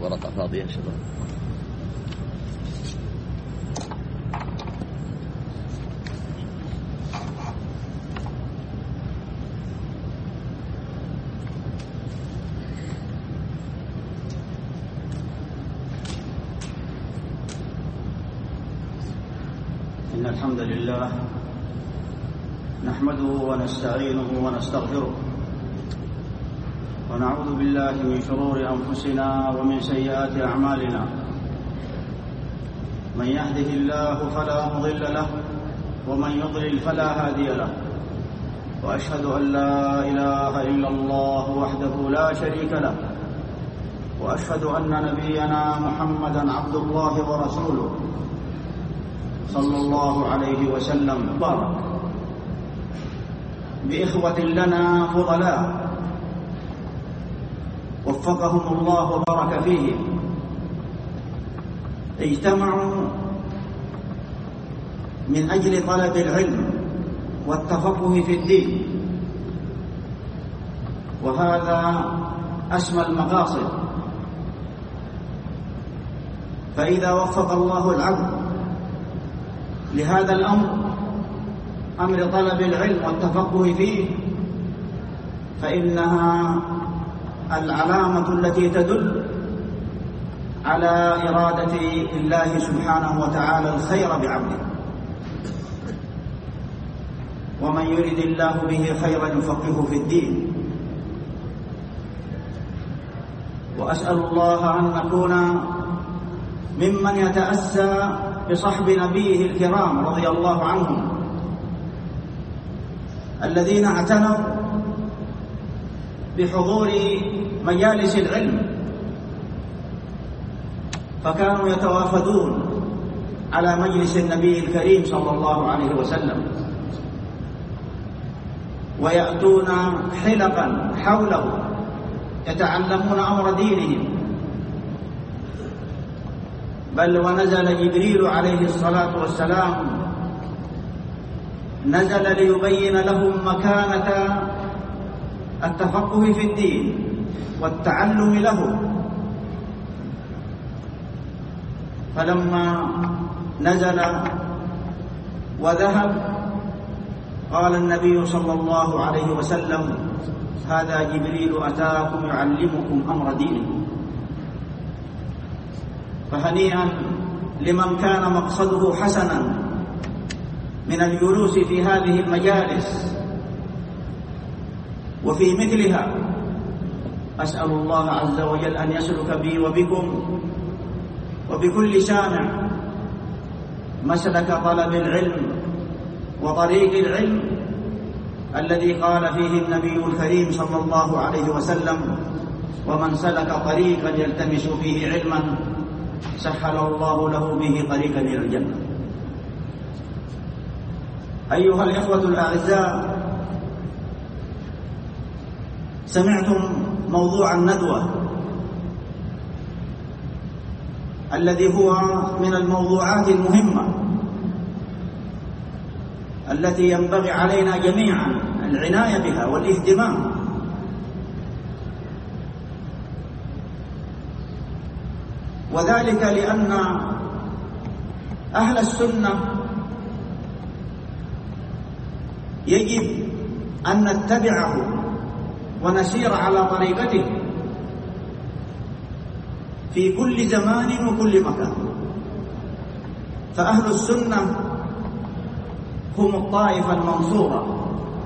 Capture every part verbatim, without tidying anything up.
ورقة فاضية شباب. إن الحمد لله نحمده ونستعينه ونستغفره ونعوذ بالله من شرور أنفسنا ومن سيئات أعمالنا. من يهده الله فلا مضل له ومن يضلل فلا هادي له، وأشهد أن لا إله إلا الله وحده لا شريك له، وأشهد أن نبينا محمدا عبد الله ورسوله صلى الله عليه وسلم. بارك بإخوة لنا فضلاء وفقهم الله وبارك فيهم، اجتمعوا من أجل طلب العلم والتفقه في الدين، وهذا أسمى المقاصد. فإذا وفق الله العبد لهذا الأمر، أمر طلب العلم والتفقه فيه، فإنها العلامة التي تدل على إرادة الله سبحانه وتعالى الخير بعبده. ومن يرد الله به خيرا يفقهه في الدين. وأسأل الله أن نكون ممن يتأسى بصحب نبيه الكرام رضي الله عنهم، الذين اعتنوا بحضور مجالس العلم، فكانوا يتوافدون على مجلس النبي الكريم صلى الله عليه وسلم، ويأتون حلقا حوله يتعلمون أمر دينهم. بل ونزل جبريل عليه الصلاة والسلام، نزل ليبين لهم مكانة التفقه في الدين والتعلم له. فلما نزل وذهب قال النبي صلى الله عليه وسلم: هذا جبريل أتاكم يعلمكم أمر دينكم. فهنيئا لمن كان مقصده حسنا من الجلوس في هذه المجالس وفي مثلها. أسأل الله عز وجل أن يسلك بي وبكم وبكل سامع مسلك طلب العلم وطريق العلم الذي قال فيه النبي الكريم صلى الله عليه وسلم: ومن سلك طريقا يلتمس فيه علما سهل الله له به طريقا إلى الجنة. أيها الإخوة الأعزاء، سمعتم موضوع الندوة الذي هو من الموضوعات المهمة التي ينبغي علينا جميعا العناية بها والاهتمام. وذلك لأن أهل السنة يجب أن نتبعه ونسير على طريقته في كل زمان وكل مكان. فأهل السنة هم الطائفة المنصورة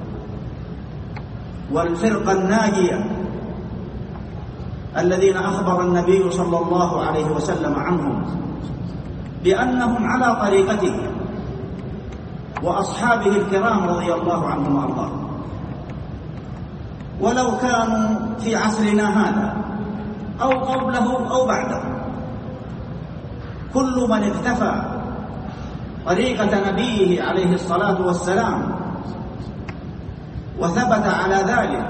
والفرقة الناجية الذين أخبر النبي صلى الله عليه وسلم عنهم بأنهم على طريقته وأصحابه الكرام رضي الله عنهم وأرضاهم. ولو كانوا في عصرنا هذا أو قبله أو بعده، كل من اكتفى طريقة نبيه عليه الصلاة والسلام وثبت على ذلك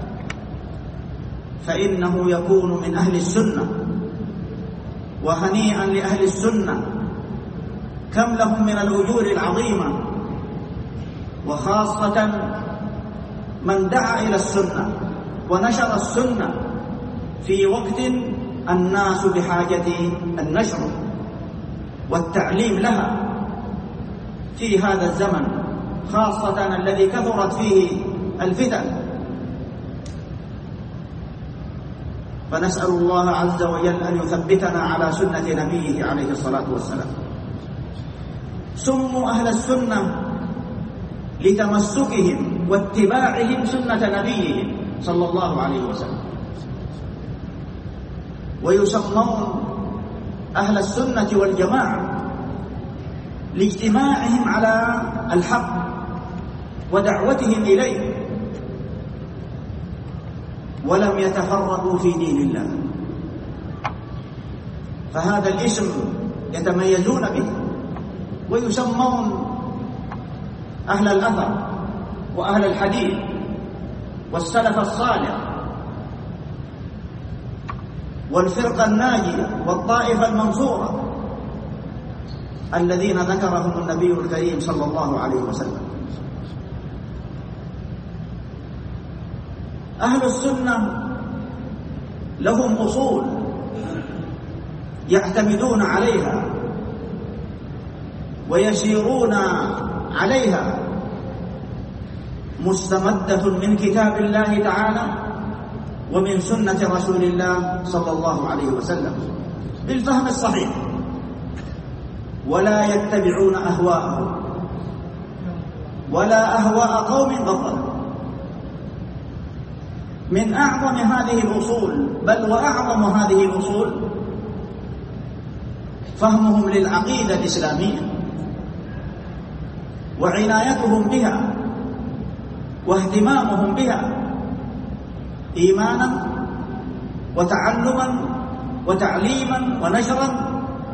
فإنه يكون من أهل السنة. وهنيئا لأهل السنة، كم لهم من الأجور العظيمة، وخاصة من دعا إلى السنة ونشر السنة في وقت الناس بحاجة النشر والتعليم لها في هذا الزمن، خاصة الذي كثرت فيه الفتن. فنسأل الله عز وجل أن يثبتنا على سنة نبيه عليه الصلاة والسلام. سموا أهل السنة لتمسكهم واتباعهم سنة نبيهم صلى الله عليه وسلم، ويسمون أهل السنة والجماعة لاجتماعهم على الحق ودعوتهم إليه، ولم يتفرقوا في دين الله. فهذا الاسم يتميزون به، ويسمون أهل الأثر وأهل الحديث والسلف الصالح والفرقة الناجية والطائفة المنصورة الذين ذكرهم النبي الكريم صلى الله عليه وسلم. أهل السنة لهم أصول يعتمدون عليها ويسيرون عليها، مستمدة من كتاب الله تعالى ومن سنة رسول الله صلى الله عليه وسلم بالفهم الصحيح، ولا يتبعون أهواءهم ولا أهواء قوم غفلوا. من أعظم هذه الأصول، بل وأعظم هذه الأصول، فهمهم للعقيدة الإسلامية وعنايتهم بها واهتمامهم بها إيمانا وتعلما وتعليما ونشرا.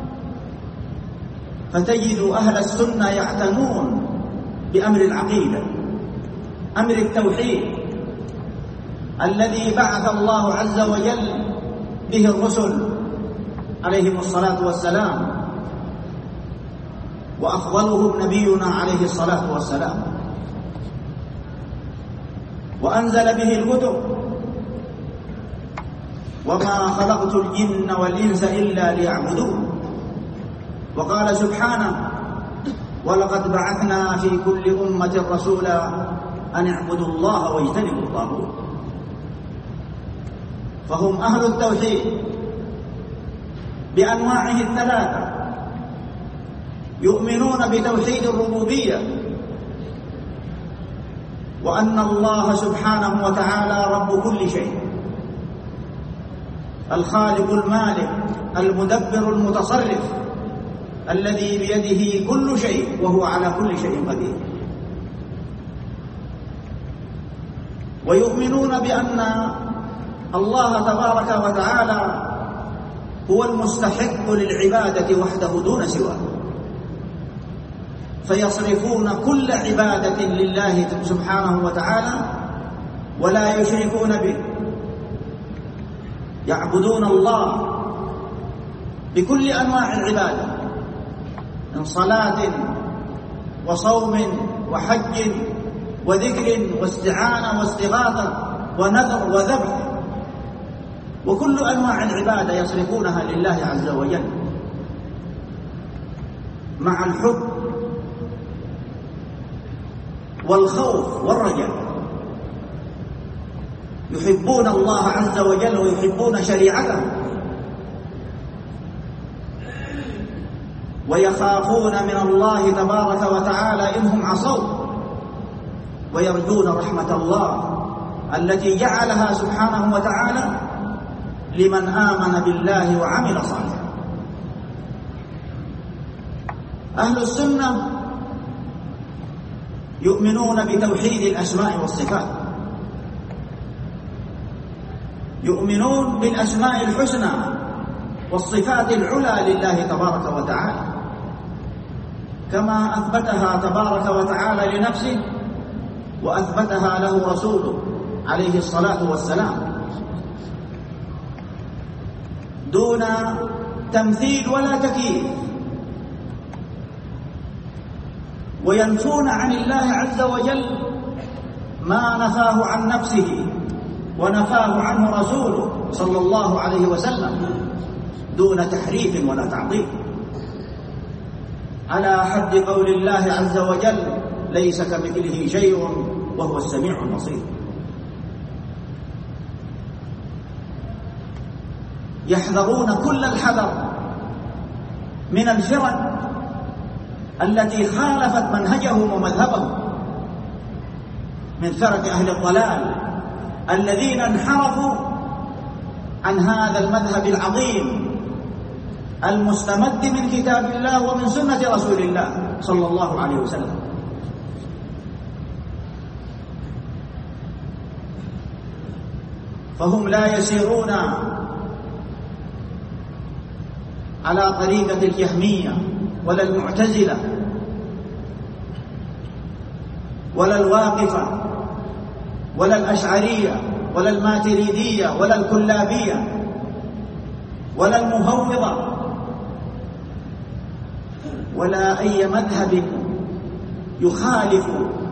فتجد أهل السنة يعتنون بأمر العقيدة، أمر التوحيد الذي بعث الله عز وجل به الرسل عليهم الصلاة والسلام، وأفضلهم نبينا عليه الصلاة والسلام، وأنزل به الكتب: وما خلقت الجن والإنس إلا ليعبدون. وقال سبحانه: ولقد بعثنا في كل أمة رسولا أن اعبدوا الله واجتنبوا الطاغوت. فهم أهل التوحيد بأنواعه الثلاثة، يؤمنون بتوحيد الربوبية، وأن الله سبحانه وتعالى رب كل شيء، الخالق المالك المدبر المتصرف الذي بيده كل شيء وهو على كل شيء قدير. ويؤمنون بأن الله تبارك وتعالى هو المستحق للعبادة وحده دون سواه، فيصرفون كل عبادة لله سبحانه وتعالى ولا يشركون به، يعبدون الله بكل أنواع العبادة من صلاة وصوم وحج وذكر واستعانة واستغاثة ونذر وذبح، وكل أنواع العبادة يصرفونها لله عز وجل مع الحب والخوف والرجاء. يحبون الله عز وجل ويحبون شريعته، ويخافون من الله تبارك وتعالى إنهم عصوا، ويرجون رحمة الله التي جعلها سبحانه وتعالى لمن آمن بالله وعمل صالحا. أهل السنة يؤمنون بتوحيد الأسماء والصفات، يؤمنون بالأسماء الحسنى والصفات العلى لله تبارك وتعالى كما أثبتها تبارك وتعالى لنفسه وأثبتها له رسوله عليه الصلاة والسلام دون تمثيل ولا تكييف. وينفون عن الله عز وجل ما نفاه عن نفسه ونفاه عنه رسوله صلى الله عليه وسلم دون تحريف ولا تعطيل، على حد قول الله عز وجل: ليس كمثله شيء وهو السميع البصير. يحذرون كل الحذر من الفرق التي خالفت منهجهم ومذهبهم، من فرق أهل الضلال الذين انحرفوا عن هذا المذهب العظيم المستمد من كتاب الله ومن سنة رسول الله صلى الله عليه وسلم. فهم لا يسيرون على طريقة الجهمية ولا المعتزلة ولا الواقفة ولا الأشعرية ولا الماتريدية ولا الكلابية ولا المفوضة ولا أي مذهب يخالف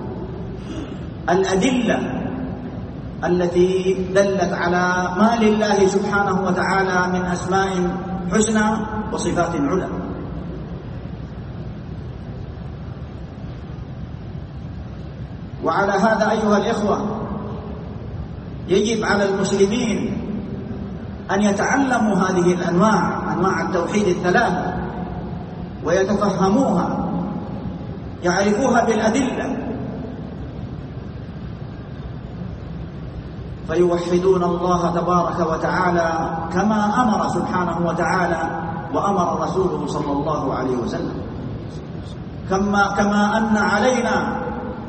الأدلة التي دلت على ما لله سبحانه وتعالى من أسماء حسنى وصفات على. وعلى هذا أيها الإخوة يجب على المسلمين أن يتعلموا هذه الأنواع، أنواع التوحيد الثلاثة، ويتفهموها، يعرفوها بالأدلة، فيوحدون الله تبارك وتعالى كما أمر سبحانه وتعالى وأمر رسوله صلى الله عليه وسلم. كما, كما أن علينا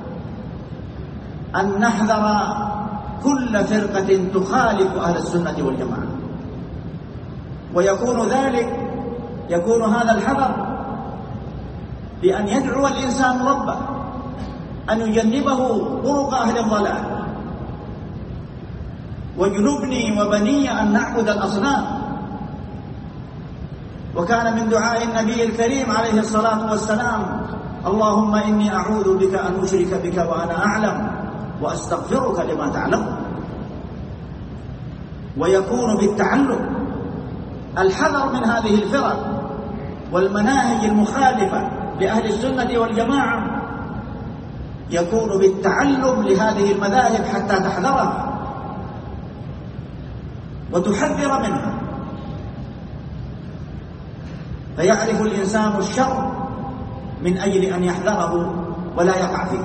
أن نحذر كل فرقة تخالف أهل السنة والجماعة، ويكون ذلك يكون هذا الحذر بأن يدعو الإنسان ربه أن يجنبه طرق أهل الضلال. واجنبني وبني أن نعبد الأصنام. وكان من دعاء النبي الكريم عليه الصلاة والسلام: اللهم إني أعوذ بك أن أشرك بك وأنا أعلم وأستغفرك لما تعلم. ويكون بالتعلم الحذر من هذه الفرق والمناهج المخالفة لأهل السنة والجماعة، يكون بالتعلم لهذه المذاهب حتى تحذرها وتحذر منها، فيعرف الإنسان الشر من أجل أن يحذره ولا يقع فيه.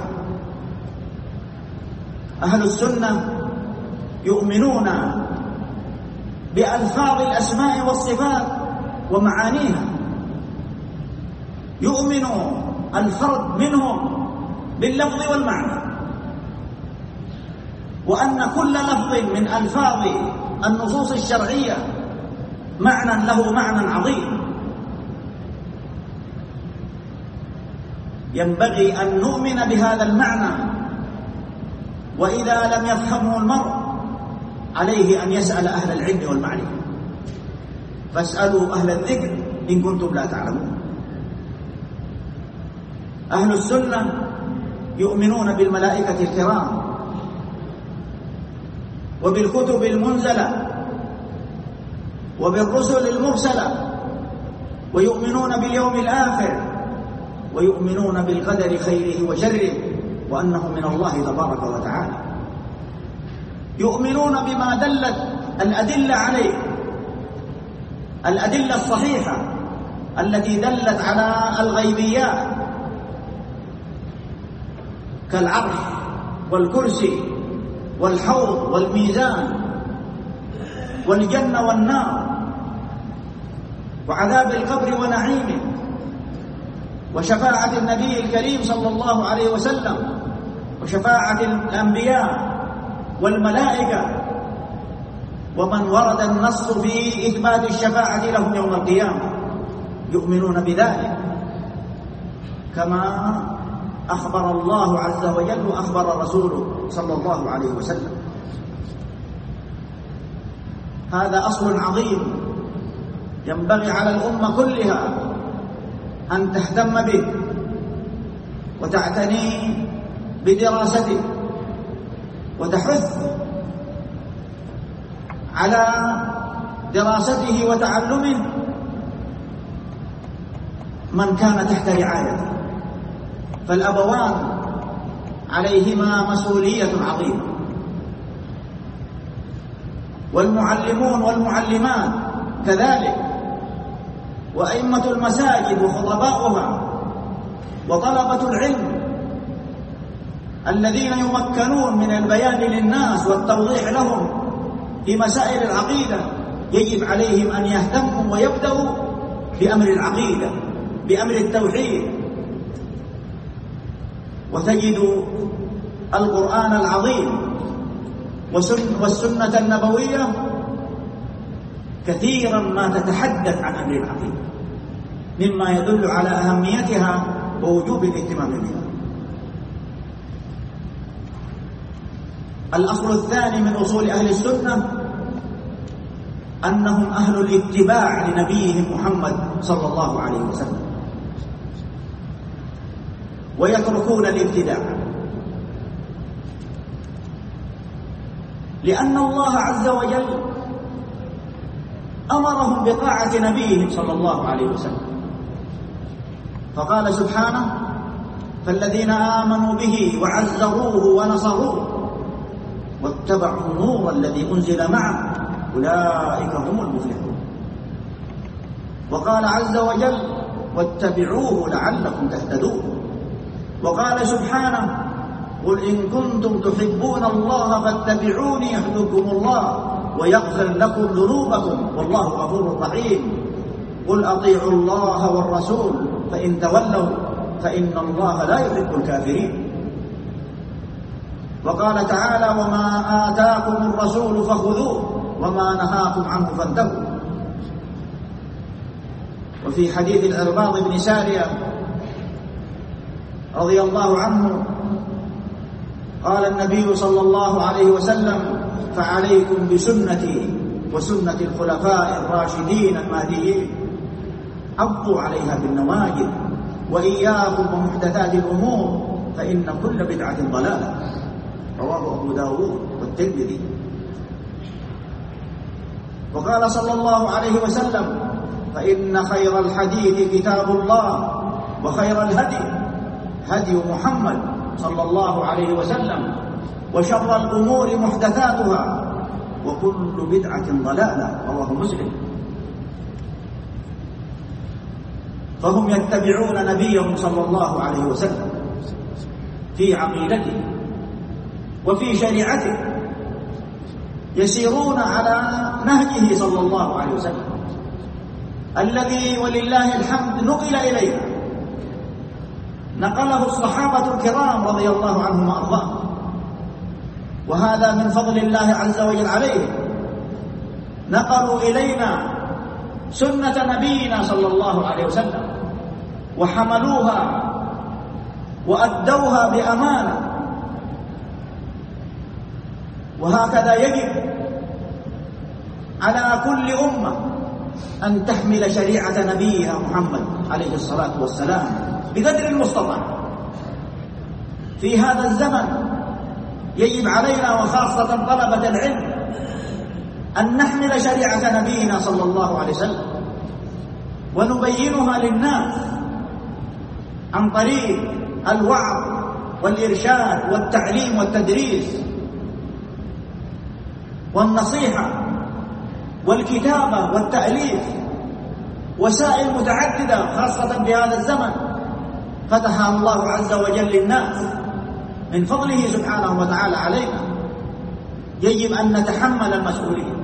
أهل السنة يؤمنون بألفاظ الأسماء والصفات ومعانيها، يؤمن الفرد منهم باللفظ والمعنى، وأن كل لفظ من ألفاظ النصوص الشرعية معنى له معنى عظيم، ينبغي أن نؤمن بهذا المعنى، وإذا لم يفهمه المرء عليه أن يسأل أهل العلم والمعرفة، فاسألوا أهل الذكر إن كنتم لا تعلمون. أهل السنة يؤمنون بالملائكة الكرام وبالكتب المنزلة وبالرسل المرسلة، ويؤمنون باليوم الآخر، ويؤمنون بالقدر خيره وشره، وأنه من الله تبارك وتعالى. يؤمنون بما دلت الأدلة عليه، الأدلة الصحيحة التي دلت على الغيبيات كالعرش والكرسي والحوض والميزان والجنة والنار وعذاب القبر ونعيمه وشفاعة النبي الكريم صلى الله عليه وسلم وشفاعة الأنبياء والملائكة، ومن ورد النص في إثبات الشفاعة لهم يوم القيامة يؤمنون بذلك كما أخبر الله عز وجل وأخبر رسوله صلى الله عليه وسلم. هذا أصل عظيم ينبغي على الأمة كلها أن تهتم به وتعتني بدراسته وتحث على دراسته وتعلمه من كان تحت رعايته، فالأبوان عليهما مسؤولية عظيمة، والمعلمون والمعلمات كذلك، وأئمة المساجد وخطباؤها وطلبة العلم الذين يمكنون من البيان للناس والتوضيح لهم في مسائل العقيدة، يجب عليهم أن يهتموا ويبدأوا بأمر العقيدة، بأمر التوحيد. وتجد القرآن العظيم والسنة النبوية كثيرا ما تتحدث عن أمر العقيدة، مما يدل على أهميتها ووجوب الاهتمام بها. الأصل الثاني من أصول أهل السنة أنهم أهل الاتباع لنبيهم محمد صلى الله عليه وسلم، ويتركون الابتداع، لأن الله عز وجل أمرهم بطاعة نبيهم صلى الله عليه وسلم، فقال سبحانه: فالذين آمنوا به وعزروه ونصروه واتبعوا النور الذي أنزل معه أولئك هم المفلحون. وقال عز وجل: واتبعوه لعلكم تهتدون. وقال سبحانه: قل إن كنتم تحبون الله فاتبعوني يحببكم الله ويغفر لكم ذنوبكم والله غفور رحيم. قل أطيعوا الله والرسول فإن تولوا فإن الله لا يحب الكافرين. وقال تعالى: وما آتاكم الرسول فخذوه وما نهاكم عنه فانتهوا. وفي حديث العرباض بن سارية رضي الله عنه قال النبي صلى الله عليه وسلم: فعليكم بسنتي وسنة الخلفاء الراشدين المهديين، عضوا عليها بالنواجذ، وإياكم ومحدثات الأمور فإن كل بدعة ضلالة. رواه أبو داود والترمذي. وقال صلى الله عليه وسلم: فإن خير الحديث كتاب الله وخير الهدي هدي محمد صلى الله عليه وسلم وشر الأمور محدثاتها وكل بدعة ضلالة. رواه مسلم. فهم يتبعون نبيهم صلى الله عليه وسلم في عقيدته وفي شريعته، يسيرون على نهجه صلى الله عليه وسلم الذي ولله الحمد نقل إلينا، نقله الصحابة الكرام رضي الله عنهم وأرضاهم، وهذا من فضل الله عز وجل عليه. نقلوا إلينا سنة نبينا صلى الله عليه وسلم وحملوها وأدوها بأمانة، وهكذا يجب على كل أمة أن تحمل شريعة نبيها محمد عليه الصلاة والسلام بقدر المستطاع. في هذا الزمن يجب علينا وخاصة طلبة العلم أن نحمل شريعة نبينا صلى الله عليه وسلم ونبينها للناس عن طريق الوعظ والإرشاد والتعليم والتدريس والنصيحة والكتابة والتأليف، وسائل متعددة خاصة في هذا الزمن فتحها الله عز وجل للناس من فضله سبحانه وتعالى علينا. يجب أن نتحمل المسؤولية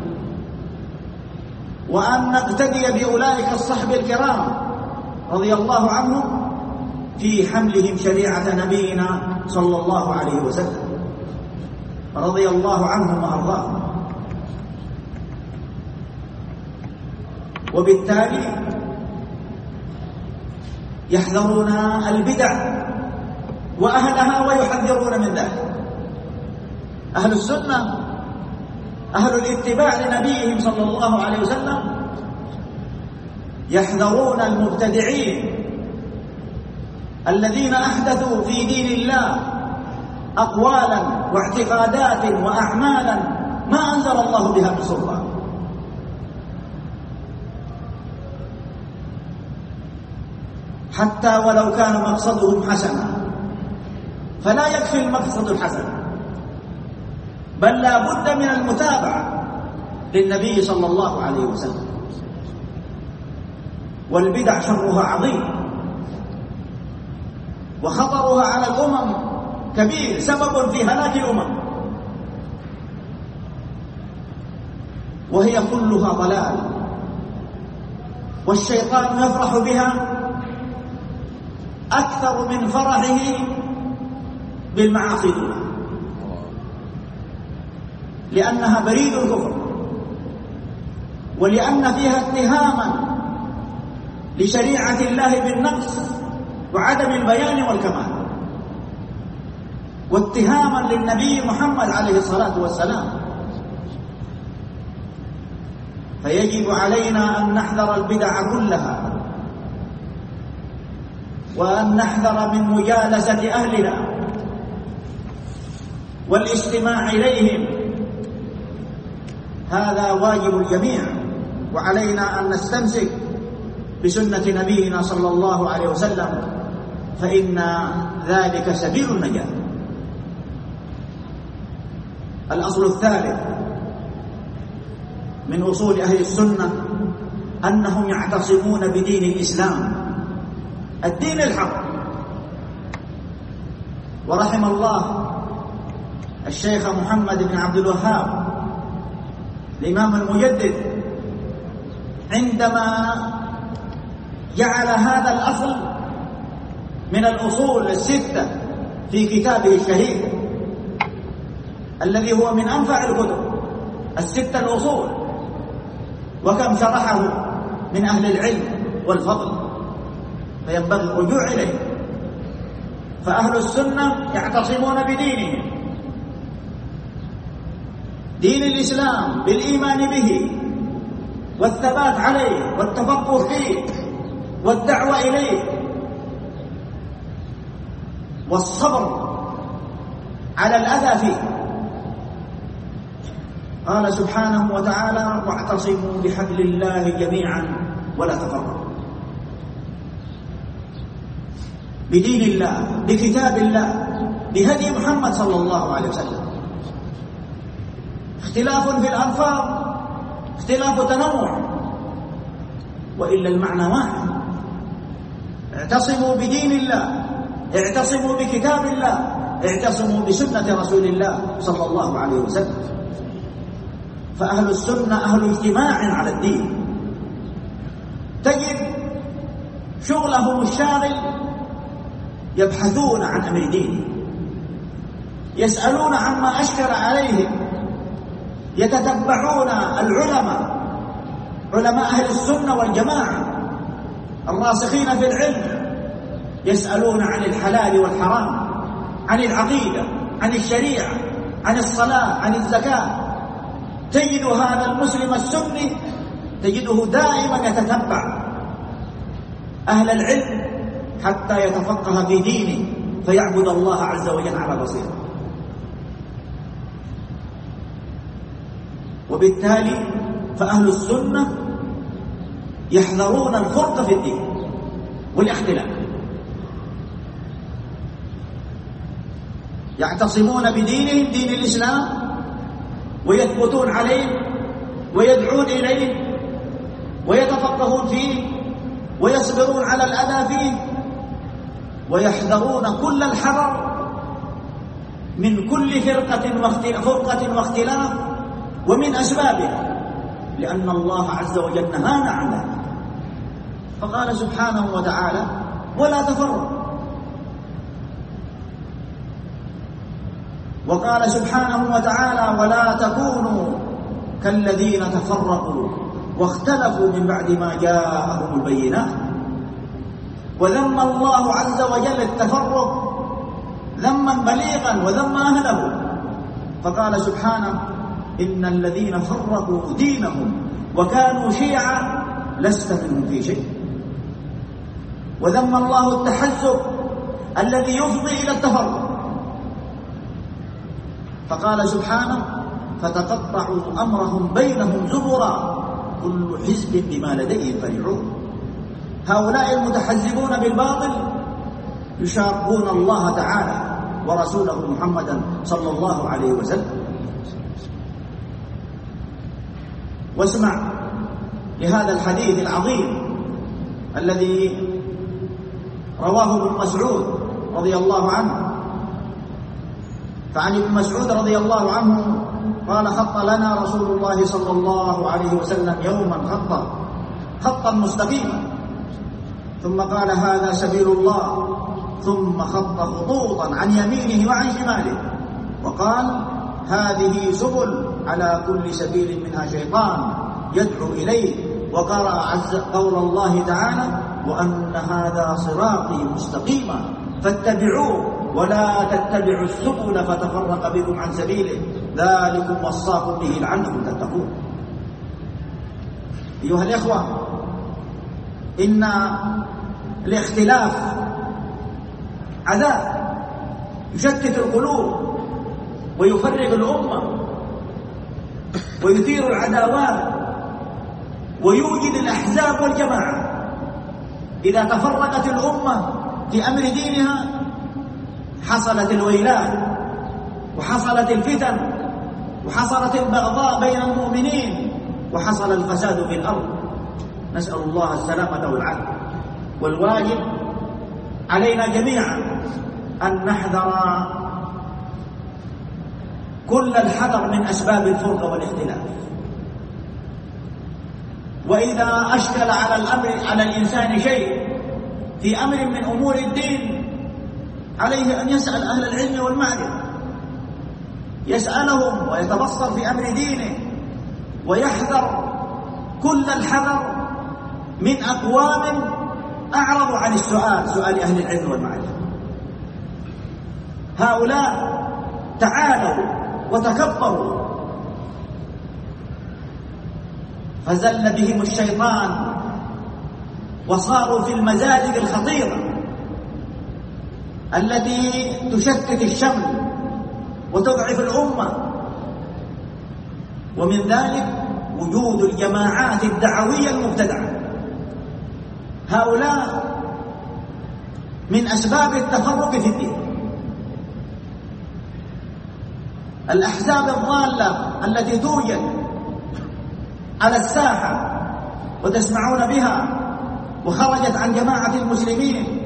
وأن نقتدي بأولئك الصحب الكرام رضي الله عنهم في حملهم شريعة نبينا صلى الله عليه وسلم رضي الله عنهم وأرضاهم. وبالتالي يحذرون البدع وأهلها ويحذرون من ذلك. أهل السنة أهل الاتباع لنبيهم صلى الله عليه وسلم يحذرون المبتدعين الذين أحدثوا في دين الله أقوالا واعتقادات وأعمالا ما أنزل الله بها من سلطان، حتى ولو كان مقصدهم حسنا، فلا يكفي المقصد الحسن، بل لا بد من المتابعة للنبي صلى الله عليه وسلم. والبدع شرها عظيم وخطرها على الأمم كبير، سبب في هلاك الأمم، وهي كلها ضلال، والشيطان يفرح بها أكثر من فرحه بالمعاصي دونها، لأنها بريد الكفر، ولأن فيها اتهاما لشريعة الله بالنقص وعدم البيان والكمال، واتهاما للنبي محمد عليه الصلاة والسلام. فيجب علينا أن نحذر البدع كلها، وأن نحذر من مجالسة أهلها والاستماع إليهم، هذا واجب الجميع، وعلينا أن نستمسك بسنة نبينا صلى الله عليه وسلم، فإن ذلك سبيل النجاة. الأصل الثالث من أصول أهل السنة أنهم يعتصمون بدين الإسلام، الدين الحق. ورحم الله الشيخ محمد بن عبد الوهاب الإمام المجدد عندما جعل هذا الأصل من الأصول الستة في كتابه الشهير الذي هو من أنفع الكتب الستة الأصول، وكم شرحه من أهل العلم والفضل، فينبغي الرجوع إليه. فأهل السنة يعتصمون بدينهم، دين الإسلام، بالإيمان به والثبات عليه والتفقه فيه والدعوة إليه والصبر على الأذى فيه. قال سبحانه وتعالى: واعتصموا بحبل الله جميعا ولا تفرقوا. بدين الله، بكتاب الله، بهدي محمد صلى الله عليه وسلم. اختلاف في الألفاظ، اختلاف تنوع، وإلا المعنى واحد. اعتصموا بدين الله، اعتصموا بكتاب الله، اعتصموا بسنة رسول الله صلى الله عليه وسلم. فأهل السنة أهل اجتماع على الدين، تجد شغلهم الشاغل يبحثون عن أمر دينه، يسألون عما أشكل عليهم، يتتبعون العلماء، علماء أهل السنة والجماعة الراسخين في العلم، يسألون عن الحلال والحرام، عن العقيدة، عن الشريعة، عن الصلاة، عن الزكاة. تجد هذا المسلم السني تجده دائما يتتبع أهل العلم حتى يتفقه في دينه فيعبد الله عز وجل على بصيرة. وبالتالي فأهل السنة يحذرون الفرق في الدين والاختلاف، يعتصمون بدينهم، دين الإسلام، ويثبتون عليه ويدعون إليه ويتفقهون فيه ويصبرون على الأذى فيه، ويحذرون كل الحذر من كل فرقة فرقة واختلاف ومن أسبابها، لأن الله عز وجل نهانا عن ذلك. فقال سبحانه وتعالى: ولا تفرقوا. وقال سبحانه وتعالى: ولا تكونوا كالذين تفرقوا واختلفوا من بعد ما جاءهم البينات. وذم الله عز وجل التفرق ذما بليغا وذم أهله، فقال سبحانه: إن الذين فرقوا دينهم وكانوا شيعا لست منهم في شيء. وذم الله التحزب الذي يفضي إلى التفرق، فقال سبحانه: فتقطعوا أمرهم بينهم زبرا كل حزب بما لديهم فرحون. هؤلاء المتحزبون بالباطل يشاقون الله تعالى ورسوله محمدا صلى الله عليه وسلم. واسمع لهذا الحديث العظيم الذي رواه ابن مسعود رضي الله عنه. فعن ابن مسعود رضي الله عنه قال: خط لنا رسول الله صلى الله عليه وسلم يوما خطا خطا مستقيما، ثم قال: هذا سبيل الله، ثم خط خطوطا عن يمينه وعن شماله، وقال: هذه سبل، على كل سبيل منها شيطان يدعو إليه. وقرأ عز قول الله تعالى: وأن هذا صراطي مستقيما فاتبعوه ولا تتبعوا السبل فتفرق بكم عن سبيله، ذلكم وصاكم به لعلكم تتقون. أيها الإخوة، إن الاختلاف عذاب يشتت القلوب ويفرق الأمة ويثير العداوات ويوجد الأحزاب والجماعة. إذا تفرقت الأمة في أمر دينها حصلت الويلات وحصلت الفتن وحصلت البغضاء بين المؤمنين وحصل الفساد في الأرض، نسأل الله السلامة والعافية. والواجب علينا جميعا أن نحذر كل الحذر من أسباب الفرقة والاختلاف. وإذا أشكل على الأمر على الإنسان شيء في أمر من أمور الدين عليه أن يسأل أهل العلم والمعرفة، يسألهم ويتبصر في أمر دينه، ويحذر كل الحذر من أقوام أعرضوا عن السؤال سؤال أهل العلم والمعرفة. هؤلاء تعالوا وتكبروا فزل بهم الشيطان وصاروا في المزاجق الخطيرة التي تشتت الشمل وتضعف الأمة. ومن ذلك وجود الجماعات الدعوية المبتدعة. هؤلاء من أسباب التفرق في الدين. الأحزاب الضالة التي توجد على الساحة وتسمعون بها وخرجت عن جماعة المسلمين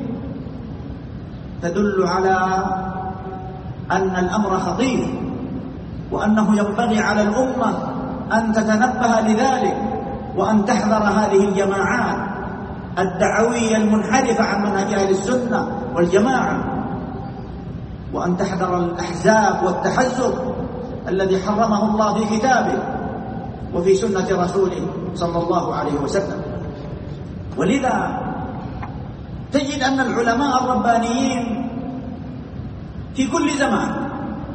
تدل على أن الأمر خطير، وأنه ينبغي على الأمة أن تتنبه لذلك، وأن تحذر هذه الجماعات الدعوية المنحرفة عن منهج أهل السنة والجماعة، وأن تحذر الأحزاب والتحزب الذي حرمه الله في كتابه وفي سنة رسوله صلى الله عليه وسلم. ولذا تجد أن العلماء الربانيين في كل زمان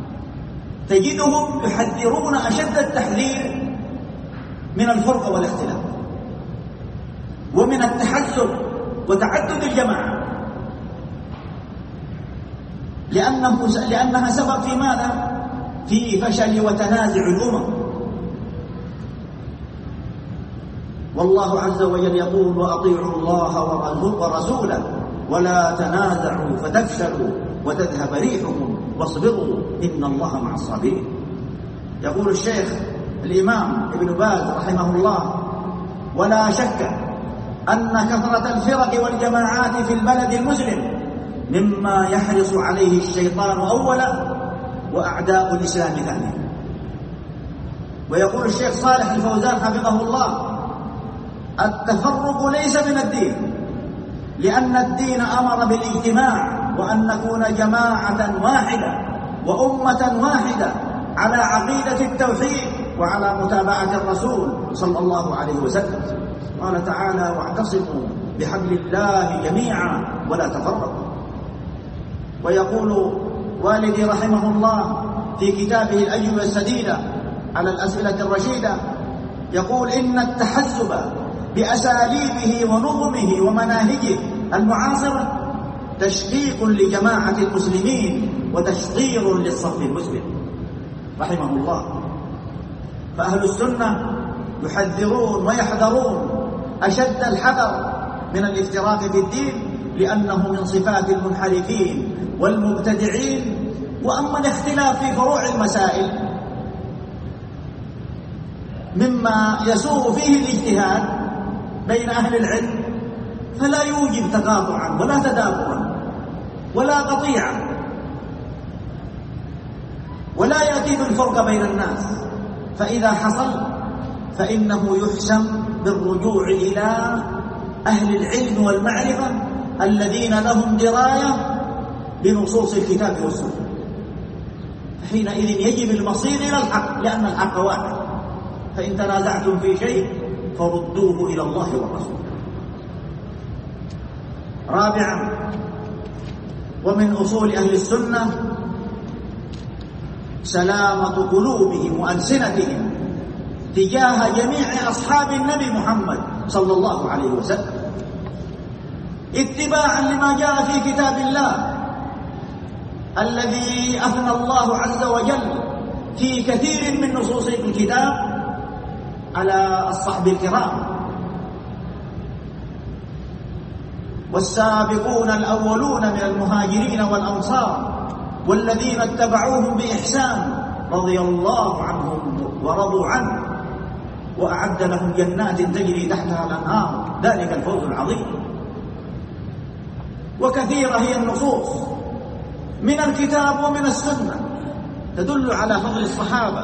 تجدهم يحذرون أشد التحذير من الفرقة والاختلاف ومن التحزب وتعدد الجماعة، لأنه لأنها سبب في ماذا؟ في فشل وتنازع الأمم. والله عز وجل يقول: وأطيعوا الله ورسوله ولا تنازعوا فتفشلوا وتذهب ريحكم واصبروا إن الله مع الصابرين. يقول الشيخ الإمام ابن باز رحمه الله: ولا شك أن كثرة الفرق والجماعات في البلد المسلم مما يحرص عليه الشيطان أولا وأعداء الإسلام ثانيا. ويقول الشيخ صالح الفوزان حفظه الله: التفرق ليس من الدين، لأن الدين أمر بالاجتماع وأن نكون جماعة واحدة وأمة واحدة على عقيدة التوحيد وعلى متابعة الرسول صلى الله عليه وسلم. قال تعالى: واعتصموا بحبل الله جميعا ولا تفرقوا. ويقول والدي رحمه الله في كتابه الأجوبة السديدة على الأسئلة الرشيدة، يقول: إن التحزب بأساليبه ونظمه ومناهجه المعاصرة تشقيق لجماعة المسلمين وتشطير للصف المسلم رحمه الله. فأهل السنة يحذرون ويحذرون أشد الحذر من الافتراق في الدين، لأنه من صفات المنحرفين والمبتدعين. وأما الاختلاف في فروع المسائل مما يسوغ فيه الاجتهاد بين أهل العلم فلا يوجب تقاطعا ولا تدافعا ولا قطيعا، ولا يأتي بالفرق بين الناس. فإذا حصل فإنه يحسم بالرجوع إلى أهل العلم والمعرفة الذين لهم دراية بنصوص الكتاب والسنة. حينئذ يجب المصير إلى الحق، لأن الحق واحد. فإن تنازعتم في شيء فردوه إلى الله والرسول. رابعا، ومن أصول أهل السنة سلامة قلوبهم وألسنتهم تجاه جميع أصحاب النبي محمد صلى الله عليه وسلم، اتباعا لما جاء في كتاب الله الذي أثنى الله عز وجل في كثير من نصوص الكتاب على الصحب الكرام. والسابقون الأولون من المهاجرين والأنصار والذين اتبعوهم بإحسان رضي الله عنهم ورضوا عنه وأعد لهم جنات تجري تحتها الأنهار، ذلك الفوز العظيم. وكثيرة هي النصوص من الكتاب ومن السنة تدل على فضل الصحابة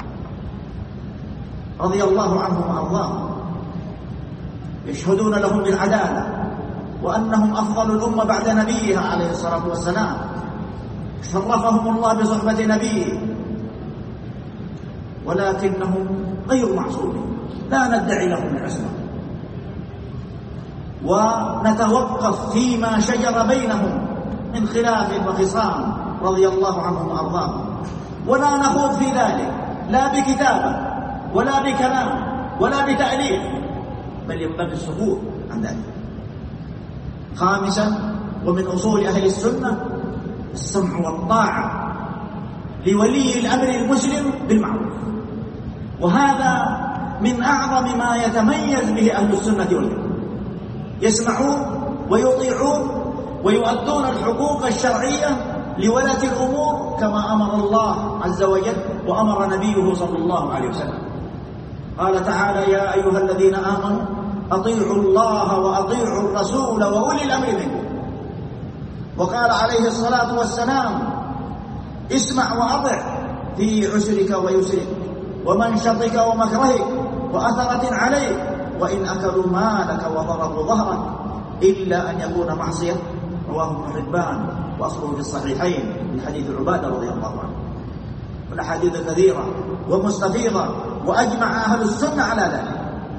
رضي الله عنهم وأرضاهم، يشهدون لهم بالعدالة وأنهم أفضل الأمة بعد نبيها عليه الصلاة والسلام، شرفهم الله بصحبة نبيه، ولكنهم غير معصومين، لا ندعي لهم العصمة، ونتوقف فيما شجر بينهم من خلاف وخصام رضي الله عنهم وأرضاهم، ولا نخوض في ذلك لا بكتابة ولا بكلام ولا بتأليف، بل ينبغي السكوت عن ذلك. خامسا، ومن أصول أهل السنة السمع والطاعة لولي الأمر المسلم بالمعروف، وهذا من أعظم ما يتميز به أهل السنة والجماعة، يسمعون ويطيعون ويؤدون الحقوق الشرعية لولاة الأمور كما أمر الله عز وجل وأمر نبيه صلى الله عليه وسلم. قال تعالى: يا أيها الذين آمنوا أطيعوا الله وأطيعوا الرسول وأولي الأمر منكم. وقال عليه الصلاة والسلام: اسمع وأطع في عسرك ويسرك ومنشطك ومكرهك وأثرة عليك وإن أكلوا مالك وضربوا ظهرك إلا أن يكون معصية. رواه ابن حبان وأصله في الصحيحين من حديث عبادة رضي الله عنه. والأحاديث كثيرة ومستفيضة، وأجمع أهل السنة على ذلك،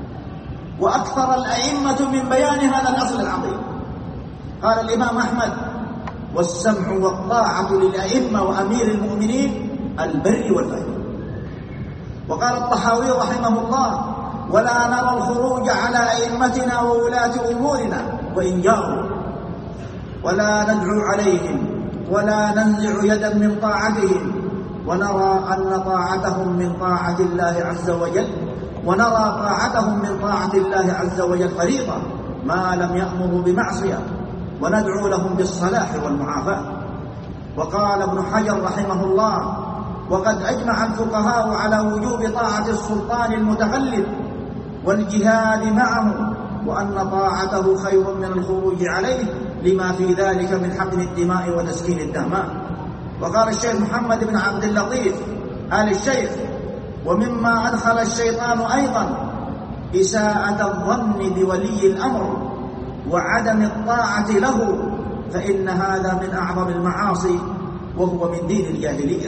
وأكثر الأئمة من بيان هذا الأصل العظيم. قال الإمام أحمد: والسمع والطاعة للأئمة وأمير المؤمنين البر والفجر. وقال الطحاوي رحمه الله: ولا نرى الخروج على أئمتنا وولاة أمورنا وإن جاروا، ولا ندعو عليهم ولا ننزع يدا من طاعتهم، ونرى أن طاعتهم من طاعة الله عز وجل ونرى طاعتهم من طاعة الله عز وجل فريضة ما لم يأمروا بمعصية، وندعو لهم بالصلاح والمعافاة. وقال ابن حجر رحمه الله: وقد أجمع الفقهاء على وجوب طاعة السلطان المتغلب والجهاد معه، وأن طاعته خير من الخروج عليه لما في ذلك من حقن الدماء وتسكين الدماء. وقال الشيخ محمد بن عبد اللطيف آل الشيخ: ومما أدخل الشيطان أيضا إساءة الظن بولي الأمر وعدم الطاعة له، فإن هذا من أعظم المعاصي وهو من دين الجاهلية.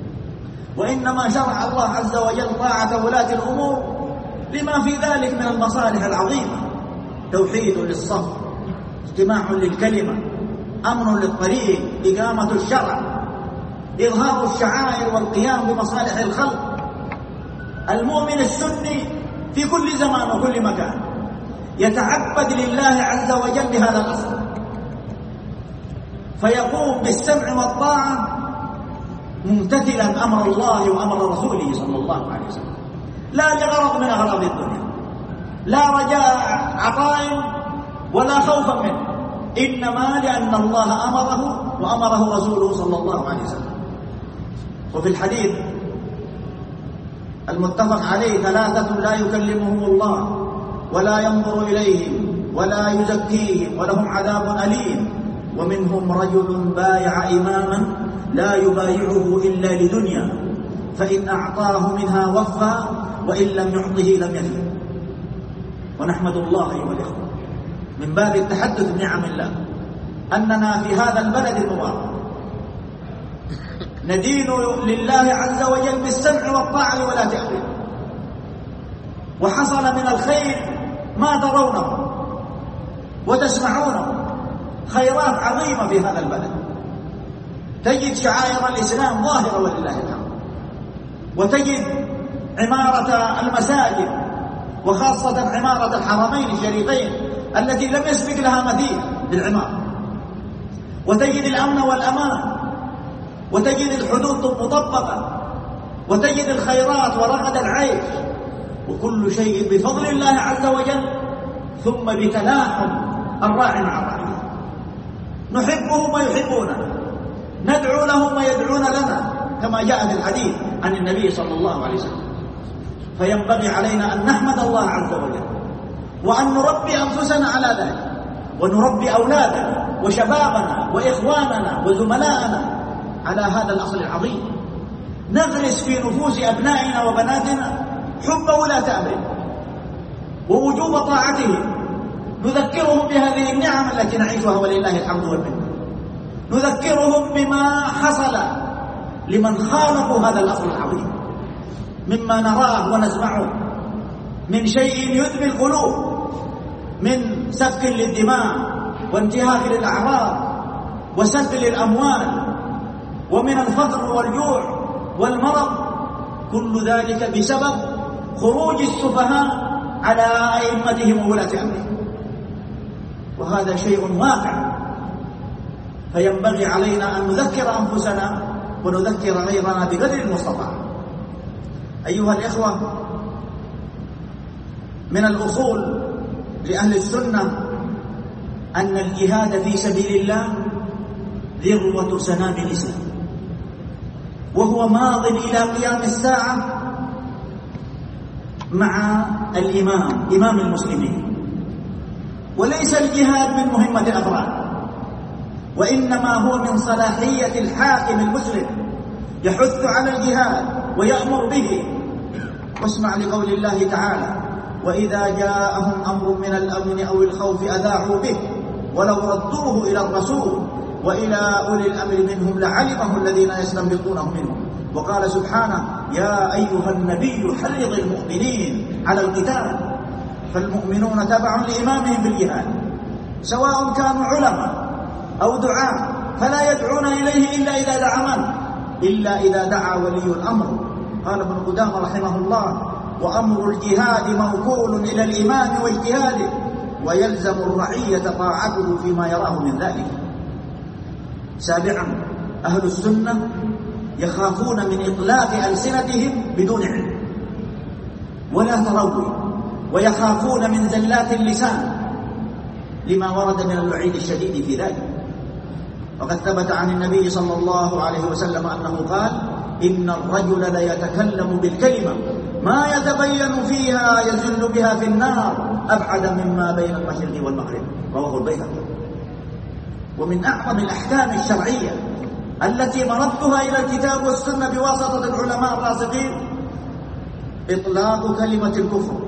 وإنما شرع الله عز وجل طاعة ولاة الأمور لما في ذلك من المصالح العظيمة: توحيد للصف، اجتماع للكلمة، أمن للطريق، إقامة الشرع، إظهار الشعائر والقيام بمصالح الخلق. المؤمن السني في كل زمان وكل مكان يتعبد لله عز وجل بهذا الأصل، فيقوم بالسمع والطاعة ممتثلا أمر الله وأمر رسوله صلى الله عليه وسلم، لا لغرض من أغراض الدنيا، لا رجاء عطاء ولا خوفا منه، إنما لأن الله أمره وأمره رسوله صلى الله عليه وسلم. وفي الحديث المتفق عليه: ثلاثة لا يكلمهم الله ولا ينظر إليهم ولا يزكيهم ولهم عذاب أليم، ومنهم رجل بايع إماما لا يبايعه إلا لدنيا، فإن أعطاه منها وفى وإن لم يعطه لم يفي. ونحمد الله أيها الإخوة من باب التحدث بنعم الله أننا في هذا البلد المبارك ندين لله عز وجل بالسمع والطاعة ولا تأويل، وحصل من الخير ما ترونه وتسمعونه، خيرات عظيمة في هذا البلد. تجد شعائر الإسلام ظاهرة ولله الحمد، وتجد عمارة المساجد وخاصة عمارة الحرمين الشريفين التي لم يسبق لها مثيل بالعمارة، وتجد الأمن والأمان، وتجد الحدود المطبقة، وتجد الخيرات ورغد العيش، وكل شيء بفضل الله عز وجل، ثم بتلاحم الراعي مع الرعية. نحبهم ويحبوننا، ندعو لهم ويدعون لنا كما جاء في الحديث عن النبي صلى الله عليه وسلم. فينبغي علينا أن نحمد الله عز وجل، وأن نربي أنفسنا على ذلك، ونربي أولادنا وشبابنا وإخواننا وزملائنا على هذا الأصل العظيم. نغرس في نفوس أبنائنا وبناتنا حب ولاة أمره ووجوب طاعته، نذكرهم بهذه النعم التي نعيشها ولله الحمد والمنة، نذكرهم بما حصل لمن خالفوا هذا الأصل العظيم مما نراه ونسمعه من شيء يدمي القلوب، من سفك للدماء وانتهاك للأعراض وسلب للأموال، ومن الفقر والجوع والمرض، كل ذلك بسبب خروج السفهاء على أئمتهم وولاة أمرهم، وهذا شيء واقع. فينبغي علينا أن نذكر أنفسنا ونذكر غيرنا بقدر المستطاع. أيها الإخوة، من الأصول لأهل السنة أن الجهاد في سبيل الله ذروة سنام الإسلام، وهو ماض إلى قيام الساعة مع الإمام إمام المسلمين. وليس الجهاد من مهمة الأفراد، وإنما هو من صلاحية الحاكم المسلم، يحث على الجهاد ويأمر به. واسمع لقول الله تعالى: وإذا جاءهم أمر من الأمن أو الخوف أذاعوا به ولو ردوه إلى الرسول وإلى أولي الأمر منهم لعلمه الذين يستنبطونه منهم. وقال سبحانه: يا أيها النبي حرض المؤمنين على القتال. فالمؤمنون تبع لإمامهم بالجهاد، سواء كانوا علماء أو دعاة، فلا يدعون إليه إلا إذا دعا من؟ إلا إذا دعا ولي الأمر. قال ابن قدامة رحمه الله: وأمر الجهاد موكول إلى الإمام واجتهاده، ويلزم الرعية طاعته فيما يراه من ذلك. سابعا، أهل السنة يخافون من إطلاق ألسنتهم بدون علم ولا تروي، ويخافون من زلات اللسان لما ورد من الوعيد الشديد في ذلك. وقد ثبت عن النبي صلى الله عليه وسلم أنه قال: إن الرجل ليتكلم بالكلمة ما يتبين فيها يزل بها في النار أبعد مما بين المشرق والمغرب. رواه البيهقي. ومن أعظم الأحكام الشرعية التي مردها إلى الكتاب والسنة بواسطة العلماء الراسخين إطلاق كلمة الكفر،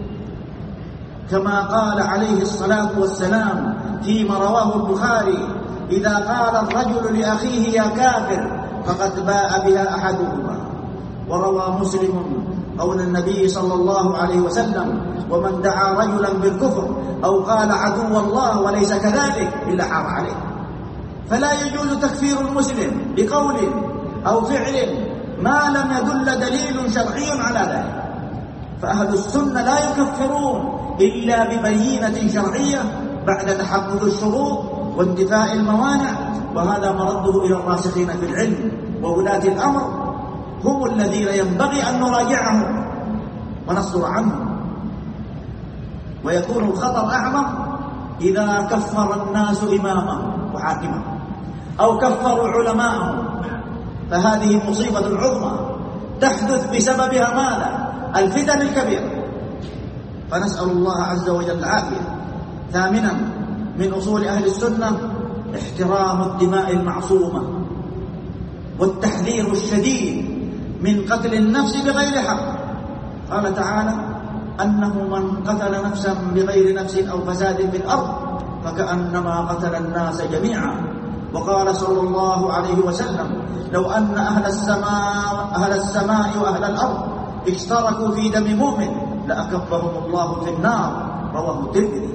كما قال عليه الصلاة والسلام فيما رواه البخاري: إذا قال الرجل لأخيه يا كافر فقد باء بها أحدهما. وروى مسلم قول النبي صلى الله عليه وسلم: ومن دعا رجلا بالكفر أو قال عدو الله وليس كذلك إلا حار عليه. فلا يجوز تكفير المسلم بقول أو فعل ما لم يدل دليل شرعي على ذلك. فأهل السنة لا يكفرون إلا ببينة شرعية بعد تحقق الشروط وانتفاء الموانع، وهذا مرده إلى الراسخين في العلم وولاة الأمر، هم الذين ينبغي أن نراجعهم ونصدر عنهم. ويكون الخطر أعظم إذا كفر الناس إمامهم وحاكمهم أو كفروا علماءهم فهذه مصيبة عظمى تحدث بسببها ماذا؟ الفتن الكبيرة. فنسأل الله عز وجل العافية. ثامنا من أصول أهل السنة احترام الدماء المعصومة والتحذير الشديد من قتل النفس بغير حق. قال تعالى أنه من قتل نفسا بغير نفس أو فساد في الأرض فكأنما قتل الناس جميعا. وقال صلى الله عليه وسلم لو أن أهل السماء, أهل السماء وأهل الأرض اشتركوا في دم مؤمن لأكبهم الله في النار. رواه الترمذي.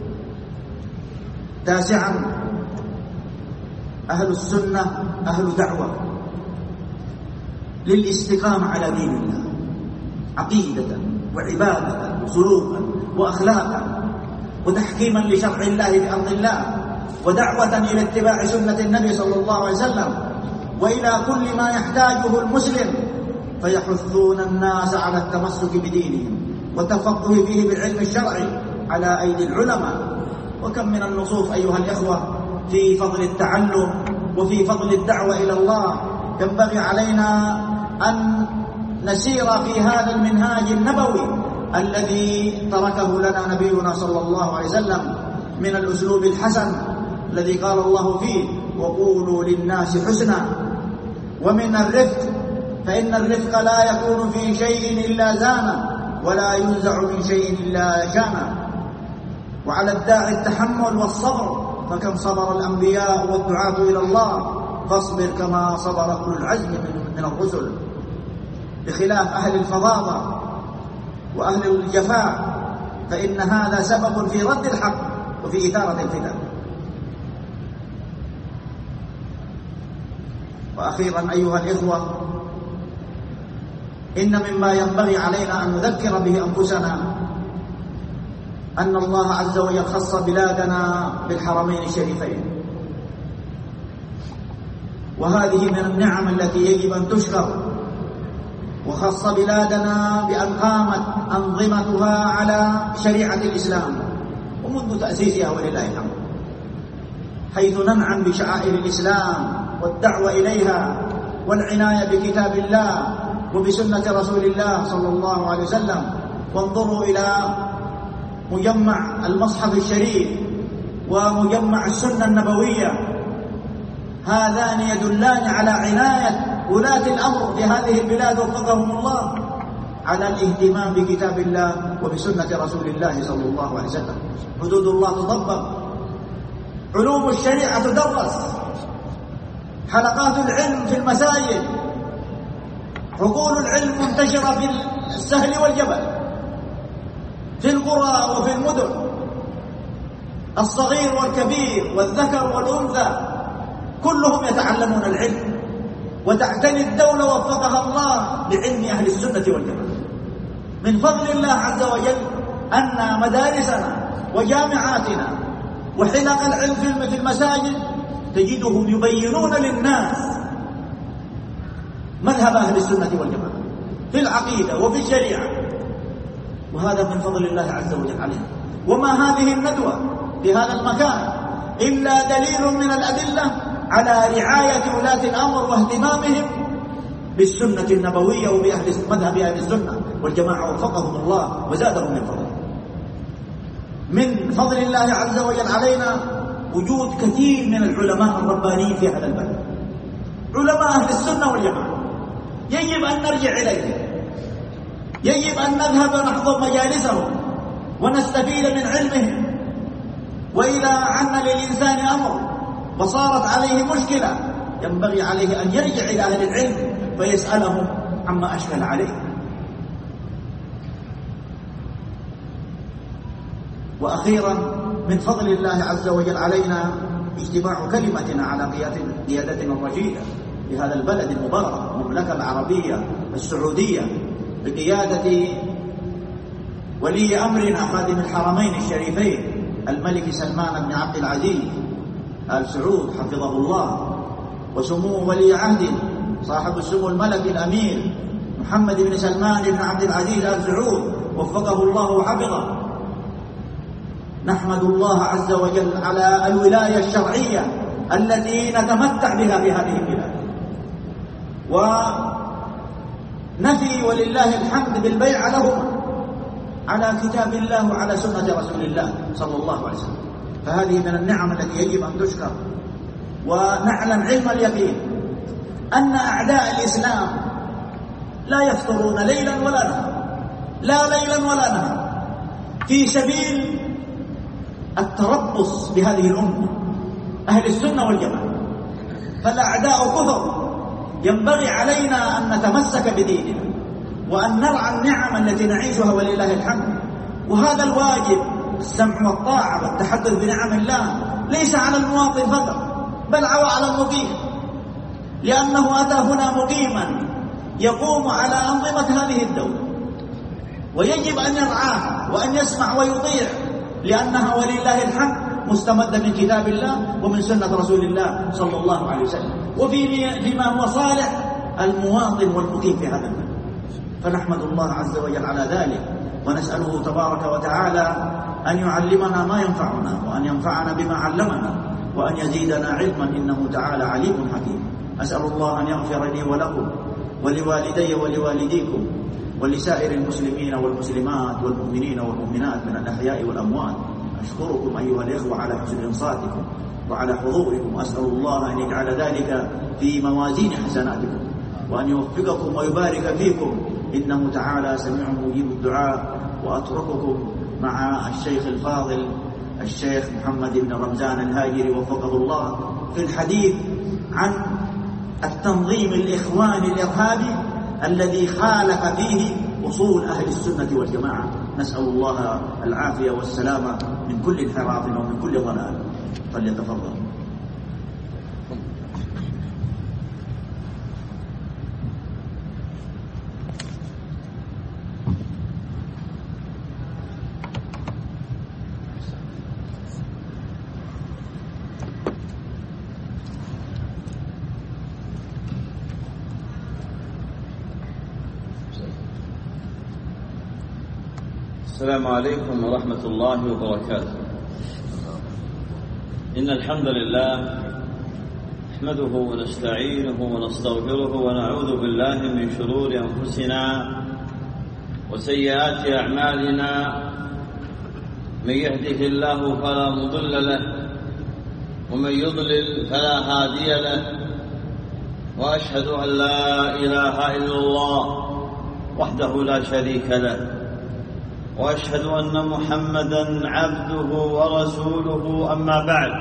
تاسعا أهل السنة أهل دعوة للاستقامة على دين الله عقيدة وعبادة وسلوكا وأخلاقا وتحكيما لشرع الله في أرض الله ودعوة إلى اتباع سنة النبي صلى الله عليه وسلم وإلى كل ما يحتاجه المسلم، فيحثون الناس على التمسك بدينهم وتفقه فيه بالعلم الشرعي على أيدي العلماء. وكم من النصوص أيها الإخوة في فضل التعلم وفي فضل الدعوة إلى الله. ينبغي علينا أن نسير في هذا المنهاج النبوي الذي تركه لنا نبينا صلى الله عليه وسلم من الأسلوب الحسن الذي قال الله فيه وقولوا للناس حسنا. ومن الرفق فإن الرفق لا يكون في شيء إلا زانه ولا ينزع من شيء إلا شانه. وعلى الداعي التحمل والصبر فكم صبر الأنبياء والدعاة إلى الله فاصبر كما صبر أولو العزم من الرسل، بخلاف أهل الفظاظة وأهل الجفاء فإن هذا سبب في رد الحق وفي إثارة الفتن. وأخيرا أيها الإخوة إن مما ينبغي علينا أن نذكر به أنفسنا أن الله عز وجل خص بلادنا بالحرمين الشريفين، وهذه من النعم التي يجب أن تشكر. وخص بلادنا بأن قامت أنظمتها على شريعة الإسلام ومنذ تأسيسها ولله الحمد، حيث ننعم بشعائر الإسلام والدعوة إليها والعناية بكتاب الله وبسنة رسول الله صلى الله عليه وسلم. وانظروا إلى مجمع المصحف الشريف ومجمع السنة النبوية، هذان يدلان على عناية ولاة الأمر في هذه البلاد وفقهم الله على الاهتمام بكتاب الله وبسنة رسول الله صلى الله عليه وسلم. حدود الله تطبق، علوم الشريعة تدرس، حلقات العلم في المساجد، حقول العلم منتشرة في السهل والجبل، في القرى وفي المدن، الصغير والكبير والذكر والأنثى كلهم يتعلمون العلم. وتعتني الدولة وفقها الله بعلم أهل السنة والجماعة. من فضل الله عز وجل أن مدارسنا وجامعاتنا وحلق العلم في المساجد تجدهم يبينون للناس مذهب أهل السنة والجماعة في العقيدة وفي الشريعة، وهذا من فضل الله عز وجل علينا. وما هذه الندوة في هذا المكان إلا دليل من الأدلة على رعاية ولاة الأمر واهتمامهم بالسنة النبوية وبأهل مذهب أهل السنة والجماعة وفقهم الله وزادهم من فضله. من فضل الله عز وجل علينا وجود كثير من العلماء الربانيين في هذا البلد، علماء أهل السنة والجماعة يجب أن نرجع إليهم، يجب أن نذهب نحضر مجالسهم ونستفيد من علمهم. وإذا عن للإنسان أمر وصارت عليه مشكلة ينبغي عليه أن يرجع إلى أهل العلم فيسألهم عما أشكل عليه. وأخيرا من فضل الله عز وجل علينا اجتماع كلمتنا على قيادتنا الرشيدة في هذا البلد المبارك المملكة العربية السعودية بقيادة ولي أمرنا خادم الحرمين الشريفين الملك سلمان بن عبد العزيز آل سعود حفظه الله، وسمو ولي عهد صاحب السمو الملكي الأمير محمد بن سلمان بن عبد العزيز آل سعود وفقه الله وحفظه. نحمد الله عز وجل على الولاية الشرعية التي نتمتع بها في هذه البلاد، ونفي ولله الحمد بالبيع لهما على كتاب الله وعلى سنة رسول الله صلى الله عليه وسلم. فهذه من النعم التي يجب أن تشكر. ونعلم علم اليقين أن أعداء الإسلام لا يفترون ليلا ولا نهارا، لا ليلا ولا نهارا، في سبيل التربص بهذه الأمة أهل السنة والجماعة. فالأعداء كثر، ينبغي علينا أن نتمسك بديننا وأن نرعى النعم التي نعيشها ولله الحمد. وهذا الواجب، السمع والطاعة والتحدث بنعم الله، ليس على المواطن فقط بل على المقيم، لأنه أتى هنا مقيما يقوم على أنظمة هذه الدولة، ويجب أن يرعاها وأن يسمع ويطيع، لأنها ولله الحمد مستمدة من كتاب الله ومن سنة رسول الله صلى الله عليه وسلم، وفي فيما هو صالح المواطن والمقيم في هذا المكان. فنحمد الله عز وجل على ذلك، ونسأله تبارك وتعالى أن يعلمنا ما ينفعنا، وأن ينفعنا بما علمنا، وأن يزيدنا علما، إنه تعالى عليم حكيم. أسأل الله أن يغفر لي ولكم ولوالدي ولوالديكم ولسائر المسلمين والمسلمات والمؤمنين والمؤمنات من الأحياء والأموات. أشكركم أيها الإخوة على حسن إنصاتكم وعلى حضوركم، وأسأل الله أن يجعل ذلك في موازين حسناتكم، وأن يوفقكم ويبارك فيكم، إنه تعالى سميع مجيب الدعاء. وأترككم مع الشيخ الفاضل الشيخ محمد بن رمزان الهاجري وفقه الله في الحديث عن التنظيم الإخواني الإرهابي الذي خالف فيه أصول أهل السنة والجماعة. نسأل الله العافية والسلامة من كل انحراف ومن كل ضلال. فليتفضل. السلام عليكم ورحمة الله وبركاته. إن الحمد لله نحمده ونستعينه ونستغفره ونعوذ بالله من شرور أنفسنا وسيئات أعمالنا. من يهده الله فلا مضل له، ومن يضلل فلا هادي له، وأشهد أن لا إله إلا الله وحده لا شريك له، وأشهد أن محمدًا عبده ورسوله. أما بعد،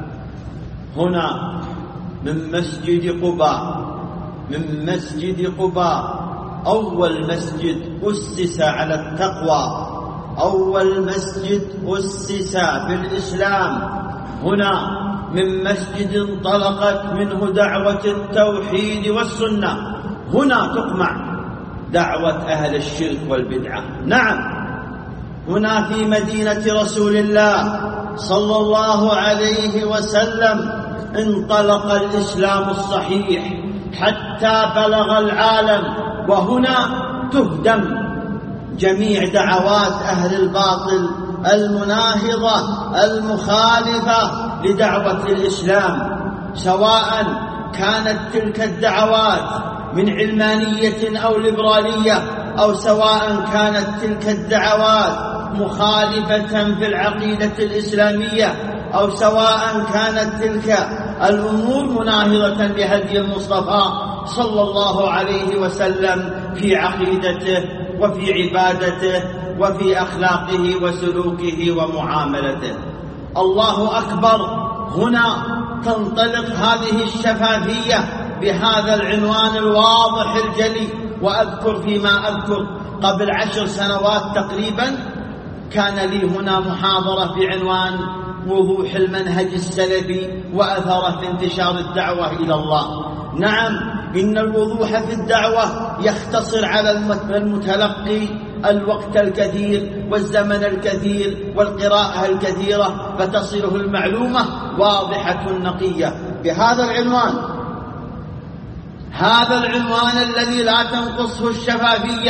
هنا من مسجد قباء، من مسجد قباء أول مسجد أسس على التقوى، أول مسجد أسس في الإسلام. هنا من مسجد انطلقت منه دعوة التوحيد والسنة. هنا تقمع دعوة أهل الشرك والبدعة. نعم، هنا في مدينة رسول الله صلى الله عليه وسلم انطلق الإسلام الصحيح حتى بلغ العالم، وهنا تهدم جميع دعوات أهل الباطل المناهضة المخالفة لدعوة الإسلام، سواء كانت تلك الدعوات من علمانية أو ليبرالية، أو سواء كانت تلك الدعوات مخالفة في العقيدة الإسلامية، أو سواء كانت تلك الأمور مناهضة لهدي المصطفى صلى الله عليه وسلم في عقيدته وفي عبادته وفي أخلاقه وسلوكه ومعاملته. الله أكبر. هنا تنطلق هذه الشفافية بهذا العنوان الواضح الجلي. وأذكر فيما أذكر قبل عشر سنوات تقريبا كان لي هنا محاضرة بعنوان وضوح المنهج السلفي وأثره في انتشار الدعوة إلى الله. نعم، إن الوضوح في الدعوة يختصر على المتلقي الوقت الكثير والزمن الكثير والقراءة الكثيرة، فتصله المعلومة واضحة نقية بهذا العنوان. هذا العنوان الذي لا تنقصه الشفافية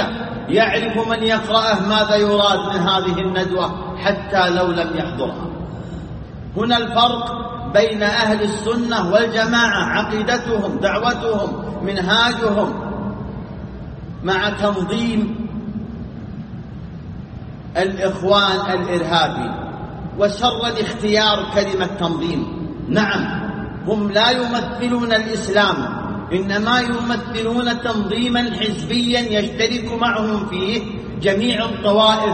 يعرف من يقرأه ماذا يراد من هذه الندوة حتى لو لم يحضرها. هنا الفرق بين أهل السنة والجماعة، عقيدتهم، دعوتهم، منهاجهم، مع تنظيم الإخوان الإرهابي. وشر الاختيار كلمة تنظيم. نعم، هم لا يمثلون الإسلام، إنما يمثلون تنظيما حزبيا يشترك معهم فيه جميع الطوائف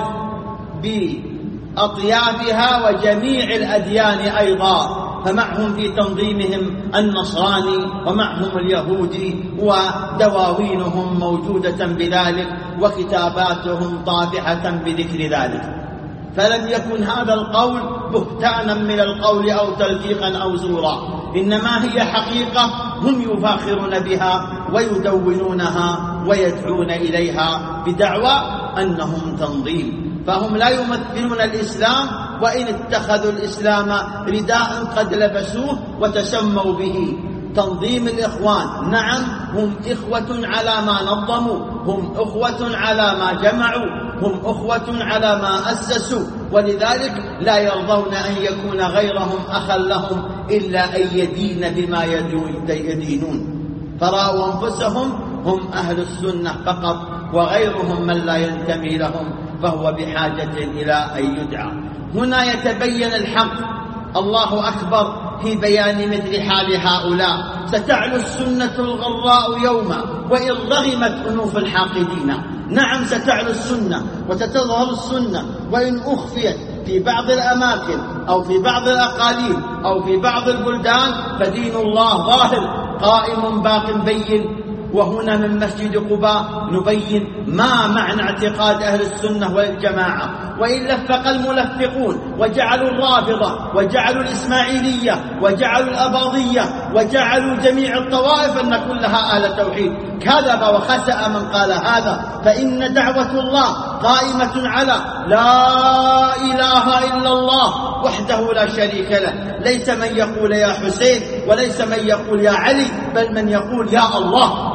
بأطيافها وجميع الأديان أيضا، فمعهم في تنظيمهم النصراني ومعهم اليهودي، ودواوينهم موجودة بذلك وكتاباتهم طافحة بذكر ذلك. فلم يكن هذا القول بهتانا من القول أو تلفيقا أو زورا، إنما هي حقيقة هم يفاخرون بها ويدونونها ويدعون إليها بدعوى أنهم تنظيم. فهم لا يمثلون الإسلام، وإن اتخذوا الإسلام رداء قد لبسوه وتسموا به تنظيم الإخوان. نعم، هم إخوة على ما نظموا، هم أخوة على ما جمعوا، هم أخوة على ما أسسوا، ولذلك لا يرضون أن يكون غيرهم أخا لهم إلا أن يدين بما يدينون. فرأوا أنفسهم هم أهل السنة فقط، وغيرهم من لا ينتمي لهم فهو بحاجة إلى أن يدعى. هنا يتبين الحق. الله أكبر في بيان مثل حال هؤلاء. ستعلو السنة الغراء يوما وإن رغمت أنوف الحاقدين. نعم، ستعلو السنة وتتظهر السنة، وإن أخفيت في بعض الأماكن أو في بعض الأقاليم أو في بعض البلدان فدين الله ظاهر قائم باق بين. وهنا من مسجد قباء نبين ما معنى اعتقاد أهل السنة والجماعة. وإن لفق الملفقون وجعلوا الرافضة وجعلوا الإسماعيلية وجعلوا الأباضية وجعلوا جميع الطوائف أن كلها أهل توحيد، كذب وخسأ من قال هذا. فإن دعوة الله قائمة على لا إله إلا الله وحده لا شريك له، ليس من يقول يا حسين وليس من يقول يا علي، بل من يقول يا الله.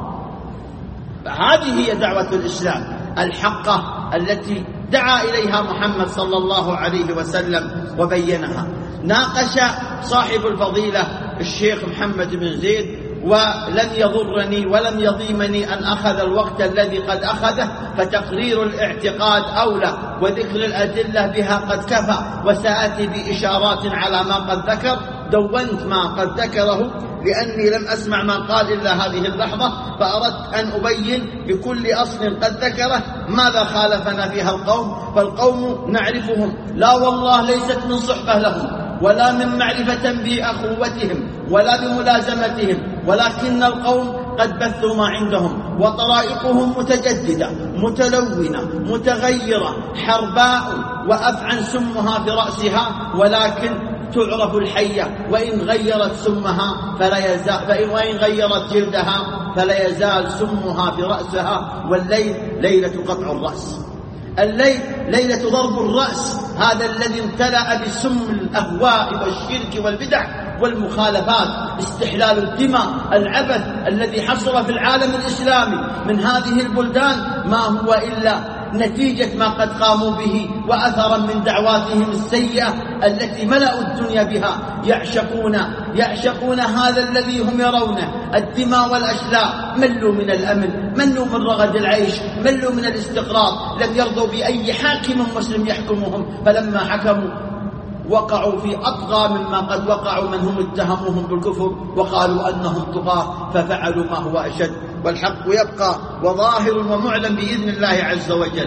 هذه هي دعوة الإسلام الحقة التي دعا إليها محمد صلى الله عليه وسلم وبينها. ناقش صاحب الفضيلة الشيخ محمد بن زيد، ولم يضرني ولم يضيمني أن أخذ الوقت الذي قد أخذه، فتقرير الاعتقاد أولى وذكر الأدلة بها قد كفى، وسأتي بإشارات على ما قد ذكر. دونت ما قد ذكره لأني لم أسمع ما قال إلا هذه اللحظة، فأردت أن أبين بكل أصل قد ذكره ماذا خالفنا فيها القوم. فالقوم نعرفهم، لا والله ليست من صحبة لهم ولا من معرفة بأخوتهم ولا بملازمتهم، ولكن القوم قد بثوا ما عندهم، وطرائقهم متجددة متلونة متغيرة حرباء وأفعى سمها في رأسها، ولكن تعرف الحية وإن غيرت سمها فلا يزال، وإن غيرت جلدها فلا يزال سمها في رأسها. والليل ليلة قطع الرأس، الليل ليلة ضرب الرأس، هذا الذي امتلأ بسم الأهواء والشرك والبدع والمخالفات، استحلال الدماء، العبث الذي حصل في العالم الإسلامي من هذه البلدان ما هو إلا نتيجة ما قد قاموا به وأثرا من دعواتهم السيئة التي ملأوا الدنيا بها. يعشقون يعشقون هذا الذي هم يرونه، الدماء والأشلاء. ملوا من الأمن، ملوا من رغد العيش، ملوا من الاستقرار، لم يرضوا بأي حاكم مسلم يحكمهم، فلما حكموا وقعوا في أطغى مما قد وقعوا من هم اتهموهم بالكفر وقالوا أنهم طغاة ففعلوا ما هو أشد. والحق يبقى وظاهر ومعلن بإذن الله عز وجل.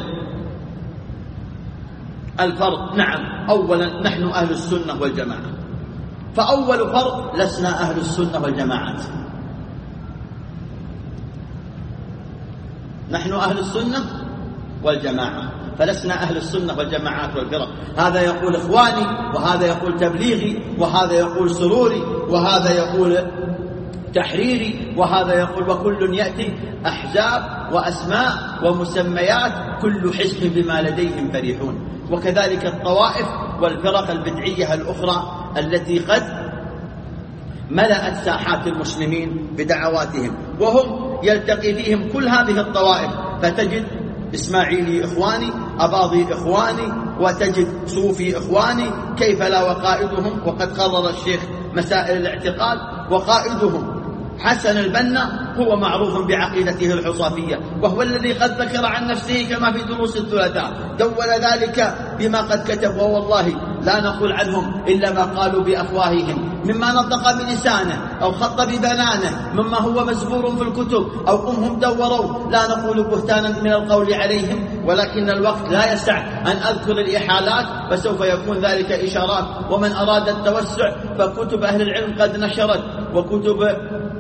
الفرق، نعم، أولا نحن أهل السنة والجماعة. فأول فرق، لسنا أهل السنة والجماعات. نحن أهل السنة والجماعة، فلسنا أهل السنة والجماعات والفرق. هذا يقول إخواني، وهذا يقول تبليغي، وهذا يقول سروري، وهذا يقول تحريري، وهذا يقول، وكل يأتي أحزاب وأسماء ومسميات، كل حزب بما لديهم فرحون. وكذلك الطوائف والفرق البدعية الأخرى التي قد ملأت ساحات المسلمين بدعواتهم، وهم يلتقي فيهم كل هذه الطوائف، فتجد إسماعيلي إخواني، أباضي إخواني، وتجد صوفي إخواني، كيف لا وقائدهم. وقد قرر الشيخ مسائل الاعتقاد، وقائدهم حسن البنا هو معروف بعقيدته الحصافية، وهو الذي قد ذكر عن نفسه كما في دروس الثلاثاء، دول ذلك بما قد كتب، ووالله لا نقول عنهم إلا ما قالوا بأفواههم، مما نطق بلسانه أو خط ببنانه، مما هو مزبور في الكتب أو هم دوروا. لا نقول بهتانا من القول عليهم، ولكن الوقت لا يسع أن أذكر الإحالات، فسوف يكون ذلك إشارات. ومن أراد التوسع فكتب أهل العلم قد نشرت، وكتب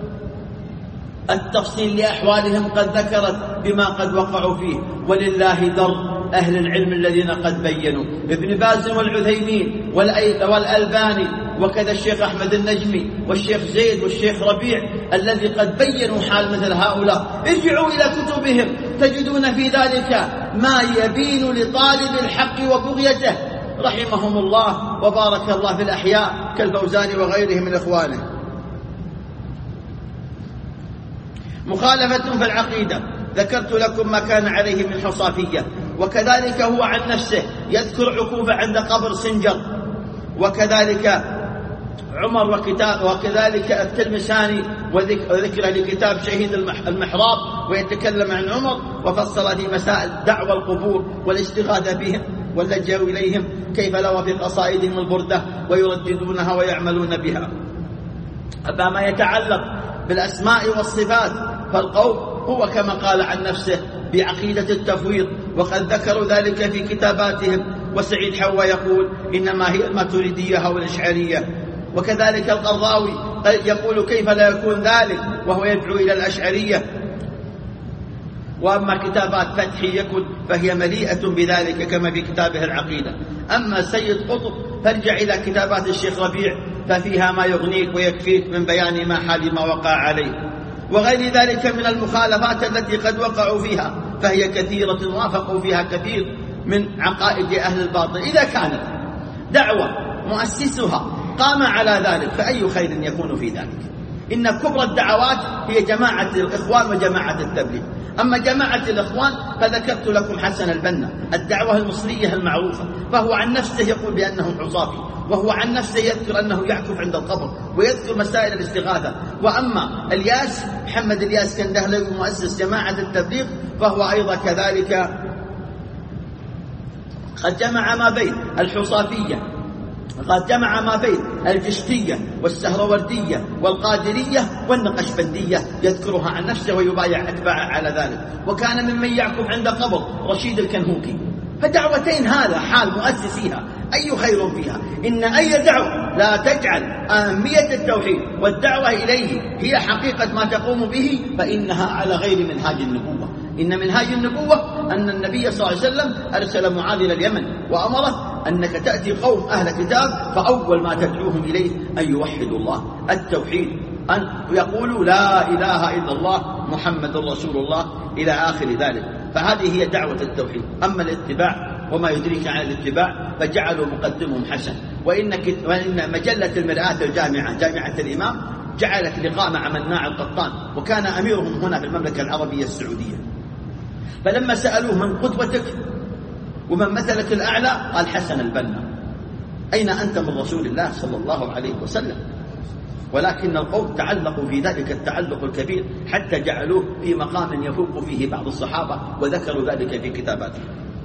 التفصيل لأحوالهم قد ذكرت بما قد وقعوا فيه، ولله در أهل العلم الذين قد بينوا، ابن باز والعثيمين والألباني، وكذا الشيخ أحمد النجمي والشيخ زيد والشيخ ربيع الذي قد بينوا حال مثل هؤلاء. ارجعوا إلى كتبهم تجدون في ذلك ما يبين لطالب الحق وبغيته رحمهم الله وبارك الله في الأحياء كالفوزاني وغيره من إخوانه. مخالفة في العقيدة، ذكرت لكم ما كان عليه من حصافية، وكذلك هو عن نفسه يذكر عكوفة عند قبر سنجر، وكذلك عمر وكتاب، وكذلك التلمساني وذكره لكتاب شهيد المحراب، ويتكلم عن عمر وفصل في مسائل دعوى القبور والاستغاثة بهم واللجأ إليهم، كيف لو في قصائدهم البردة ويرددونها ويعملون بها. أما ما يتعلق بالأسماء والصفات فالقول هو كما قال عن نفسه بعقيدة التفويض، وقد ذكروا ذلك في كتاباتهم. وسعيد حوا يقول إنما هي الماتريدية أو الأشعرية، وكذلك القرضاوي يقول كيف لا يكون ذلك وهو يدعو إلى الأشعرية. وأما كتابات فتحي يكن فهي مليئة بذلك كما في كتابه العقيدة. أما سيد قطب فارجع إلى كتابات الشيخ ربيع ففيها ما يغنيك ويكفيك من بيان ما حال ما وقع عليه، وغير ذلك من المخالفات التي قد وقعوا فيها، فهي كثيرة وافقوا فيها كثير من عقائد أهل الباطل. إذا كانت دعوة مؤسسها قام على ذلك فأي خير يكون في ذلك. إن كبرى الدعوات هي جماعة الإخوان وجماعة التبليغ. أما جماعة الإخوان فذكرت لكم حسن البنا الدعوة المصرية المعروفة، فهو عن نفسه يقول بأنه عصافي، وهو عن نفسه يذكر أنه يعكف عند القبر ويذكر مسائل الاستغاثة. وأما الياس محمد الياس كندهلوي مؤسس جماعة التبليغ فهو أيضا كذلك قد جمع ما بين الحصافية، قد جمع ما بين الجشتية والسهروردية والقادرية والنقشبندية، يذكرها عن نفسه ويبايع أتباعه على ذلك. وكان ممن يعكف عند قبر رشيد الكنهوكي. فدعوتين هذا حال مؤسسيها، أي خير فيها. إن أي دعوة لا تجعل أهمية التوحيد والدعوة إليه هي حقيقة ما تقوم به فإنها على غير منهاج النبوة. إن منهاج النبوة أن النبي صلى الله عليه وسلم أرسل معاذ إلى اليمن وأمره أنك تأتي قوم أهل كتاب فأول ما تدعوهم إليه أن يوحدوا الله، التوحيد، أن يقولوا لا إله إلا الله محمد رسول الله إلى آخر ذلك. فهذه هي دعوة التوحيد. أما الاتباع وما يدريك عن الاتباع فجعلوا مقدمهم حسن. وإن, وإن مجلة المرآة الجامعة جامعة الإمام جعلت لقاء مع مناع القطان، وكان أميرهم هنا في المملكة العربية السعودية. فلما سألوه من قدوتك ومن مثلك الأعلى قال حسن البنا. أين أنت من رسول الله صلى الله عليه وسلم؟ ولكن القوم تعلقوا في ذلك التعلق الكبير حتى جعلوه في مقام يفوق فيه بعض الصحابة، وذكروا ذلك في كتاباتهم.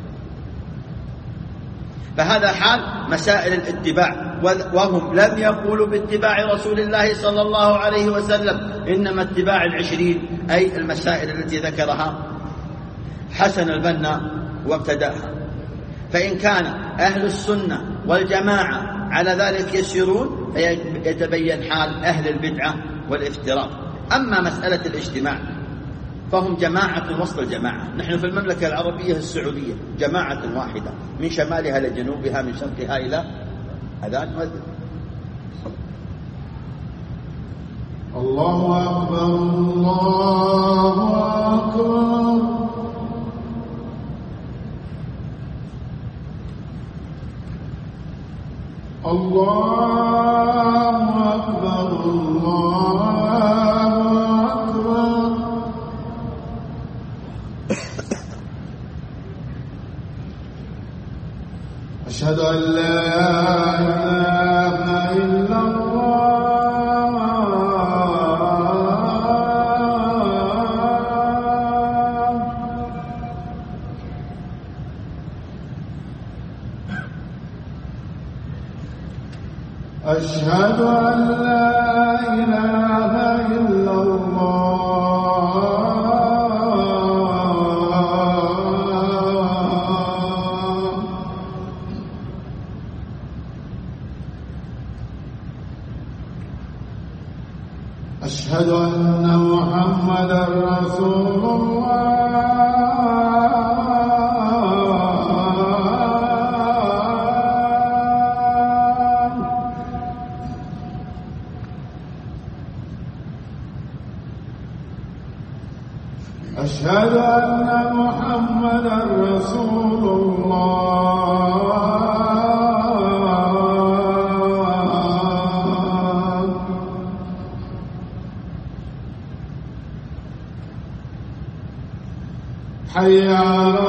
فهذا حال مسائل الاتباع، وهم لم يقولوا باتباع رسول الله صلى الله عليه وسلم، إنما اتباع العشرين، أي المسائل التي ذكرها حسن البنا وابتدأها. فإن كان أهل السنة والجماعة على ذلك يسيرون فيتبين حال أهل البدعة والافتراق. أما مسألة الاجتماع فهم جماعة وسط الجماعة. نحن في المملكة العربية السعودية جماعة واحدة من شمالها لجنوبها، من شرقها إلى أذان مؤذن. الله أكبر الله أكبر. الله أكبر الله أكبر. أشهد أن لا إله إلا الله أشهد أن لا إله إلا الله أشهد أن محمدا رسول الله أشهد أن محمدا رسول الله حي على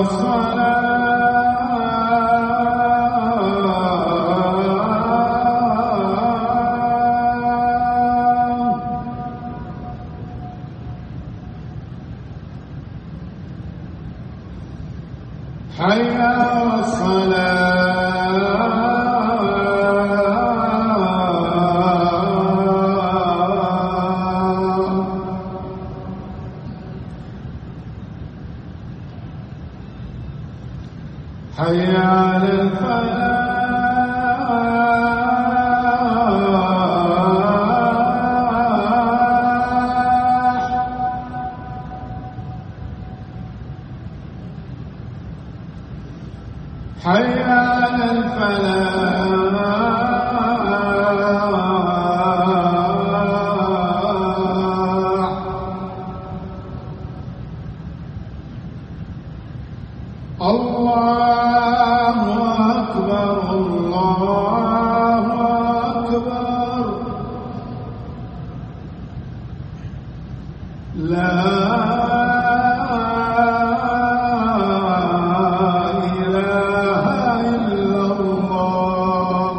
الصلاة حي على الصلاة حي على الفلاح حي على الفلاح الله أكبر الله أكبر لا إله إلا الله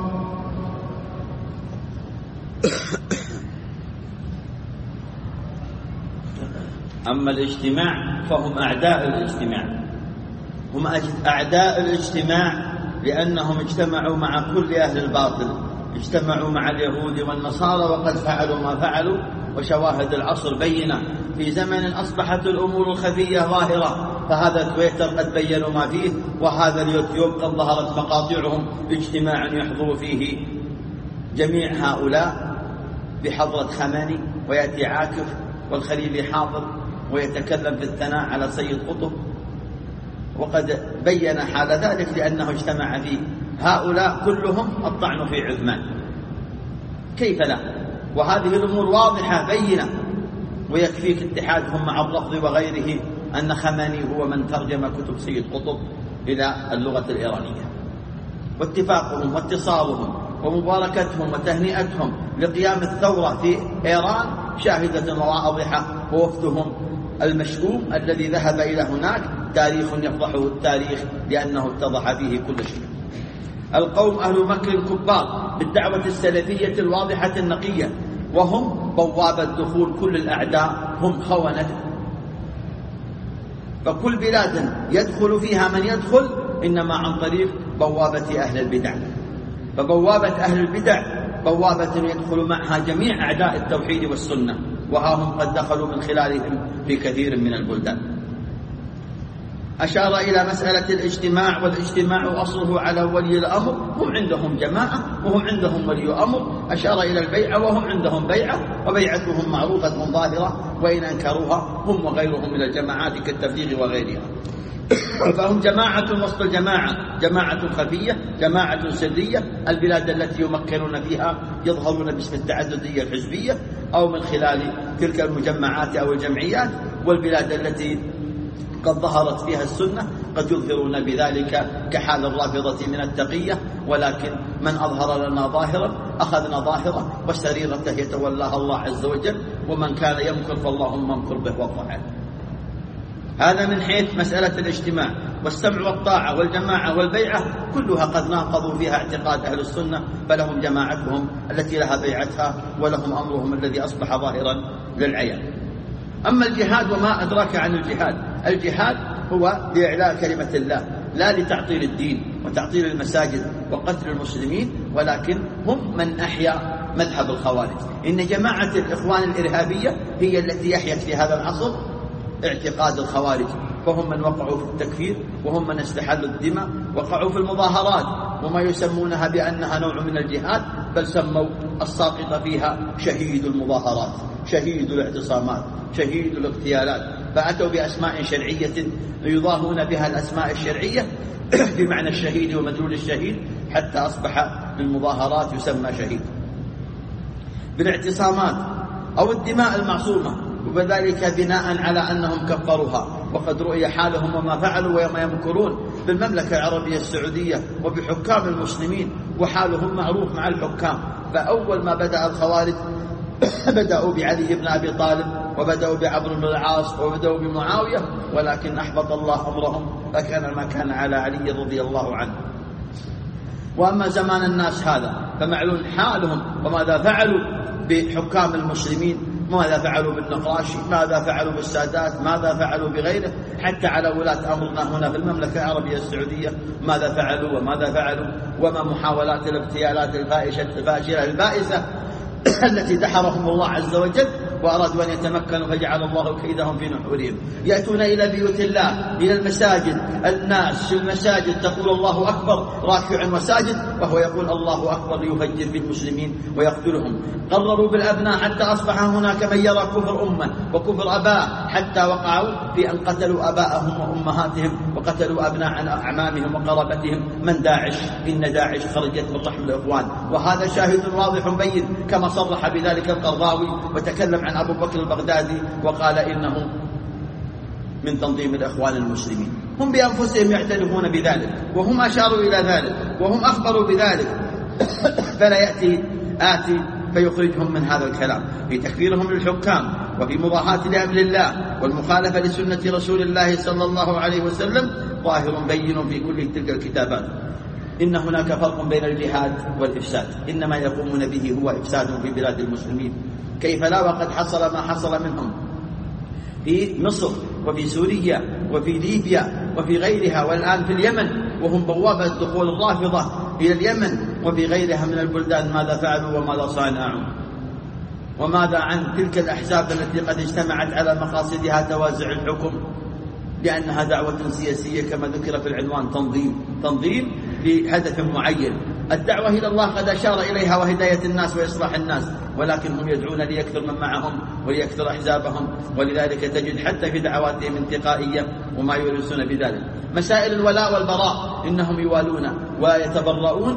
أما الاجتماع فهم أعداء الاجتماع، هم أعداء الاجتماع لأنهم اجتمعوا مع كل أهل الباطل، اجتمعوا مع اليهود والنصارى وقد فعلوا ما فعلوا، وشواهد العصر بينة. في زمن أصبحت الأمور الخفية ظاهرة، فهذا تويتر قد بيّنوا ما فيه، وهذا اليوتيوب قد ظهرت مقاطعهم اجتماع يحضر فيه جميع هؤلاء بحضرة خماني، ويأتي عاكف والخليلي حاضر ويتكلم في الثناء على سيد قطب، وقد بيّن حال ذلك لأنه اجتمع فيه هؤلاء كلهم الطعن في عثمان، كيف لا؟ وهذه الأمور واضحة بينة، ويكفيك اتحادهم مع الرفض وغيره أن خماني هو من ترجم كتب سيد قطب إلى اللغة الإيرانية. واتفاقهم واتصالهم ومباركتهم وتهنئتهم لقيام الثورة في إيران شاهدة واضحة، ووفدهم المشؤوم الذي ذهب إلى هناك تاريخ يفضحه التاريخ لأنه اتضح فيه كل شيء. القوم أهل مكر الكبار بالدعوة السلفية الواضحة النقية، وهم بوابة دخول كل الأعداء، هم خونة. فكل بلاد يدخل فيها من يدخل إنما عن طريق بوابة أهل البدع، فبوابة أهل البدع بوابة يدخل معها جميع أعداء التوحيد والسنة، وها هم قد دخلوا من خلالهم في كثير من البلدان. أشار إلى مسألة الاجتماع، والاجتماع أصله على ولي الأمر، هم عندهم جماعة وهم عندهم ولي أمر. أشار إلى البيعة وهم عندهم بيعة، وبيعتهم معروفة ظاهرة، وإن أنكروها هم وغيرهم من الجماعات كالتبليغ وغيرها. فهم جماعة وسط الجماعة، جماعة خفية، جماعة سرية. البلاد التي يمكنون فيها يظهرون باسم التعددية الحزبية أو من خلال تلك المجمعات أو الجمعيات، والبلاد التي قد ظهرت فيها السنة قد يظهرون بذلك كحال الرافضة من التقية، ولكن من أظهر لنا ظاهرا أخذنا ظاهرة، والسريرة يتولاها الله عز وجل، ومن كان يمكر فاللهم امكر به واقطع عنه. هذا من حيث مسألة الاجتماع والسمع والطاعة والجماعة والبيعة، كلها قد ناقضوا فيها اعتقاد أهل السنة، فلهم جماعتهم التي لها بيعتها ولهم أمرهم الذي أصبح ظاهرا للعيان. أما الجهاد وما أدراك عن الجهاد، الجهاد هو لإعلاء كلمة الله، لا لتعطيل الدين وتعطيل المساجد وقتل المسلمين، ولكن هم من أحيا مذهب الخوارج. إن جماعة الإخوان الإرهابية هي التي أحيت في هذا العصر اعتقاد الخوارج، فهم من وقعوا في التكفير وهم من استحلوا الدماء، وقعوا في المظاهرات وما يسمونها بأنها نوع من الجهاد، بل سموا الساقط فيها شهيد المظاهرات، شهيد الاعتصامات، شهيد الاغتيالات، فأتوا بأسماء شرعية يضاهون بها الأسماء الشرعية بمعنى الشهيد ومدلول الشهيد، حتى أصبح بالمظاهرات يسمى شهيد. بالاعتصامات أو الدماء المعصومة، وبذلك بناء على أنهم كفروها، وقد رؤي حالهم وما فعلوا وما يمكرون بالمملكة العربية السعودية وبحكام المسلمين، وحالهم معروف مع الحكام. فأول ما بدأ الخوارج بدأوا بعلي بن أبي طالب، وبدأوا بعمرو بن العاص، وبدأوا بمعاوية، ولكن أحبط الله أمرهم فكان ما كان على علي رضي الله عنه. وأما زمان الناس هذا فمعلوم حالهم وماذا فعلوا بحكام المسلمين، ماذا فعلوا بالنقراشي، ماذا فعلوا بالسادات، ماذا فعلوا بغيره، حتى على ولاة أمرنا هنا في المملكة العربية السعودية ماذا فعلوا وماذا فعلوا، وما محاولات الاغتيالات الفاشلة البائسة التي دحرهم الله عز وجل وأرادوا أن يتمكنوا فجعل الله كيدهم في نحورهم. يأتون إلى بيوت الله، إلى المساجد، الناس في المساجد تقول الله أكبر راكع وساجد، وهو يقول الله أكبر ليفجر في المسلمين ويقتلهم. قرروا بالأبناء حتى أصبح هناك من يرى كفر أمه وكفر أباه، حتى وقعوا في أن قتلوا أباءهم وأمهاتهم وقتلوا أبناء أعمامهم وقرابتهم من داعش. إن داعش خرجت من رحم الإخوان، وهذا شاهد واضح بين، كما صرح بذلك القرضاوي وتكلم عن أبو بكر البغدادي وقال إنه من تنظيم الإخوان المسلمين. هم بأنفسهم يعترفون بذلك، وهم أشاروا إلى ذلك، وهم أخبروا بذلك. فلا يأتي آتي فيخرجهم من هذا الكلام في تكفيرهم للحكام، وفي مضاهاة لأمر الله والمخالفة لسنة رسول الله صلى الله عليه وسلم، ظاهر بين في كل تلك الكتابات. إن هناك فرق بين الجهاد والإفساد، إنما يقومون به هو إفساد في بلاد المسلمين، كيف لا وقد حصل ما حصل منهم في مصر وفي سوريا وفي ليبيا وفي غيرها، والآن في اليمن، وهم بوابة دخول الرافضة إلى اليمن وفي غيرها من البلدان. ماذا فعلوا وماذا صنعوا؟ وماذا عن تلك الأحزاب التي قد اجتمعت على مقاصدها توازع الحكم، لأنها دعوة سياسية كما ذكر في العنوان، تنظيم تنظيم لهدف معين. الدعوة إلى الله قد أشار إليها وهداية الناس وإصلاح الناس، ولكن هم يدعون ليكثر من معهم وليكثر أحزابهم، ولذلك تجد حتى في دعواتهم انتقائية وما يورثون بذلك. مسائل الولاء والبراء إنهم يوالون ويتبرؤون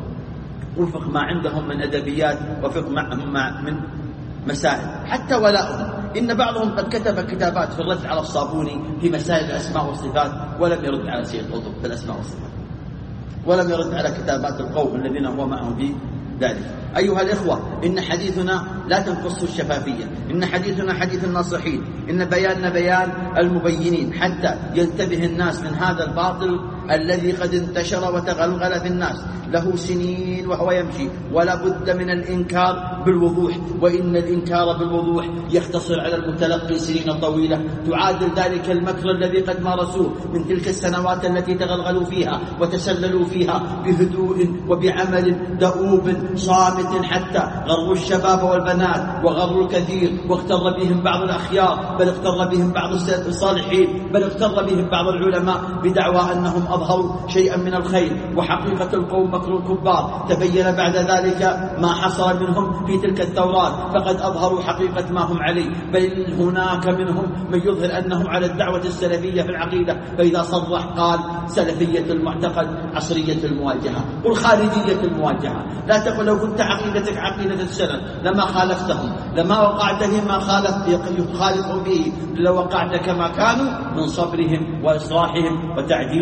وفق ما عندهم من أدبيات، وفق معهم مع من مسائل حتى ولاؤهم. إن بعضهم قد كتب كتابات في الرد على الصابوني في مسائل الأسماء والصفات، ولم يرد على سيد قطب في الأسماء والصفات، ولم يرد على كتابات القوم الذين هو معهم في ذلك. أيها الإخوة، إن حديثنا لا تنقص الشفافية، إن حديثنا حديث الناصحين، إن بياننا بيان المبينين، حتى ينتبه الناس من هذا الباطل الذي قد انتشر وتغلغل في الناس له سنين وهو يمشي، ولا بد من الإنكار بالوضوح. وإن الإنكار بالوضوح يختصر على المتلقي سنين طويلة تعادل ذلك المكر الذي قد مارسوه من تلك السنوات التي تغلغلوا فيها وتسللوا فيها بهدوء وبعمل دؤوب صامت، حتى غروا الشباب والبنات وغروا الكثير، واغتر بهم بعض الأخيار، بل اغتر بهم بعض الصالحين، بل اغتر بهم بعض العلماء بدعوى أنهم أظهروا شيئا من الخير، وحقيقة القوم مكر الكبار. تبين بعد ذلك ما حصل منهم في تلك الثورات، فقد أظهروا حقيقة ما هم عليه، بل هناك منهم من يظهر أنهم على الدعوة السلفية في العقيدة، فإذا صرح قال سلفية المعتقد، عصرية المواجهة، قل خارجية المواجهة. لا تقل لو كنت عقيدتك عقيدة السلف لما خالفتهم، لما وقعت فيما خالف يخالفهم به، لو وقعت كما كانوا من صبرهم وإصلاحهم وتعديلهم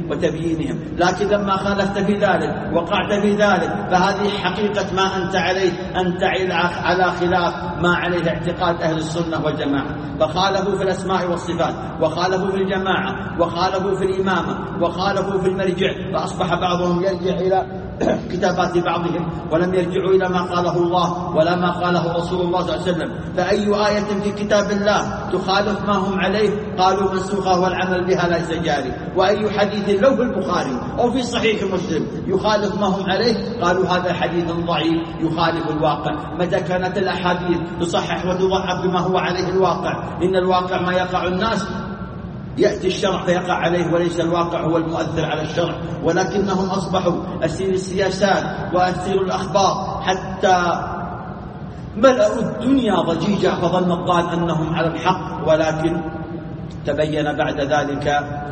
وتبيينهم. لكن لما خالفت في ذلك وقعت في ذلك فهذه حقيقة ما أنت عليه، أنت على خلاف ما عليه اعتقاد أهل السنة والجماعة. فخالفوا في الأسماء والصفات، وخالفوا في الجماعة، وخالفوا في الإمامة، وخالفوا في المرجع، فأصبح بعضهم يرجع إلى كتابات بعضهم ولم يرجعوا إلى ما قاله الله ولا ما قاله رسول الله صلى الله عليه وسلم. فأي آية في كتاب الله تخالف ما هم عليه قالوا منسوخة والعمل بها ليس جاري، وأي حديث لو في البخاري أو في صحيح مسلم يخالف ما هم عليه قالوا هذا حديث ضعيف يخالف الواقع. متى كانت الأحاديث تصحح وتضعف بما هو عليه الواقع؟ إن الواقع ما يقع الناس يأتي الشرع فيقع عليه، وليس الواقع هو المؤثر على الشرع، ولكنهم أصبحوا أسير السياسات وأسير الأخبار حتى ملأوا الدنيا ضجيجا، فظن الظان أنهم على الحق، ولكن تبين بعد ذلك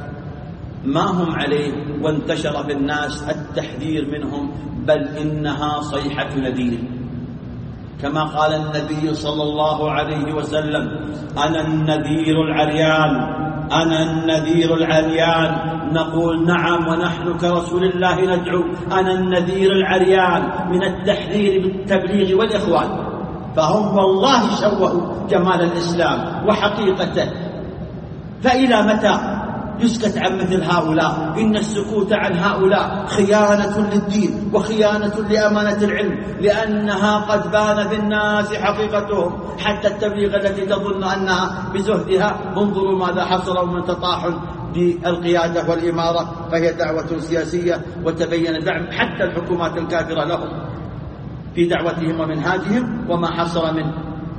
ما هم عليه وانتشر في الناس التحذير منهم، بل إنها صيحة نذير. كما قال النبي صلى الله عليه وسلم: أنا النذير العريان، أنا النذير العريان. نقول نعم، ونحن كرسول الله ندعو أنا النذير العريان من التحذير بالتبليغ والإخوان. فهم والله شوهوا جمال الإسلام وحقيقته. فإلى متى يسكت عن مثل هؤلاء؟ إن السكوت عن هؤلاء خيانة للدين وخيانة لأمانة العلم، لأنها قد بان في الناس حقيقتهم. حتى التبليغ التي تظن أنها بزهدها، انظروا ماذا حصل من تطاحن بالقيادة والإمارة، فهي دعوة سياسية، وتبين دعم حتى الحكومات الكافرة لهم في دعوتهم ومنهاجهم، وما حصل من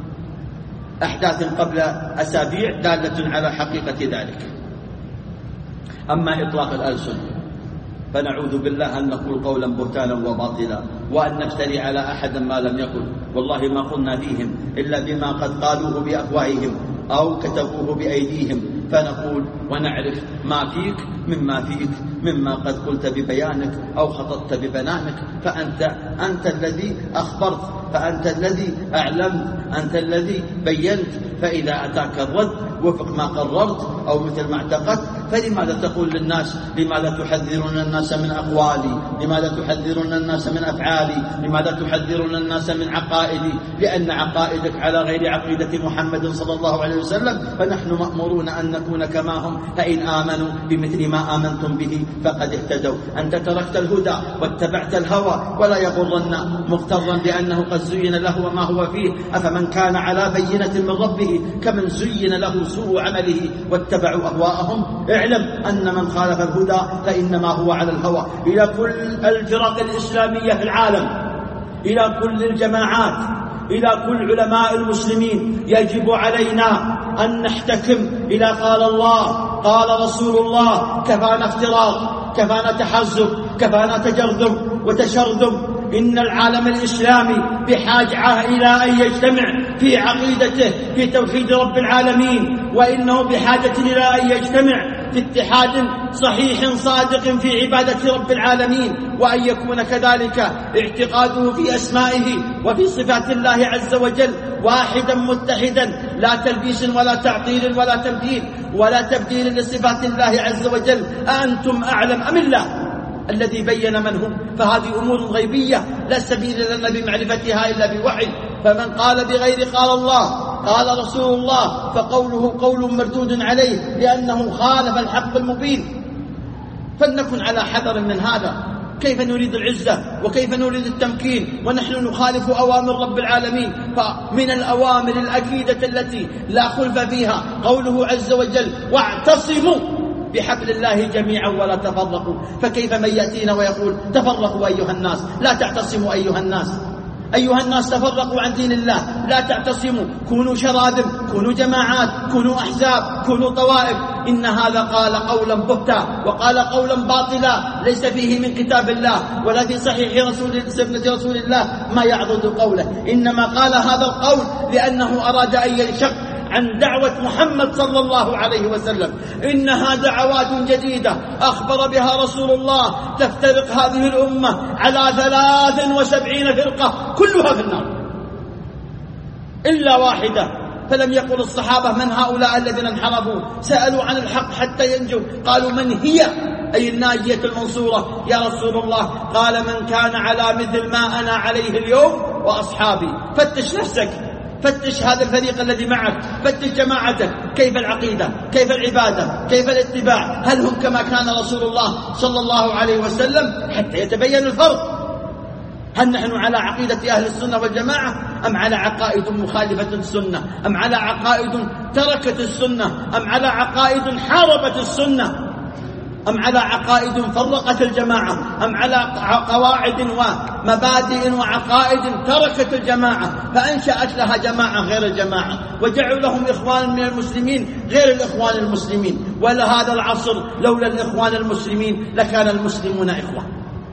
أحداث قبل أسابيع دالة على حقيقة ذلك. أما إطلاق الألسن فنعوذ بالله أن نقول قولا بهتانا وباطلا، وأن نفتري على أحد ما لم يقل. والله ما قلنا فيهم إلا بما قد قالوه بأفواههم أو كتبوه بأيديهم، فنقول ونعرف ما فيك مما فيك مما قد قلت ببيانك أو خططت ببنانك، فأنت أنت الذي أخبرت، فأنت الذي أعلمت، أنت الذي بينت. فإذا أتاك الرد وفق ما قررت أو مثل ما اعتقدت، فلماذا تقول للناس لماذا تحذرون الناس من أقوالي؟ لماذا تحذرون الناس من أفعالي؟ لماذا تحذرون الناس من عقائدي؟ لأن عقائدك على غير عقيدة محمد صلى الله عليه وسلم، فنحن مأمورون أن نكون كما هم. فإن آمنوا بمثل ما آمنتم به فقد اهتدوا. أنت تركت الهدى واتبعت الهوى، ولا يغرن مغترا بأنه قد زين له وما هو فيه. أفمن كان على بينة من ربه كمن زين له سوء عمله واتبعوا أهواءهم. اعلم أن من خالف الهدى فإنما هو على الهوى. إلى كل الفرق الإسلامية في العالم، إلى كل الجماعات، إلى كل علماء المسلمين، يجب علينا أن نحتكم إلى قال الله قال رسول الله. كفانا افتراض، كفانا تحزب، كفانا تجرذم وتشرذم. إن العالم الإسلامي بحاجة إلى أن يجتمع في عقيدته في توحيد رب العالمين، وإنه بحاجة إلى أن يجتمع في اتحاد صحيح صادق في عبادة رب العالمين، وأن يكون كذلك اعتقاده في أسمائه وفي صفات الله عز وجل واحدا متحدا، لا تلبيس ولا تعطيل ولا تمثيل ولا تبديل لصفات الله عز وجل. أنتم أعلم أم الله الذي بين من هم؟ فهذه أمور غيبية لا سبيل لنا بمعرفتها إلا بوحي. فمن قال بغير قال الله قال رسول الله فقوله قول مردود عليه، لأنه خالف الحق المبين. فلنكن على حذر من هذا. كيف نريد العزة وكيف نريد التمكين ونحن نخالف أوامر رب العالمين؟ فمن الأوامر الأكيدة التي لا خلف فيها قوله عز وجل: واعتصموا بحبل الله جميعا ولا تفرقوا. فكيف من يأتينا ويقول تفرقوا أيها الناس؟ لا تعتصموا أيها الناس. أيها الناس تفرقوا عن دين الله، لا تعتصموا. كونوا شراذم، كونوا جماعات، كونوا أحزاب، كونوا طوائف. إن هذا قال قولا بهتا وقال قولا باطلا ليس فيه من كتاب الله ولا في صحيح رسول سنة رسول الله ما يعضد قوله. إنما قال هذا القول لأنه أراد أن ينشق عن دعوة محمد صلى الله عليه وسلم. إنها دعوات جديدة أخبر بها رسول الله، تفترق هذه الأمة على ثلاث وسبعين فرقة كلها في النار إلا واحدة. فلم يقل الصحابة من هؤلاء الذين انحرفوا؟ سألوا عن الحق حتى ينجوا، قالوا من هي؟ أي الناجية المنصورة يا رسول الله؟ قال من كان على مثل ما أنا عليه اليوم وأصحابي. فتش نفسك، فتش هذا الفريق الذي معك، فتش جماعتك، كيف العقيدة، كيف العبادة، كيف الاتباع، هل هم كما كان رسول الله صلى الله عليه وسلم؟ حتى يتبين الفرق. هل نحن على عقيدة أهل السنة والجماعة أم على عقائد مخالفة السنة، أم على عقائد تركت السنة، أم على عقائد حاربت السنة، أم على عقائد فرقت الجماعة، أم على قواعد ومبادئ وعقائد تركت الجماعة فأنشأت لها جماعة غير الجماعة وجعلوا لهم إخوان من المسلمين غير الإخوان المسلمين. ولهذا العصر لولا الإخوان المسلمين لكان المسلمون إخوان،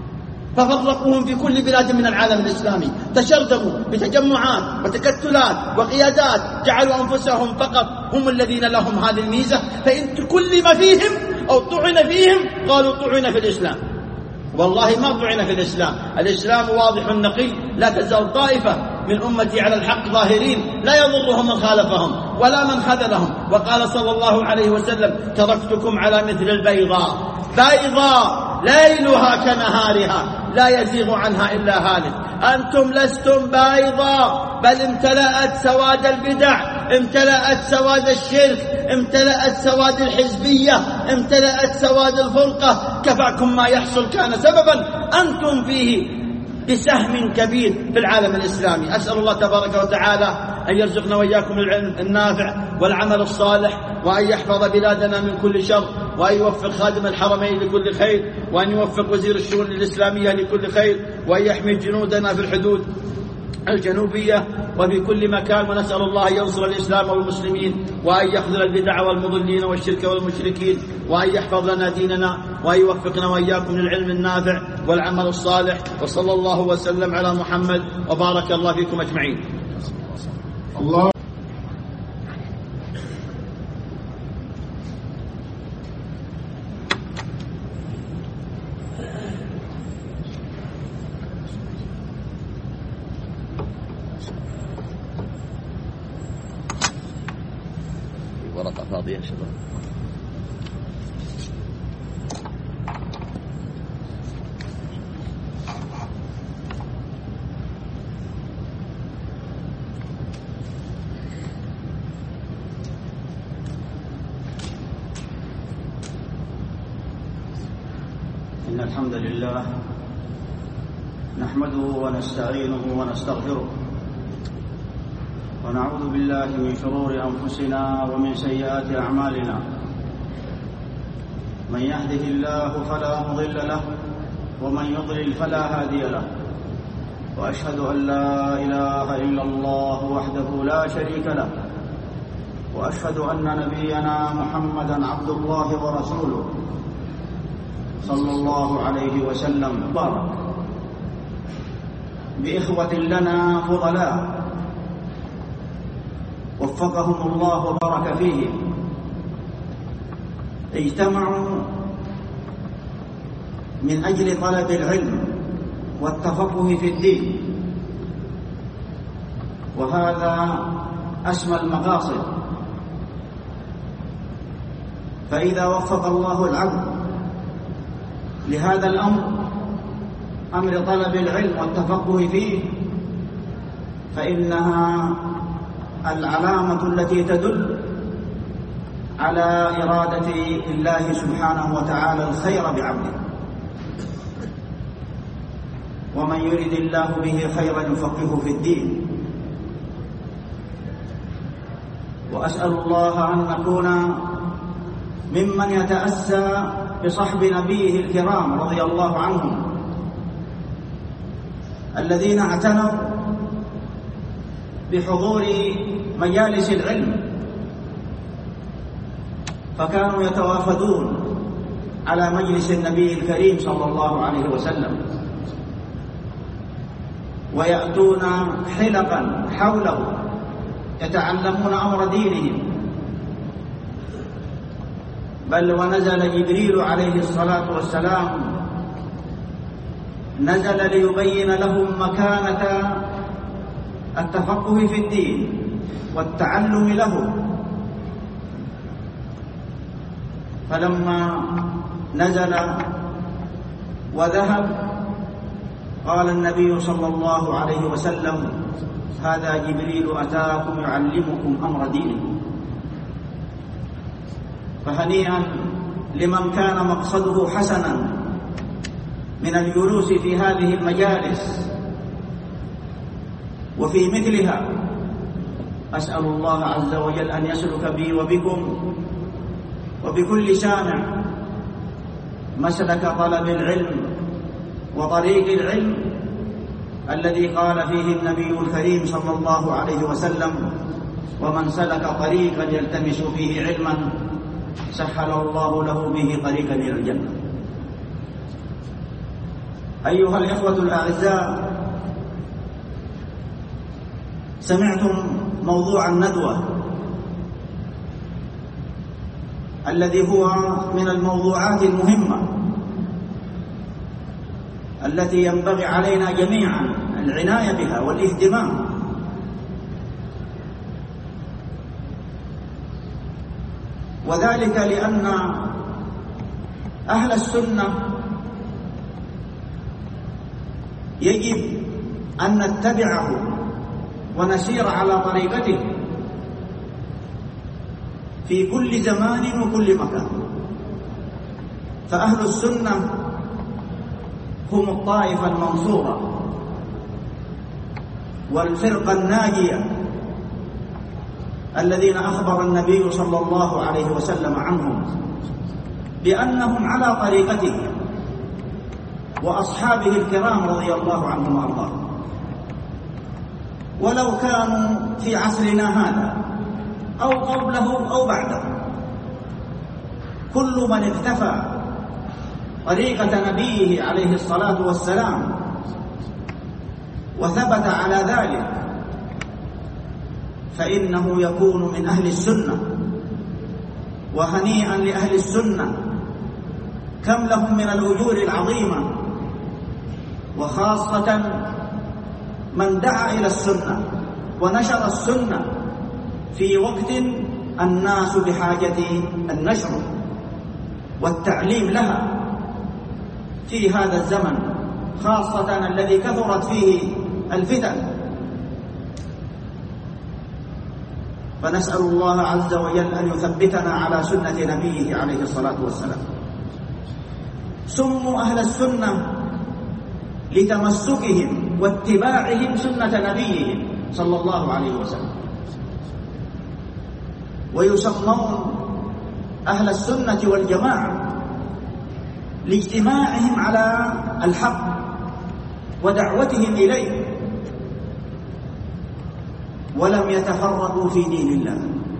ففرقوهم في كل بلاد من العالم الإسلامي، تشرذموا بتجمعات وتكتلات وقيادات، جعلوا أنفسهم فقط هم الذين لهم هذه الميزة، فإن تكلم فيهم أو طعن فيهم قالوا طعن في الإسلام. والله ما طعن في الإسلام، الإسلام واضح نقي، لا تزال طائفة من أمتي على الحق ظاهرين لا يضرهم من خالفهم ولا من خذلهم. وقال صلى الله عليه وسلم تركتكم على مثل البيضاء بيضاء ليلها كنهارها لا يزيغ عنها إلا هالك. أنتم لستم بيضاء، بل امتلأت سواد البدع، امتلأت سواد الشرك، امتلأت سواد الحزبية، امتلأت سواد الفرقة. كفاكم ما يحصل كان سببا أنتم فيه بسهم كبير في العالم الإسلامي. أسأل الله تبارك وتعالى أن يرزقنا وإياكم العلم النافع والعمل الصالح، وأن يحفظ بلادنا من كل شر، وأن يوفق خادم الحرمين لكل خير، وأن يوفق وزير الشؤون الإسلامية لكل خير، وأن يحمي جنودنا في الحدود الجنوبية وفي كل مكان. ونسأل الله أن ينصر الإسلام والمسلمين، وأن يخذل البدع والمضلين والشرك والمشركين، وأن يحفظ لنا ديننا، وأن يوفقنا وإياكم للعلم النافع والعمل الصالح. وصلى الله وسلم على محمد وبارك الله فيكم أجمعين. الله ورقة فاضية يا شباب. إن الحمد لله نحمده ونستعينه ونستغفره، ونعوذ بالله من شرور أنفسنا ومن سيئات أعمالنا. من يهده الله فلا مضل له، ومن يضلل فلا هادي له. وأشهد أن لا إله إلا الله وحده لا شريك له، وأشهد أن نبينا محمدا عبد الله ورسوله صلى الله عليه وسلم. بارك بإخوة لنا فضلاء وفقهم الله وبارك فيهم، اجتمعوا من أجل طلب العلم والتفقه في الدين، وهذا أسمى المقاصد. فإذا وفق الله العبد لهذا الأمر، أمر طلب العلم والتفقه فيه، فإنها العلامة التي تدل على إرادة الله سبحانه وتعالى الخير بعبده. ومن يرد الله به خيرا يفقهه في الدين. وأسأل الله أن نكون ممن يتأسى بصحب نبيه الكرام رضي الله عنهم، الذين اعتنوا بحضور مجالس العلم، فكانوا يتوافدون على مجلس النبي الكريم صلى الله عليه وسلم، ويأتون حلقا حوله يتعلمون أمر دينهم. بل ونزل جبريل عليه الصلاة والسلام، نزل ليبين لهم مكانة التفقه في الدين والتعلم له. فلما نزل وذهب قال النبي صلى الله عليه وسلم: هذا جبريل أتاكم يعلمكم أمر دينكم. فهنيئا لمن كان مقصده حسنا من الجلوس في هذه المجالس وفي مثلها. أسأل الله عز وجل أن يسلك بي وبكم وبكل سامع مسلك طلب العلم وطريق العلم الذي قال فيه النبي الكريم صلى الله عليه وسلم: ومن سلك طريقا يلتمس فيه علما سهل الله له به طريقا إلى الجنة. أيها الإخوة الأعزاء، سمعتم موضوع الندوة الذي هو من الموضوعات المهمة التي ينبغي علينا جميعا العناية بها والاهتمام. وذلك لأن أهل السنة يجب أن نتبعه ونسير على طريقته في كل زمان وكل مكان. فأهل السنة هم الطائفة المنصورة والفرقة الناجية الذين أخبر النبي صلى الله عليه وسلم عنهم بأنهم على طريقته وأصحابه الكرام رضي الله عنهم وأرضاهم. ولو كانوا في عصرنا هذا أو قبله أو بعده، كل من اكتفى طريقة نبيه عليه الصلاة والسلام وثبت على ذلك فإنه يكون من أهل السنة. وهنيئا لأهل السنة، كم لهم من الأجور العظيمة، وخاصة من دعا إلى السنة ونشر السنة في وقت الناس بحاجة النشر والتعليم لها في هذا الزمن، خاصة الذي كثرت فيه الفتن. فنسأل الله عز وجل أن يثبتنا على سنة نبيه عليه الصلاة والسلام. سموا أهل السنة لتمسكهم واتباعهم سنة نبيهم صلى الله عليه وسلم، ويسمون أهل السنة والجماعة لاجتماعهم على الحق ودعوتهم إليه، ولم يتفرقوا في دين الله.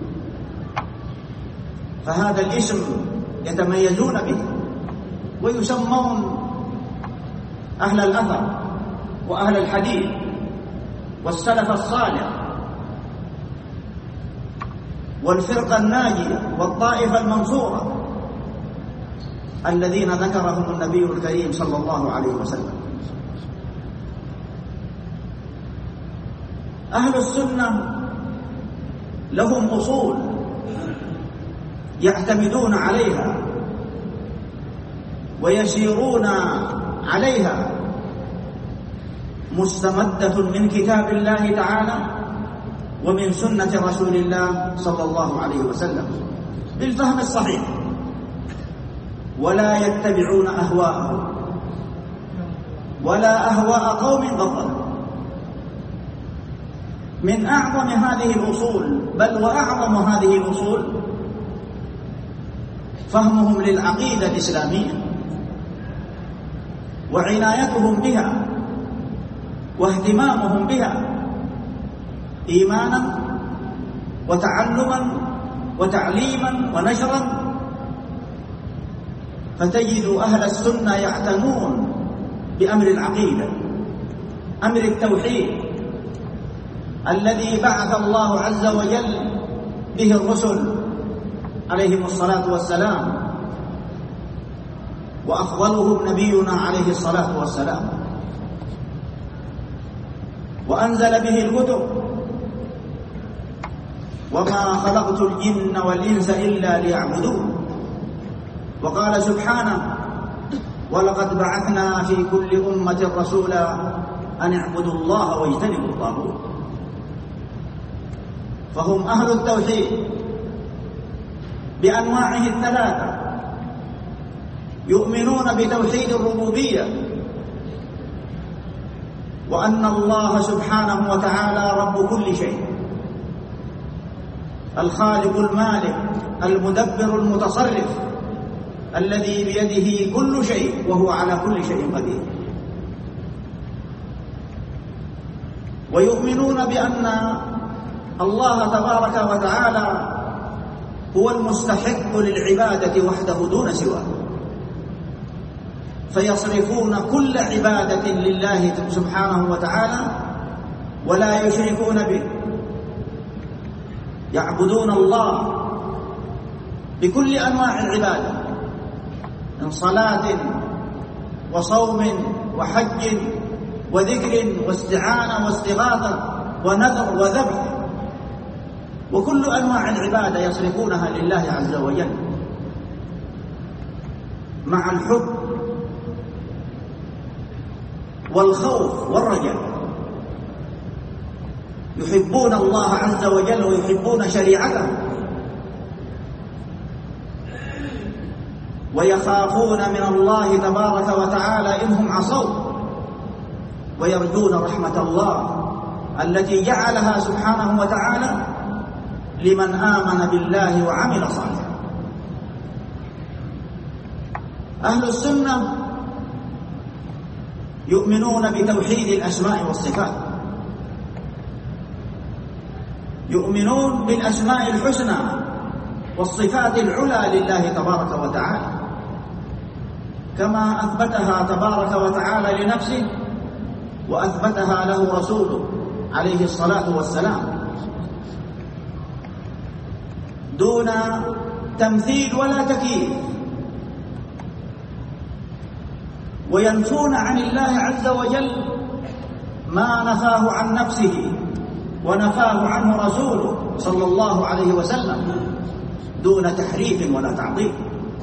فهذا الاسم يتميزون به، ويسمون أهل الأثر وأهل الحديث والسلف الصالح والفرقة الناجية والطائفة المنصورة الذين ذكرهم النبي الكريم صلى الله عليه وسلم. أهل السنة لهم أصول يعتمدون عليها ويسيرون عليها، مستمدة من كتاب الله تعالى ومن سنة رسول الله صلى الله عليه وسلم بالفهم الصحيح، ولا يتبعون أهواءهم ولا أهواء قوم ضلوا. من أعظم هذه الأصول، بل وأعظم هذه الأصول، فهمهم للعقيدة الإسلامية وعنايتهم بها واهتمامهم بها إيمانا وتعلما وتعليما ونشرا. فتجد أهل السنة يعتنون بأمر العقيدة، أمر التوحيد الذي بعث الله عز وجل به الرسل عليهم الصلاة والسلام، وأفضلهم نبينا عليه الصلاة والسلام، وأنزل به الكتب: وما خلقت الجن والإنس إلا ليعبدون. وقال سبحانه: ولقد بعثنا في كل أمة رسولا أن اعبدوا الله واجتنبوا الطاغوت. فهم أهل التوحيد بأنواعه الثلاثة، يؤمنون بتوحيد الربوبية، وأن الله سبحانه وتعالى رب كل شيء، الخالق المالك المدبر المتصرف الذي بيده كل شيء وهو على كل شيء قدير. ويؤمنون بأن الله تبارك وتعالى هو المستحق للعبادة وحده دون سواه، فيصرفون كل عبادة لله سبحانه وتعالى ولا يشركون به، يعبدون الله بكل أنواع العبادة من صلاة وصوم وحج وذكر واستعانة واستغاثة ونذر وذبح، وكل أنواع العبادة يصرفونها لله عز وجل مع الحب والخوف والرجاء. يحبون الله عز وجل ويحبون شريعته، ويخافون من الله تبارك وتعالى إنهم عصوا، ويرجون رحمة الله التي جعلها سبحانه وتعالى لمن آمن بالله وعمل صالحا. أهل السنة يؤمنون بتوحيد الأسماء والصفات، يؤمنون بالأسماء الحسنى والصفات العلى لله تبارك وتعالى كما أثبتها تبارك وتعالى لنفسه وأثبتها له رسوله عليه الصلاة والسلام دون تمثيل ولا تكييف. وينفون عن الله عز وجل ما نفاه عن نفسه ونفاه عنه رسوله صلى الله عليه وسلم دون تحريف ولا تعطيل،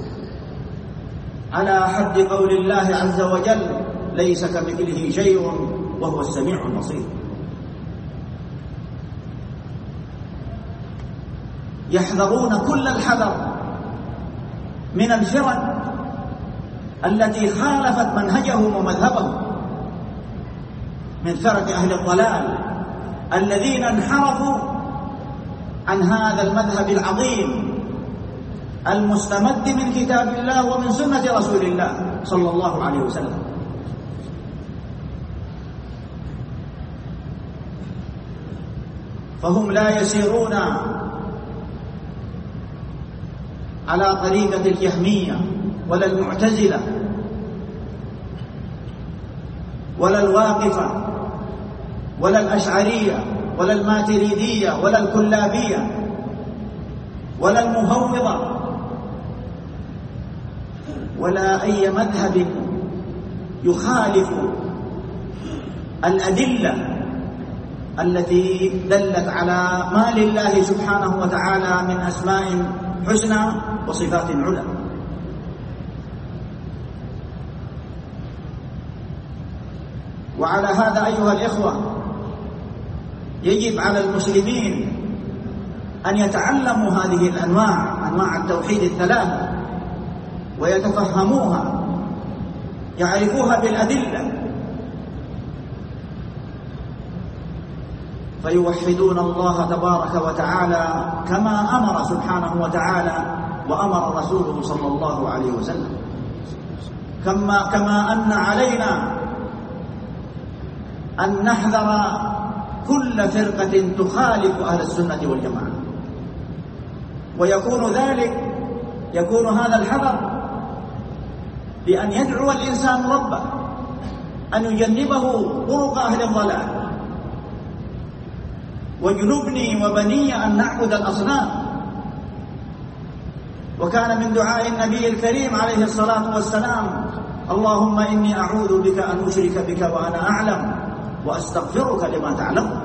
على حد قول الله عز وجل: ليس كمثله شيء وهو السميع البصير. يحذرون كل الحذر من الفرق التي خالفت منهجهم ومذهبهم، من فرق أهل الضلال الذين انحرفوا عن هذا المذهب العظيم المستمد من كتاب الله ومن سنة رسول الله صلى الله عليه وسلم. فهم لا يسيرون على طريقة الجهمية ولا المعتزلة ولا الواقفة ولا الأشعرية ولا الماتريدية ولا الكلابية ولا المفوضة ولا أي مذهب يخالف الأدلة التي دلت على ما لله سبحانه وتعالى من أسماء حسنى وصفات على. وعلى هذا أيها الإخوة يجب على المسلمين أن يتعلموا هذه الأنواع، أنواع التوحيد الثلاثة، ويتفهموها، يعرفوها بالأدلة، فيوحدون الله تبارك وتعالى كما أمر سبحانه وتعالى وأمر رسوله صلى الله عليه وسلم، كما, كما أن علينا أن نحذر كل فرقة تخالف أهل السنة والجماعة. ويكون ذلك يكون هذا الحذر بأن يدعو الإنسان ربه أن يجنبه طرق أهل الضلال، واجنبني وبني أن نعبد الأصنام. وكان من دعاء النبي الكريم عليه الصلاة والسلام: اللهم إني أعوذ بك أن أشرك بك وأنا أعلم وأستغفرك لما تعلم.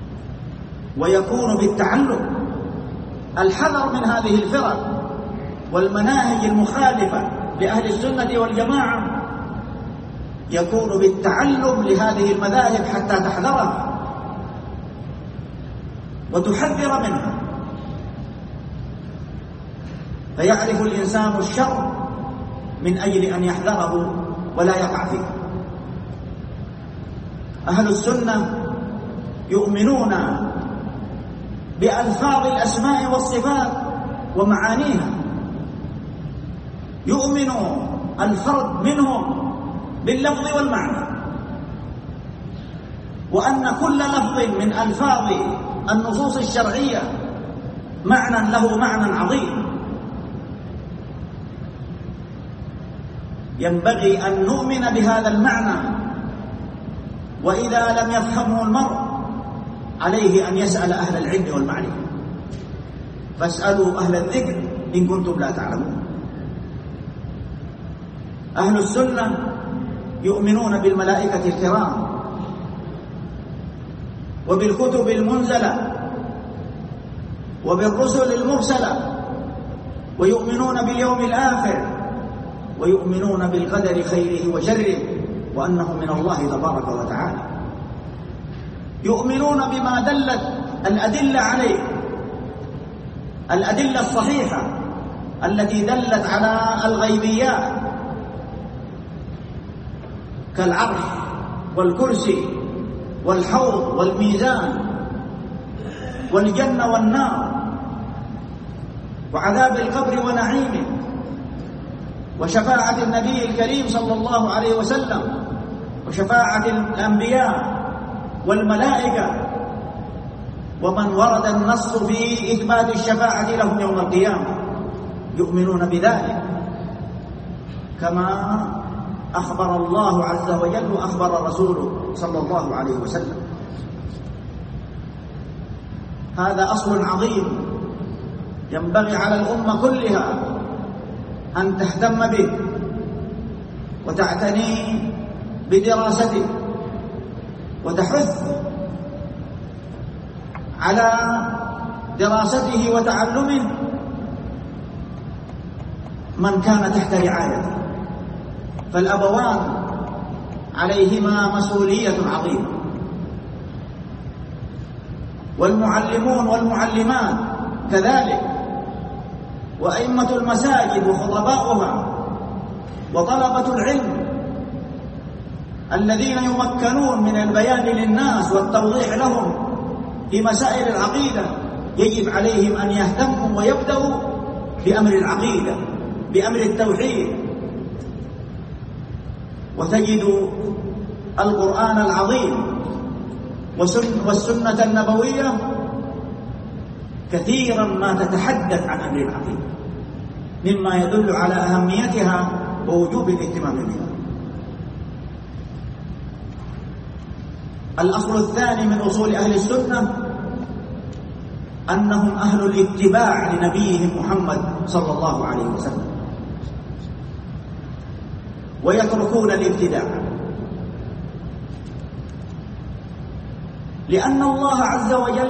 ويكون بالتعلم الحذر من هذه الفرق والمناهج المخالفة لأهل السنة والجماعة يكون بالتعلم لهذه المذاهب حتى تحذرها وتحذر منها، فيعرف الإنسان الشر من أجل أن يحذره ولا يقع فيه. أهل السنة يؤمنون بألفاظ الأسماء والصفات ومعانيها، يؤمن الفرد منهم باللفظ والمعنى، وأن كل لفظ من ألفاظ النصوص الشرعية معنى له معنى عظيم، ينبغي أن نؤمن بهذا المعنى، وإذا لم يفهمه المرء عليه أن يسأل أهل العلم والمعرفة، فاسألوا أهل الذكر إن كنتم لا تعلمون. أهل السنة يؤمنون بالملائكة الكرام وبالكتب المنزلة وبالرسل المرسلة، ويؤمنون باليوم الآخر، ويؤمنون بالقدر خيره وشره وأنه من الله تبارك وتعالى. يؤمنون بما دلت الأدلة عليه، الأدلة الصحيحة التي دلت على الغيبيات كالعرش والكرسي والحوض والميزان والجنة والنار وعذاب القبر ونعيمه وشفاعة النبي الكريم صلى الله عليه وسلم وشفاعة الأنبياء والملائكة، ومن ورد النص في إثبات الشفاعة لهم يوم القيامة يؤمنون بذلك كما أخبر الله عز وجل وأخبر رسوله صلى الله عليه وسلم. هذا أصل عظيم ينبغي على الأمة كلها أن تهتم به وتعتني بدراسته وتحث على دراسته وتعلمه من كان تحت رعايته، فالأبوان عليهما مسؤولية عظيمة، والمعلمون والمعلمات كذلك، وأئمة المساجد وخطباؤها وطلبة العلم الذين يمكنون من البيان للناس والتوضيح لهم في مسائل العقيدة، يجب عليهم أن يهتموا ويبدأوا بأمر العقيدة، بأمر التوحيد. وتجد القرآن العظيم والسنة النبوية كثيرا ما تتحدث عن أمر العقيدة، مما يدل على أهميتها ووجوب الاهتمام بها. الأصل الثاني من أصول أهل السنة أنهم أهل الاتباع لنبيهم محمد صلى الله عليه وسلم، ويتركون الابتداع، لأن الله عز وجل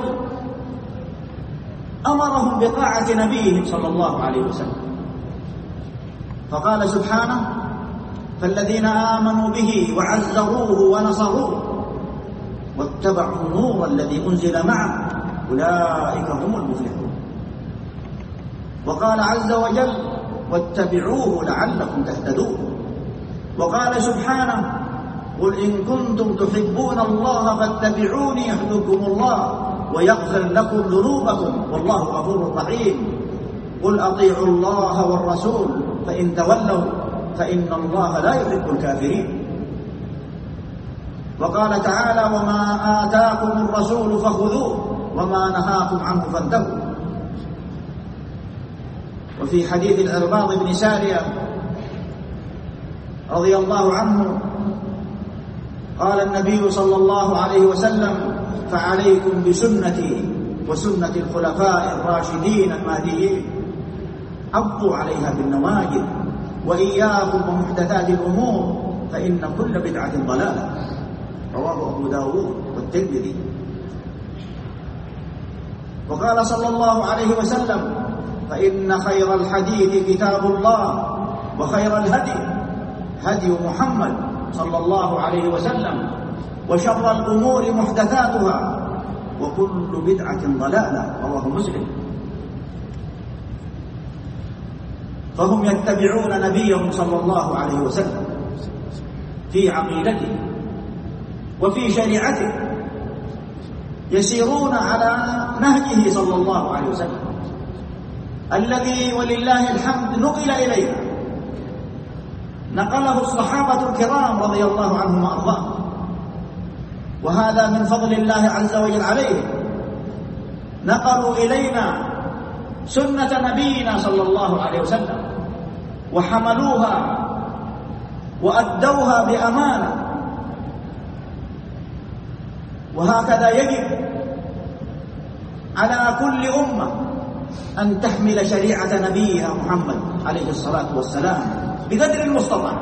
أمرهم بطاعة نبيهم صلى الله عليه وسلم، فقال سبحانه: فالذين آمنوا به وعزروه ونصروه واتبعوا النور الذي أنزل معه أولئك هم المفلحون. وقال عز وجل: واتبعوه لعلكم تهتدون. وقال سبحانه: قل إن كنتم تحبون الله فاتبعوني يحببكم الله ويغفر لكم ذنوبكم والله غفور رحيم. قل أطيعوا الله والرسول فإن تولوا فإن الله لا يحب الكافرين. وقال تعالى: وما آتاكم الرسول فخذوه وما نهاكم عنه فانتهوا. وفي حديث العرباض بن سارية رضي الله عنه قال النبي صلى الله عليه وسلم: فعليكم بسنتي وسنة الخلفاء الراشدين المهديين عضوا عليها بالنواجذ وإياكم ومحدثات الأمور فإن كل بدعة ضلالة. رواه أبو داود والترمذي. وقال صلى الله عليه وسلم: فإن خير الحديث كتاب الله وخير الهدي هدي محمد صلى الله عليه وسلم وشر الأمور محدثاتها وكل بدعة ضلالة. رواه مسلم. فهم يتبعون نبيهم صلى الله عليه وسلم في عقيدته وفي شريعته، يسيرون على نهجه صلى الله عليه وسلم الذي ولله الحمد نقل إلينا، نقله الصحابة الكرام رضي الله عنهم وأرضاهم، وهذا من فضل الله عز وجل عليهم. نقلوا إلينا سنة نبينا صلى الله عليه وسلم وحملوها وأدوها بأمانة، وهكذا يجب على كل أمة أن تحمل شريعة نبيها محمد عليه الصلاة والسلام بقدر المستطاع.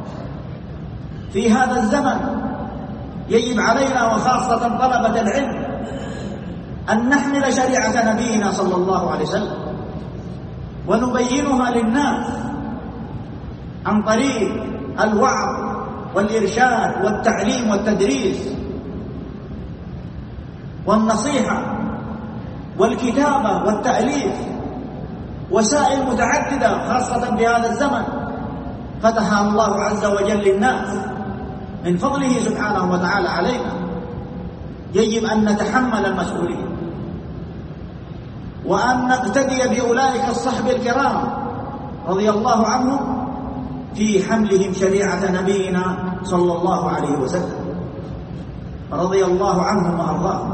في هذا الزمن يجب علينا وخاصة طلبة العلم أن نحمل شريعة نبينا صلى الله عليه وسلم ونبينها للناس عن طريق الوعظ والإرشاد والتعليم والتدريس والنصيحة والكتابة والتأليف، وسائل متعددة خاصة في هذا الزمن فتحها الله عز وجل للناس من فضله سبحانه وتعالى علينا. يجب أن نتحمل المسؤولية وأن نقتدي بأولئك الصحب الكرام رضي الله عنهم في حملهم شريعة نبينا صلى الله عليه وسلم رضي الله عنهم وأرضاهم.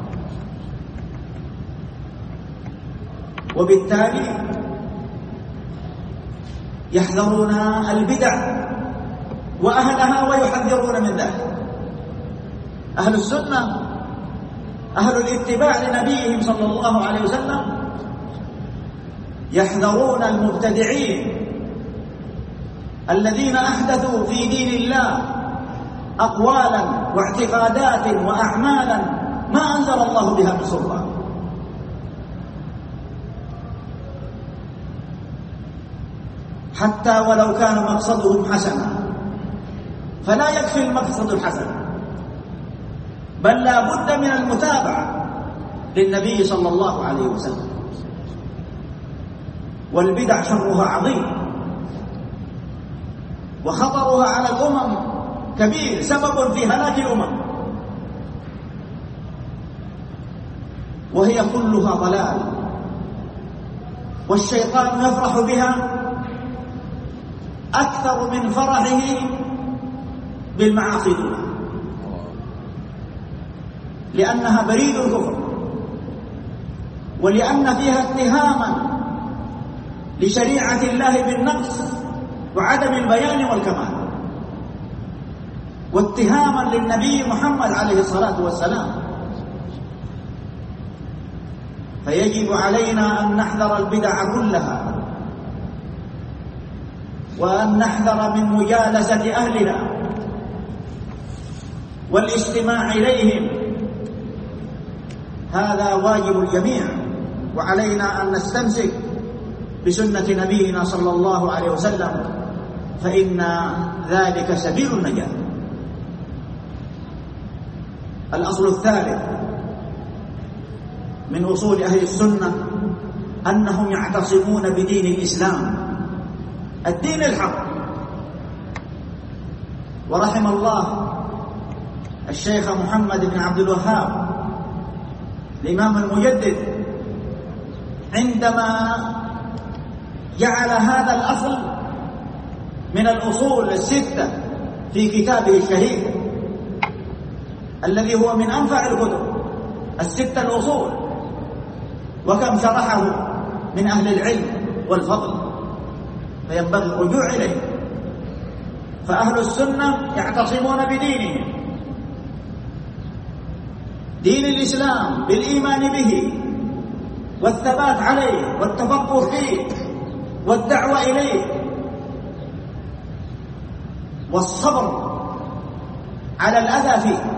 وبالتالي يحذرون البدع وأهلها ويحذرون من ذلك. أهل السنة أهل الاتباع لنبيهم صلى الله عليه وسلم يحذرون المبتدعين الذين أحدثوا في دين الله أقوالا واعتقادات وأعمالا ما أنزل الله بها من سلطان. حتى ولو كان مقصدهم حسنا فلا يكفي المقصد الحسن، بل لا بد من المتابعة للنبي صلى الله عليه وسلم. والبدع شرها عظيم وخطرها على الأمم كبير، سبب في هلاك الأمم، وهي كلها ضلال، والشيطان يفرح بها أكثر من فرحه بالمعاصي دونها، لأنها بريد الكفر، ولأن فيها اتهاما لشريعة الله بالنقص وعدم البيان والكمال، واتهاما للنبي محمد عليه الصلاة والسلام. فيجب علينا أن نحذر البدع كلها، وأن نحذر من مجالسة أهلها والاستماع إليهم، هذا واجب الجميع، وعلينا أن نستمسك بسنة نبينا صلى الله عليه وسلم، فإن ذلك سبيل النجاة. الأصل الثالث من أصول أهل السنة أنهم يعتصمون بدين الإسلام، الدين الحق. ورحم الله الشيخ محمد بن عبد الوهاب الإمام المجدد عندما جعل هذا الأصل من الأصول الستة في كتابه الشهير الذي هو من أنفع الكتب الستة الأصول، وكم شرحه من أهل العلم والفضل، فينبغي الرجوع إليه. فأهل السنة يعتصمون بدينهم، دين الإسلام، بالإيمان به والثبات عليه والتفقه فيه والدعوة إليه والصبر على الأذى فيه.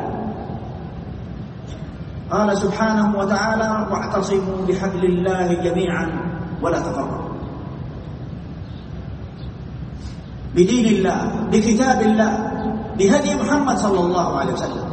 قال سبحانه وتعالى: واعتصموا بحبل الله جميعا ولا تفرقوا بدين الله، بكتاب الله، بهدي محمد صلى الله عليه وسلم.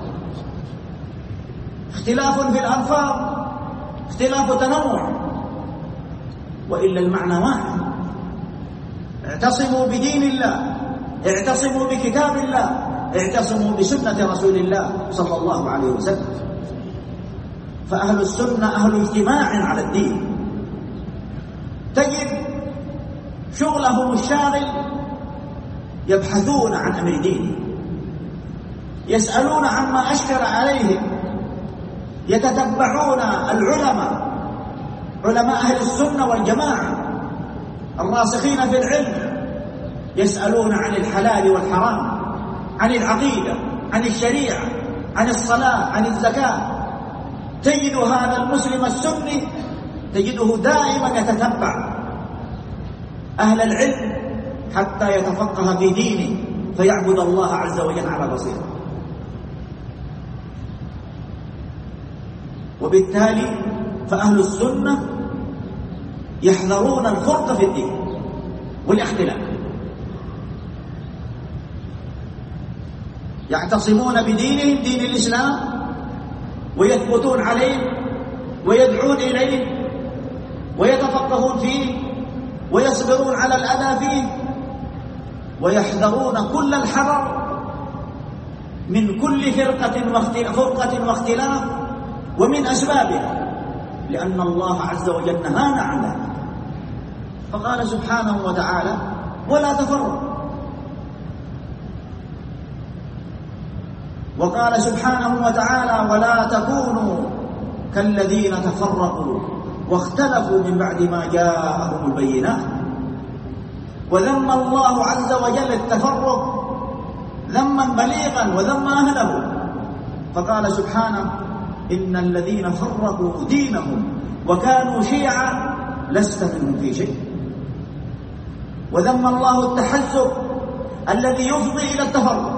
اختلاف في الألفاظ، اختلاف تنوع، وإلا المعنى واحد. اعتصموا بدين الله، اعتصموا بكتاب الله، اعتصموا بسنة رسول الله صلى الله عليه وسلم. فأهل السنة أهل اجتماع على الدين. تجد شغلهم الشاغل يبحثون عن أمر دينه، يسألون عما أشكل عليهم، يتتبعون العلماء، علماء أهل السنة والجماعة الراسخين في العلم، يسألون عن الحلال والحرام، عن العقيدة، عن الشريعة، عن الصلاة، عن الزكاة. تجد هذا المسلم السني تجده دائما يتتبع أهل العلم حتى يتفقه في دينه فيعبد الله عز وجل على بصيرة. وبالتالي فأهل السنة يحذرون الفرقة في الدين والاختلاف، يعتصمون بدينهم دين الإسلام ويثبتون عليه ويدعون إليه ويتفقهون فيه ويصبرون على الأذى فيه، ويحذرون كل الحذر من كل فرقة واختلاف ومن أسبابها، لأن الله عز وجل نهانا عن ذلك. فقال سبحانه وتعالى: ولا تفرقوا. وقال سبحانه وتعالى: ولا تكونوا كالذين تفرقوا واختلفوا من بعد ما جاءهم البينات. وذم الله عز وجل التفرق ذما بليغا وذم أهله، فقال سبحانه: إن الذين فرقوا دينهم وكانوا شيعا لست منهم في شيء. وذم الله التحزب الذي يفضي إلى التفرق،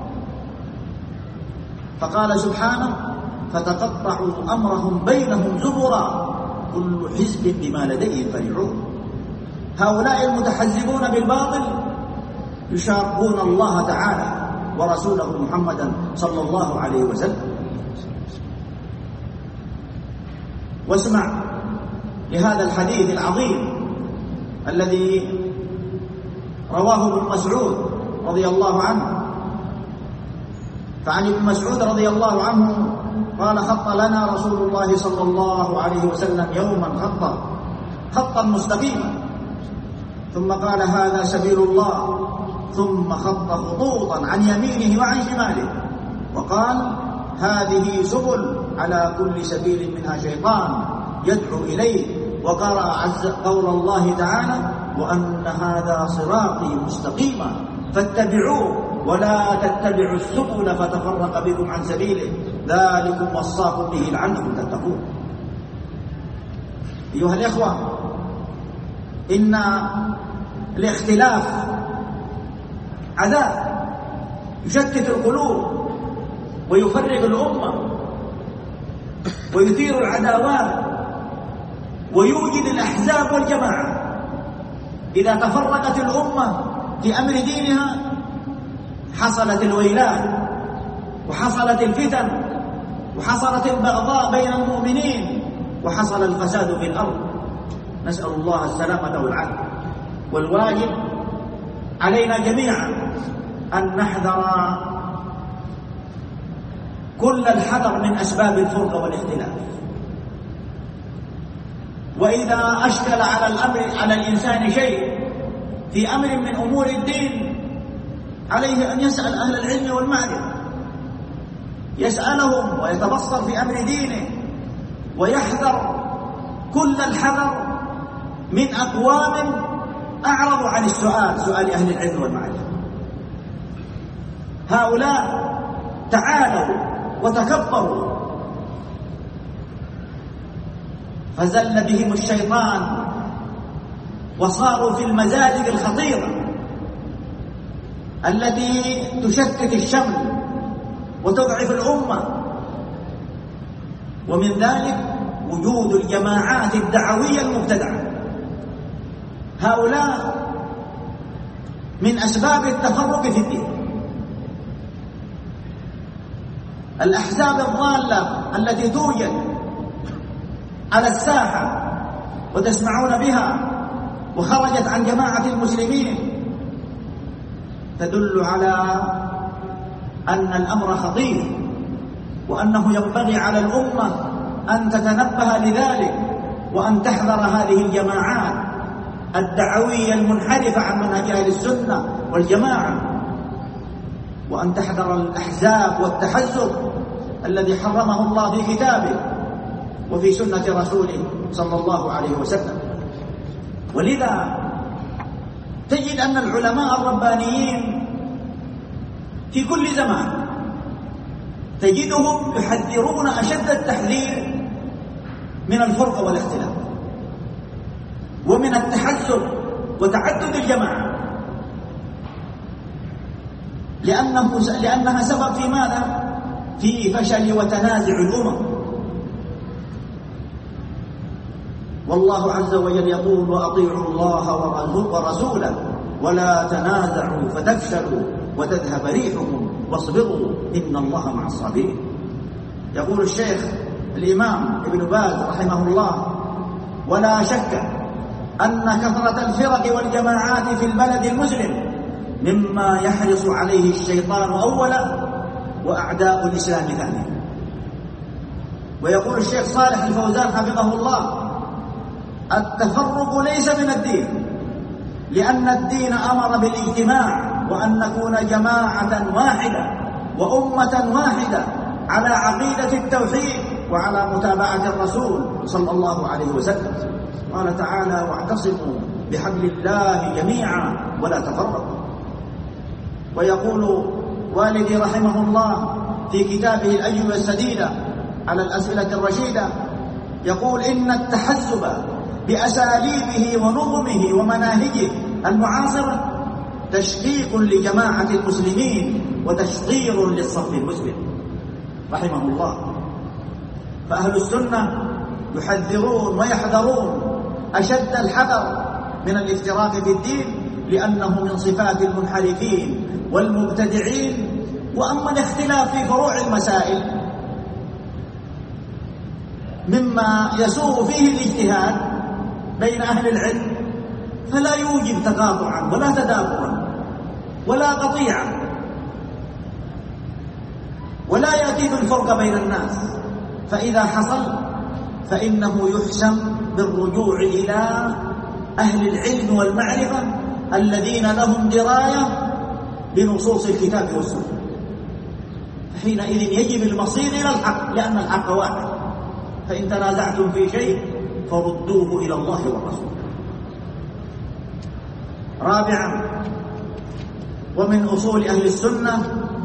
فقال سبحانه: فتقطعوا أمرهم بينهم زبرا كل حزب بما لديهم فرحون. هؤلاء المتحزبون بالباطل يشاقون الله تعالى ورسوله محمدا صلى الله عليه وسلم. واسمع لهذا الحديث العظيم الذي رواه ابن مسعود رضي الله عنه. فعن ابن مسعود رضي الله عنه قال: خط لنا رسول الله صلى الله عليه وسلم يوما خطا خطا مستقيما، ثم قال: هذا سبيل الله، ثم خط خطوطا عن يمينه وعن شماله، وقال: هذه سبل على كل سبيل منها شيطان يدعو إليه. وقرأ عز قول الله تعالى: وأن هذا صراطي مستقيما فاتبعوه ولا تتبعوا السبل فتفرق بكم عن سبيله ذلكم وصاكم به لعلكم تتقون. أيها الإخوة، إن الاختلاف عذاب يشتت القلوب ويفرق الأمة ويثير العداوات ويوجد الأحزاب والجماعة. إذا تفرقت الأمة في أمر دينها حصلت الويلات وحصلت الفتن وحصلت البغضاء بين المؤمنين وحصل الفساد في الأرض. نسأل الله السلامة والعافية. والواجب علينا جميعا أن نحذر كل الحذر من أسباب الفرقة والاختلاف. وإذا أشكل على الأمر على الإنسان شيء في أمر من أمور الدين عليه أن يسأل أهل العلم والمعرفة، يسألهم ويتبصر في أمر دينه، ويحذر كل الحذر من أقوام أعرضوا عن السؤال سؤال أهل العلم والمعرفة. هؤلاء تعالوا وتكبروا فزل بهم الشيطان وصاروا في المزاجق الخطيرة التي تشتت الشمل وتضعف الأمة. ومن ذلك وجود الجماعات الدعوية المبتدعة هؤلاء من أسباب التفرق في الدين. الأحزاب الضالة التي توجد على الساحة وتسمعون بها وخرجت عن جماعة المسلمين تدل على أن الأمر خطير، وأنه ينبغي على الأمة أن تتنبه لذلك، وأن تحذر هذه الجماعات الدعوية المنحرفة عن منهج أهل السنة والجماعة، وأن تحذر الأحزاب والتحزب الذي حرمه الله في كتابه وفي سنة رسوله صلى الله عليه وسلم. ولذا تجد أن العلماء الربانيين في كل زمان تجدهم يحذرون أشد التحذير من الفرقة والاختلاف ومن التحزب وتعدد الجماعة، لأنه لأنها سبب في ماذا؟ في فشل وتنازع الأمم. والله عز وجل يقول: وأطيعوا الله ورسوله ولا تنازعوا فتفشلوا وتذهب ريحكم واصبروا إن الله مع الصابرين. يقول الشيخ الإمام ابن باز رحمه الله: ولا شك أن كثرة الفرق والجماعات في البلد المسلم مما يحرص عليه الشيطان أولا وأعداء الإسلام ثانيا. ويقول الشيخ صالح الفوزان حفظه الله: التفرق ليس من الدين، لأن الدين أمر بالاجتماع وأن نكون جماعة واحدة وأمة واحدة على عقيدة التوحيد وعلى متابعة الرسول صلى الله عليه وسلم. قال تعالى: واعتصموا بحبل الله جميعا ولا تفرقوا. ويقول والدي رحمه الله في كتابه الأجوبة السديدة على الأسئلة الرشيدة، يقول: إن التحزب بأساليبه ونظمه ومناهجه المعاصرة تشقيق لجماعة المسلمين وتشطير للصف المسلم رحمه الله. فأهل السنة يحذرون ويحذرون أشد الحذر من الافتراق في الدين، لأنه من صفات المنحرفين والمبتدعين. وأما الاختلاف في فروع المسائل مما يسوغ فيه الاجتهاد بين أهل العلم فلا يوجد تقاطعا ولا تدافعا ولا قطيعا، ولا يأتي بالفرق بين الناس. فإذا حصل فإنه يحسم بالرجوع إلى أهل العلم والمعرفة الذين لهم دراية بنصوص الكتاب والسنة. حينئذ يجب المصير إلى الحق، لأن الحق واحد. فإن تنازعتم في شيء فردوه إلى الله والرسول. رابعا، ومن أصول أهل السنة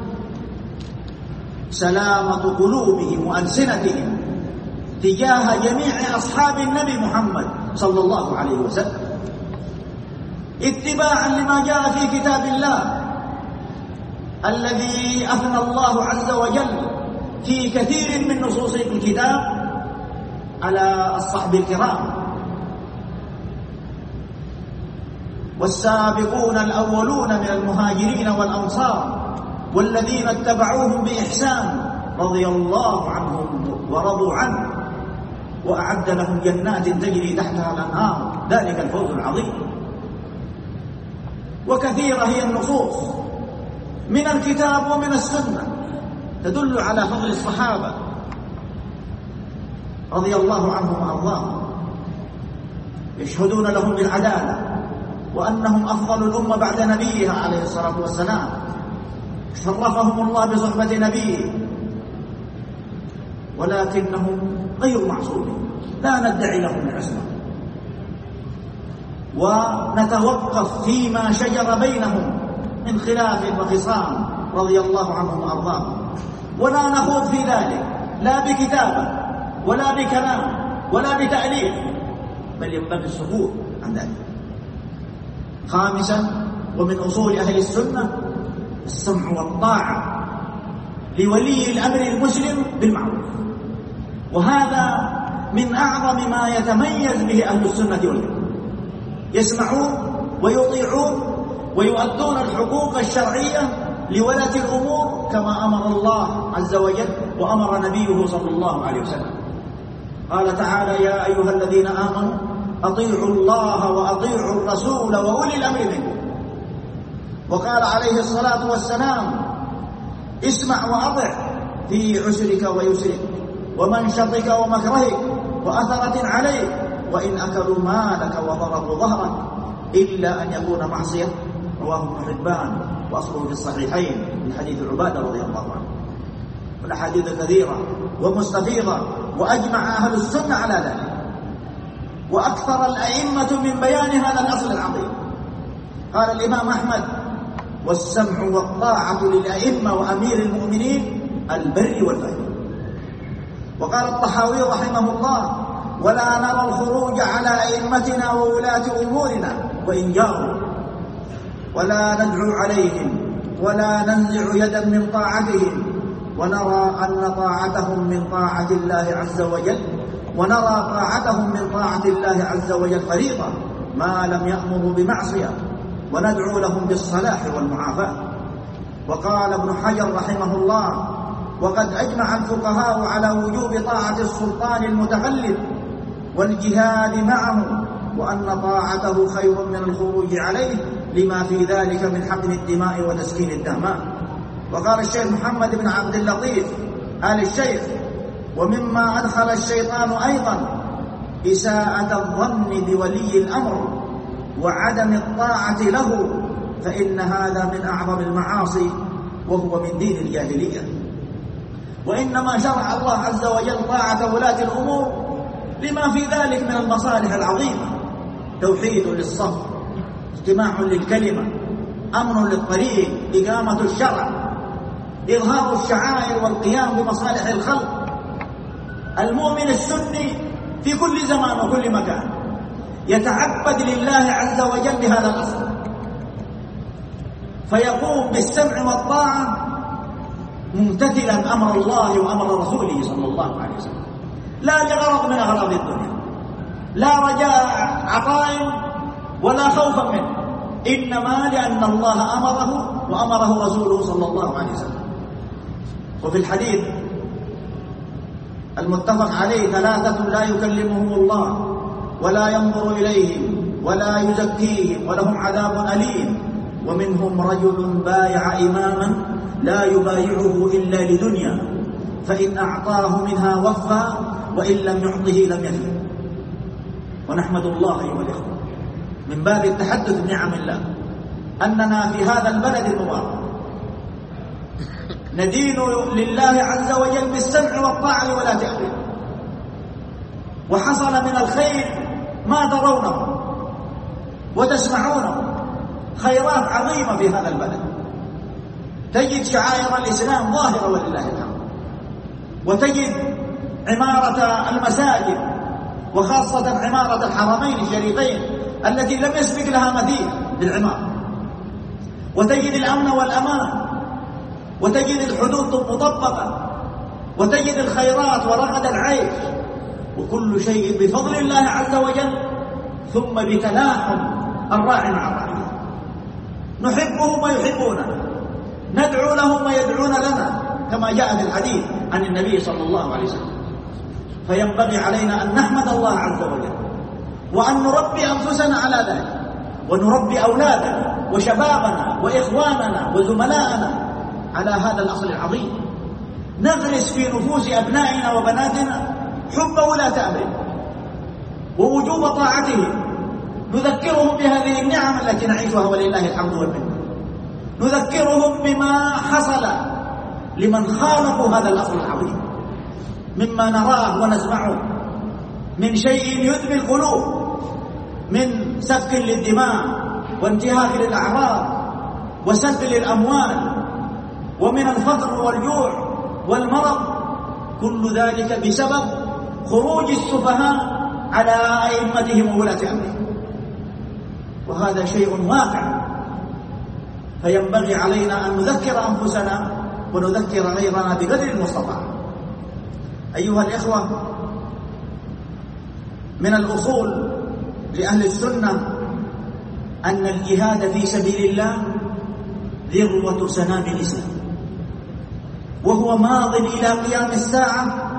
سلامة قلوبهم وألسنتهم تجاه جميع أصحاب النبي محمد صلى الله عليه وسلم، اتباعا لما جاء في كتاب الله الذي أثنى الله عز وجل في كثير من نصوص الكتاب على الصحب الكرام. والسابقون الأولون من المهاجرين والأنصار والذين اتبعوهم بإحسان رضي الله عنهم ورضوا عنه وأعد لهم جنات تجري تحتها الأنهار ذلك الفوز العظيم. وكثيرة هي النصوص من الكتاب ومن السنة تدل على فضل الصحابة رضي الله عنهم وأرضاهم، يشهدون لهم بالعدالة وأنهم أفضل الأمة بعد نبيها عليه الصلاة والسلام، شرفهم الله بصحبة نبيه، ولكنهم غير معصومين، لا ندعي لهم العصمة، ونتوقف فيما شجر بينهم من خلاف وخصام رضي الله عنهم وأرضاهم، ولا نخوض في ذلك لا بكتابة ولا بكلام ولا بتأليف، بل ينبغي السكوت عن ذلك. خامسا، ومن أصول أهل السنة السمع والطاعة لولي الأمر المسلم بالمعروف، وهذا من أعظم ما يتميز به أهل السنة والجماعة. يسمعون ويطيعون ويؤدون الحقوق الشرعية لولاة الأمور كما أمر الله عز وجل وأمر نبيه صلى الله عليه وسلم. قال تعالى: يا أيها الذين آمنوا أطيعوا الله وأطيعوا الرسول وأولي الأمر منكم. وقال عليه الصلاة والسلام: اسمع وأطع في عسرك ويسرك ومنشطك ومكرهك وأثرة عليك وإن أكلوا مالك وضربوا ظهرك إلا أن يكون معصية. رواه ابن حبان وأصله في الصحيحين من حديث عبادة رضي الله عنه. والأحاديث كثيرة ومستفيضة، وأجمع أهل السنة على ذلك، وأكثر الأئمة من بيان هذا الأصل العظيم. قال الإمام أحمد: والسمع والطاعة للأئمة وأمير المؤمنين البر والفجر. وقال الطحاوي رحمه الله: ولا نرى الخروج على أئمتنا وولاة أمورنا وإن جاروا، ولا ندعو عليهم ولا ننزع يدا من طاعتهم، ونرى أن طاعتهم من طاعة الله عز وجل ونرى طاعتهم من طاعة الله عز وجل فريضة ما لم يأمروا بمعصية، وندعو لهم بالصلاح والمعافاة. وقال ابن حجر رحمه الله: وقد أجمع الفقهاء على وجوب طاعة السلطان المتغلب والجهاد معه، وأن طاعته خير من الخروج عليه لما في ذلك من حقن الدماء وتسكين الدماء. وقال الشيخ محمد بن عبد اللطيف آل الشيخ: ومما أدخل الشيطان أيضا إساءة الظن بولي الأمر وعدم الطاعة له، فإن هذا من أعظم المعاصي وهو من دين الجاهلية. وإنما شرع الله عز وجل طاعة ولاة الأمور لما في ذلك من المصالح العظيمة: توحيد للصف، اجتماع للكلمة، أمن للطريق، إقامة الشرع، إظهار الشعائر والقيام بمصالح الخلق. المؤمن السني في كل زمان وكل مكان يتعبد لله عز وجل بهذا الأصل، فيقوم بالسمع والطاعة ممتثلا أمر الله وأمر رسوله صلى الله عليه وسلم، لا لغرض من أغراض الدنيا، لا رجاء عطاء ولا خوفا منه، إنما لأن الله أمره وأمره رسوله صلى الله عليه وسلم. وفي الحديث المتفق عليه: ثلاثة لا يكلمهم الله ولا ينظر إليهم ولا يزكيهم ولهم عذاب أليم، ومنهم رجل بايع إماما لا يبايعه إلا لدنيا، فإن أعطاه منها وفى وإن لم يعطه لم يفي. ونحمد الله أيها الإخوة من باب التحدث بنعم الله أننا في هذا البلد المبارك ندين لله عز وجل بالسمع والطاعة ولاة أمره، وحصل من الخير ما ترونه وتسمعونه، خيرات عظيمة في هذا البلد. تجد شعائر الإسلام ظاهرة ولله الحمد، وتجد عمارة المساجد وخاصة عمارة الحرمين الشريفين التي لم يسبق لها مثيل بالعمارة، وتجد الأمن والأمان، وتجد الحدود مطبقة، وتجد الخيرات ورغد العيش، وكل شيء بفضل الله عز وجل، ثم بتلاحم الراعي مع الرعية. نحبهم ويحبوننا، ندعو لهم ويدعون لنا كما جاء في الحديث عن النبي صلى الله عليه وسلم. فينبغي علينا أن نحمد الله عز وجل، وأن نربي أنفسنا على ذلك، ونربي أولادنا وشبابنا وإخواننا وزملائنا على هذا الأصل العظيم. نغرس في نفوس أبنائنا وبناتنا حب ولاة أمره ووجوب طاعتهم، نذكرهم بهذه النعم التي نعيشها ولله الحمد والمنة، نذكرهم بما حصل لمن خالفوا هذا الأصل العظيم مما نراه ونسمعه من شيء يدمي القلوب، من سفك للدماء وانتهاك للأعراض وسلب للأموال، ومن الفقر والجوع والمرض، كل ذلك بسبب خروج السفهاء على أئمتهم وولاة أمرهم، وهذا شيء واقع. فينبغي علينا أن نذكر أنفسنا ونذكر غيرنا بقدر المستطاع. أيها الإخوة، من الأصول لأهل السنة أن الجهاد في سبيل الله ذروة سنام الإسلام، وهو ماض إلى قيام الساعة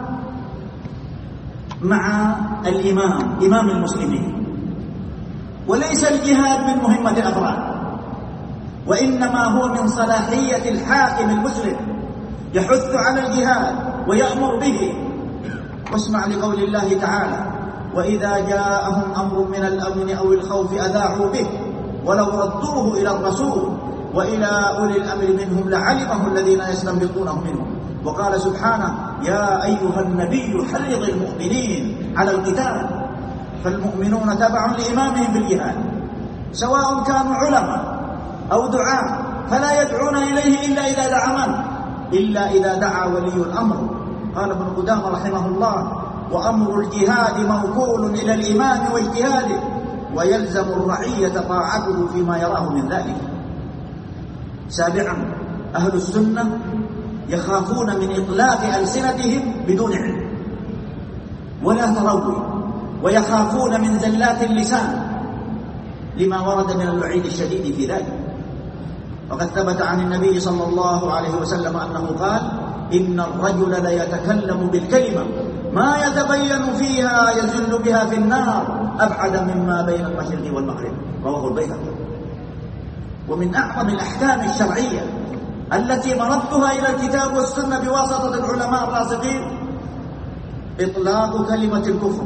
مع الإمام إمام المسلمين. وليس الجهاد من مهمة الأفراد، وإنما هو من صلاحية الحاكم المسلم، يحث على الجهاد ويأمر به. واسمع لقول الله تعالى: وإذا جاءهم أمر من الأمن أو الخوف أذاعوا به ولو ردوه إلى الرسول وإلى أولي الأمر منهم لعلمه الذين يستنبطونه منهم. وقال سبحانه: يا أيها النبي حرض المؤمنين على القتال. فالمؤمنون تبع لإمامهم بالجهاد، سواء كانوا علماء أو دعاة، فلا يدعون إليه إلا إذا دعا من؟ إلا إذا دعا ولي الأمر. قال ابن قدامة رحمه الله: وأمر الجهاد موكول إلى الإمام واجتهاده، ويلزم الرعية طاعته فيما يراه من ذلك. سابعا، أهل السنة يخافون من إطلاق ألسنتهم بدون علم ولا تروي، ويخافون من زلات اللسان لما ورد من الوعيد الشديد في ذلك. وقد ثبت عن النبي صلى الله عليه وسلم أنه قال: إن الرجل ليتكلم بالكلمة ما يتبين فيها يزل بها في النار أبعد مما بين المشرق والمغرب. رواه البيهقي. ومن أعظم الأحكام الشرعية التي مردها إلى الكتاب والسنة بواسطة العلماء الراسخين إطلاق كلمة الكفر،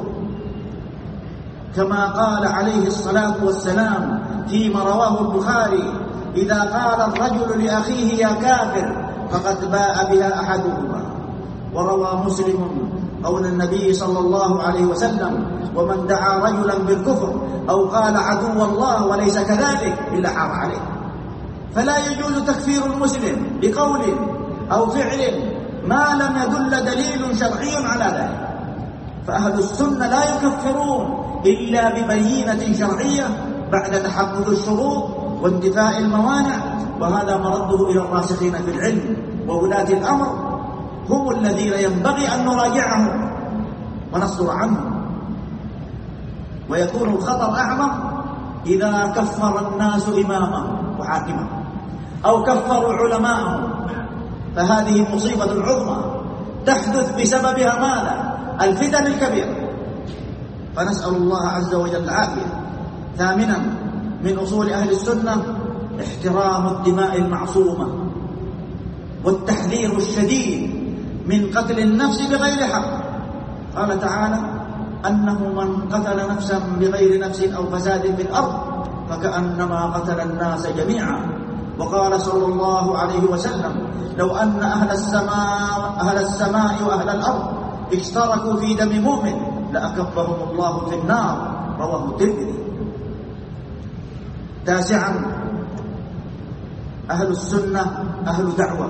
كما قال عليه الصلاة والسلام فيما رواه البخاري: إذا قال الرجل لأخيه يا كافر فقد باء بها أحدهما. وروى مسلم قول النبي صلى الله عليه وسلم: ومن دعا رجلا بالكفر أو قال عدو الله وليس كذلك إلا حار عليه. فلا يجوز تكفير المسلم بقول أو فعل ما لم يدل دليل شرعي على ذلك. فأهل السنة لا يكفرون إلا ببينة شرعية بعد تحقق الشروط وانتفاء الموانع، وهذا مرده إلى الراسخين في العلم وولاة الأمر، هم الذين ينبغي أن نراجعهم ونصدر عنهم. ويكون الخطر أعظم إذا كفر الناس إمامهم وحاكمهم أو كفروا علماءهم، فهذه مصيبة عظمى تحدث بسببها ماذا؟ الفتن الكبيرة. فنسأل الله عز وجل العافية. ثامنا، من أصول أهل السنة احترام الدماء المعصومة والتحذير الشديد من قتل النفس بغير حق. قال تعالى: أنه من قتل نفسا بغير نفس أو فساد في الأرض فكأنما قتل الناس جميعا. وقال صلى الله عليه وسلم: لو أن أهل السماء أهل السماء وأهل الأرض اشتركوا في دم مؤمن لأكبهم الله في النار. رواه الترمذي. تاسعا، أهل السنة أهل دعوة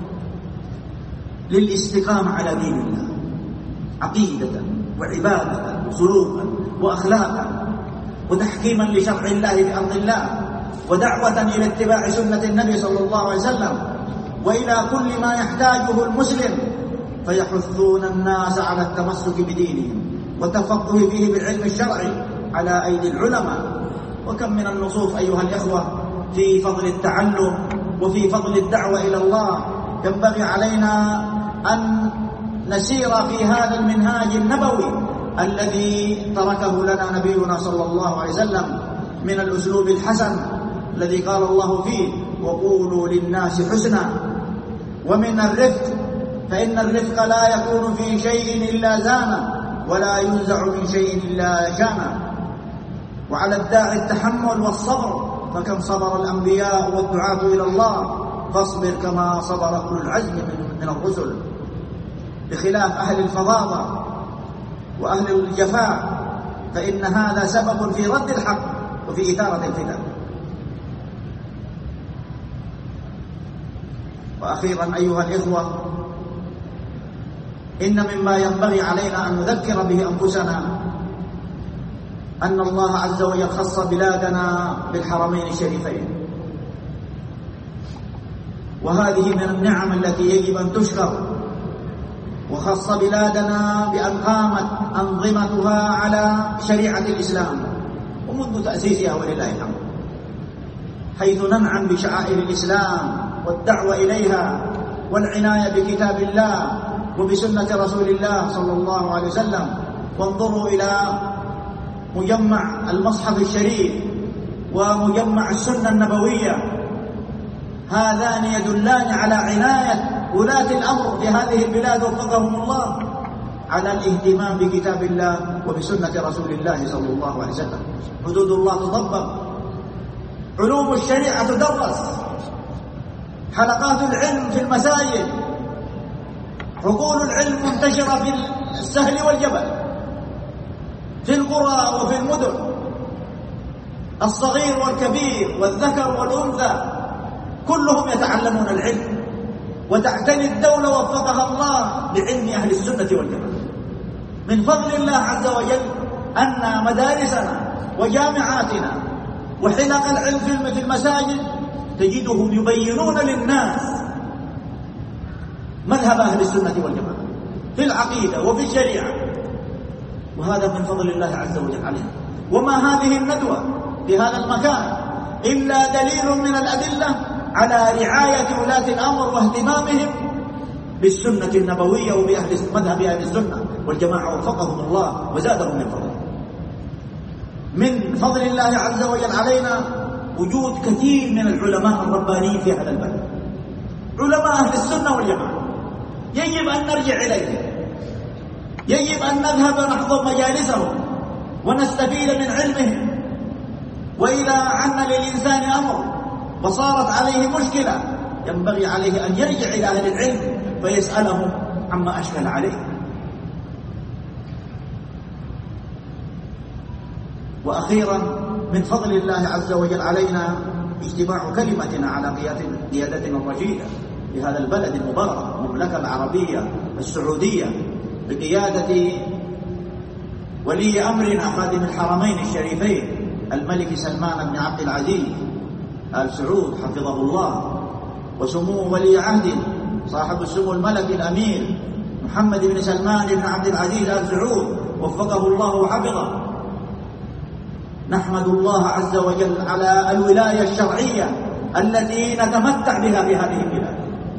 للاستقامة على دين الله عقيدة وعبادة وسلوكا وأخلاقا، وتحكيما لشرع الله في أرض الله، ودعوة إلى اتباع سنة النبي صلى الله عليه وسلم، وإلى كل ما يحتاجه المسلم، فيحثون الناس على التمسك بدينهم والتفقه فيه بالعلم الشرعي على أيدي العلماء. وكم من النصوص أيها الإخوة في فضل التعلم وفي فضل الدعوة إلى الله. ينبغي علينا أن نسير في هذا المنهاج النبوي الذي تركه لنا نبينا صلى الله عليه وسلم من الأسلوب الحسن الذي قال الله فيه: وقولوا للناس حسنا. ومن الرفق، فإن الرفق لا يكون في شيء إلا زانه، ولا ينزع من شيء إلا شانه. وعلى الداعي التحمل والصبر، فكم صبر الأنبياء والدعاة إلى الله، فاصبر كما صبر أولو العزم من الرسل، بخلاف أهل الفظاظة وأهل الجفاء، فإن هذا سبب في رد الحق وفي إثارة الفتن. وأخيرا أيها الإخوة، إن مما ينبغي علينا أن نذكر به أنفسنا أن الله عز وجل خص بلادنا بالحرمين الشريفين، وهذه من النعم التي يجب أن تشكر. وخص بلادنا بأن قامت أنظمتها على شريعة الإسلام ومنذ تأسيسها ولله الحمد. حيث ننعم بشعائر الإسلام والدعوة إليها والعناية بكتاب الله وبسنة رسول الله صلى الله عليه وسلم. وانظروا إلى مجمع المصحف الشريف ومجمع السنة النبوية، هذان يدلان على عناية ولاة الأمر في هذه البلاد وفقهم الله على الاهتمام بكتاب الله وبسنة رسول الله صلى الله عليه وسلم. حدود الله تطبق، علوم الشريعة تدرس، حلقات العلم في المساجد، حقول العلم منتشرة في السهل والجبل، في القرى وفي المدن، الصغير والكبير والذكر والأنثى كلهم يتعلمون العلم، وتعتني الدولة وفقها الله بعلم أهل السنة والجماعة. من فضل الله عز وجل أن مدارسنا وجامعاتنا وحلق العلم في المساجد تجدهم يبينون للناس مذهب أهل السنة والجماعة في العقيدة وفي الشريعة، وهذا من فضل الله عز وجل علينا. وما هذه الندوة في هذا المكان إلا دليل من الأدلة على رعاية ولاة الأمر واهتمامهم بالسنة النبوية وبأهل مذهب أهل السنة والجماعة وفقهم الله وزادهم من فضله. من فضل الله عز وجل علينا وجود كثير من العلماء الربانيين في هذا البلد، علماء أهل السنة والجماعة يجب أن نرجع إليهم، يجب أن نذهب نحضر مجالسهم ونستفيد من علمهم. وإذا عن للإنسان أمر وصارت عليه مشكلة ينبغي عليه أن يرجع إلى أهل العلم فيسألهم عما أشكل عليه. وأخيرا من فضل الله عز وجل علينا اجتماع كلمتنا على قيادتنا الرشيدة في هذا البلد المبارك المملكة العربية السعودية بقيادة ولي أمرنا خادم الحرمين الشريفين الملك سلمان بن عبد العزيز آل سعود حفظه الله، وسمو ولي عهد صاحب السمو الملكي الأمير محمد بن سلمان بن عبد العزيز آل سعود وفقه الله وحفظه. نحمد الله عز وجل على الولاية الشرعية التي نتمتع بها في هذه البلاد،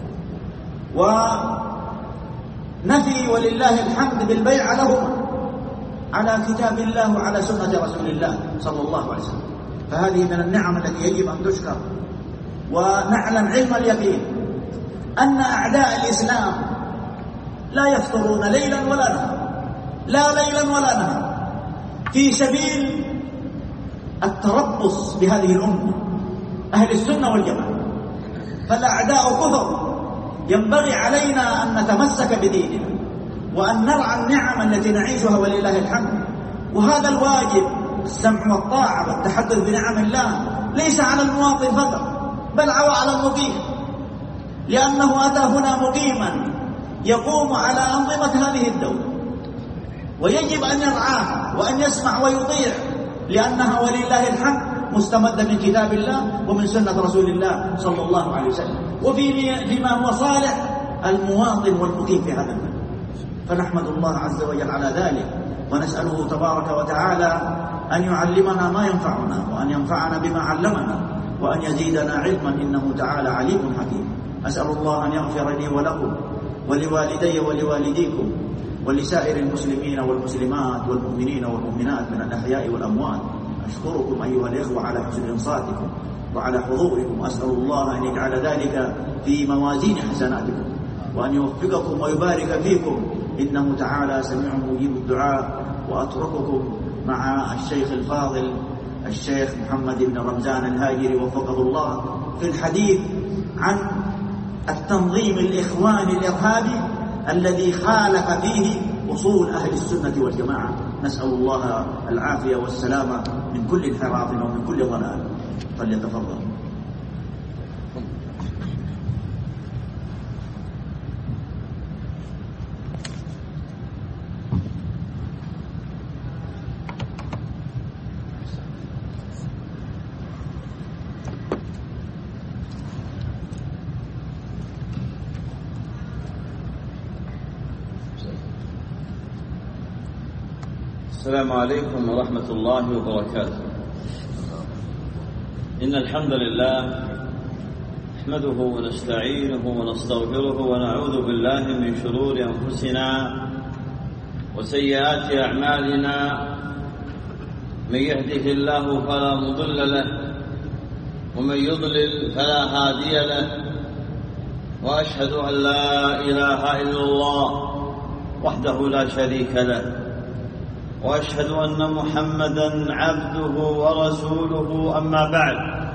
ونفي ولله الحمد بالبيع لهما على كتاب الله وعلى سنة رسول الله صلى الله عليه وسلم. فهذه من النعم التي يجب أن تشكر. ونعلم علم اليقين أن أعداء الإسلام لا يفترون ليلا ولا نهارا، لا ليلا ولا نهارا في سبيل التربص بهذه الأمة أهل السنة والجماعة. فالأعداء كثر، ينبغي علينا أن نتمسك بديننا وأن نرعى النعم التي نعيشها ولله الحمد. وهذا الواجب السمع والطاعة والتحدث بنعم الله ليس على المواطن فقط بل على المقيم، لأنه أتى هنا مقيما يقوم على أنظمة هذه الدولة، ويجب أن يرعاها وأن يسمع ويطيع، لأنها ولله الحمد مستمدة من كتاب الله ومن سنة رسول الله صلى الله عليه وسلم، وفي فيما هو صالح المواطن والمقيم في هذا البلد. فنحمد الله عز وجل على ذلك، ونسأله تبارك وتعالى أن يعلمنا ما ينفعنا وأن ينفعنا بما علمنا وأن يزيدنا علما إنه تعالى عليم حكيم. أسأل الله أن يغفر لي ولكم ولوالدي ولوالديكم ولسائر المسلمين والمسلمات والمؤمنين والمؤمنات من الأحياء والأموات. أشكركم أيها الإخوة على حسن إنصاتكم وعلى حضوركم، أسأل الله أن يجعل ذلك في موازين حسناتكم وأن يوفقكم ويبارك فيكم، إنه تعالى سميع مجيب الدعاء. وأترككم مع الشيخ الفاضل الشيخ محمد بن رمزان الهاجري وفقه الله في الحديث عن التنظيم الإخواني الإرهابي الذي خالف فيه أصول أهل السنة والجماعة. نسأل الله العافية والسلامة من كل انحراف ومن كل ضلال. فليتفضل. السلام عليكم ورحمة الله وبركاته. إن الحمد لله نحمده ونستعينه ونستغفره ونعوذ بالله من شرور أنفسنا وسيئات أعمالنا. من يهده الله فلا مضل له ومن يضلل فلا هادي له، وأشهد أن لا إله إلا الله وحده لا شريك له، وأشهد أن محمدا عبده ورسوله. أما بعد،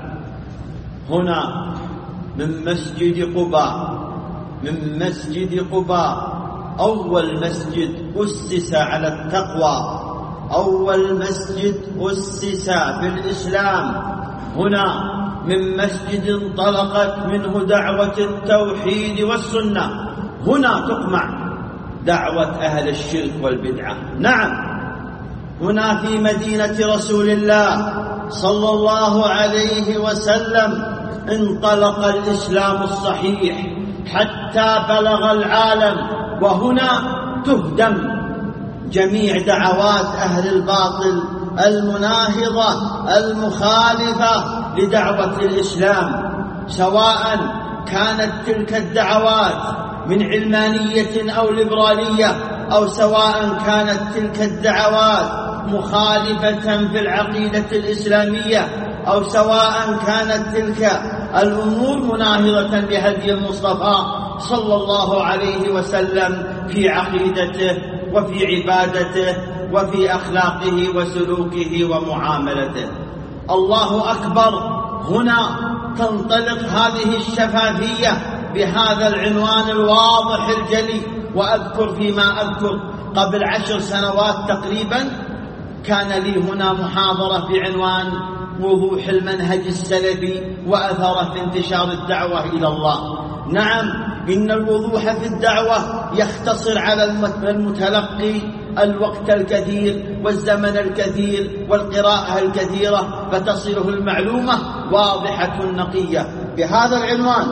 هنا من مسجد قباء من مسجد قباء أول مسجد أسس على التقوى، أول مسجد أسس في الإسلام. هنا من مسجد انطلقت منه دعوة التوحيد والسنة. هنا تقمع دعوة أهل الشرك والبدعة. نعم، هنا في مدينة رسول الله صلى الله عليه وسلم انطلق الإسلام الصحيح حتى بلغ العالم، وهنا تهدم جميع دعوات أهل الباطل المناهضة المخالفة لدعوة الإسلام، سواء كانت تلك الدعوات من علمانية أو ليبرالية، أو سواء كانت تلك الدعوات مخالفة في العقيدة الإسلامية، أو سواء كانت تلك الأمور مناهضة لهدي المصطفى صلى الله عليه وسلم في عقيدته وفي عبادته وفي أخلاقه وسلوكه ومعاملته. الله أكبر. هنا تنطلق هذه الشفافية بهذا العنوان الواضح الجلي. وأذكر فيما أذكر قبل عشر سنوات تقريبا كان لي هنا محاضرة بعنوان وضوح المنهج السلفي وأثره في انتشار الدعوة إلى الله. نعم، إن الوضوح في الدعوة يختصر على المتلقي الوقت الكثير والزمن الكثير والقراءة الكثيرة، فتصله المعلومة واضحة نقية بهذا العنوان.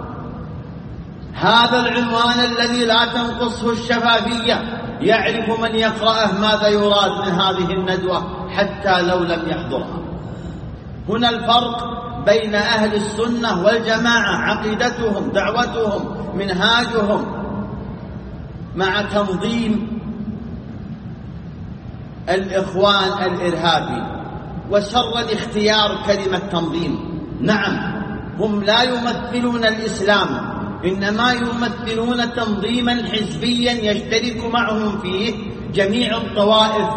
هذا العنوان الذي لا تنقصه الشفافية، يعرف من يقرأه ماذا يراد من هذه الندوة حتى لو لم يحضرها. هنا الفرق بين أهل السنة والجماعة، عقيدتهم، دعوتهم، منهاجهم، مع تنظيم الإخوان الإرهابي. وشر الاختيار كلمة تنظيم. نعم، هم لا يمثلون الإسلام، إنما يمثلون تنظيما حزبيا يشترك معهم فيه جميع الطوائف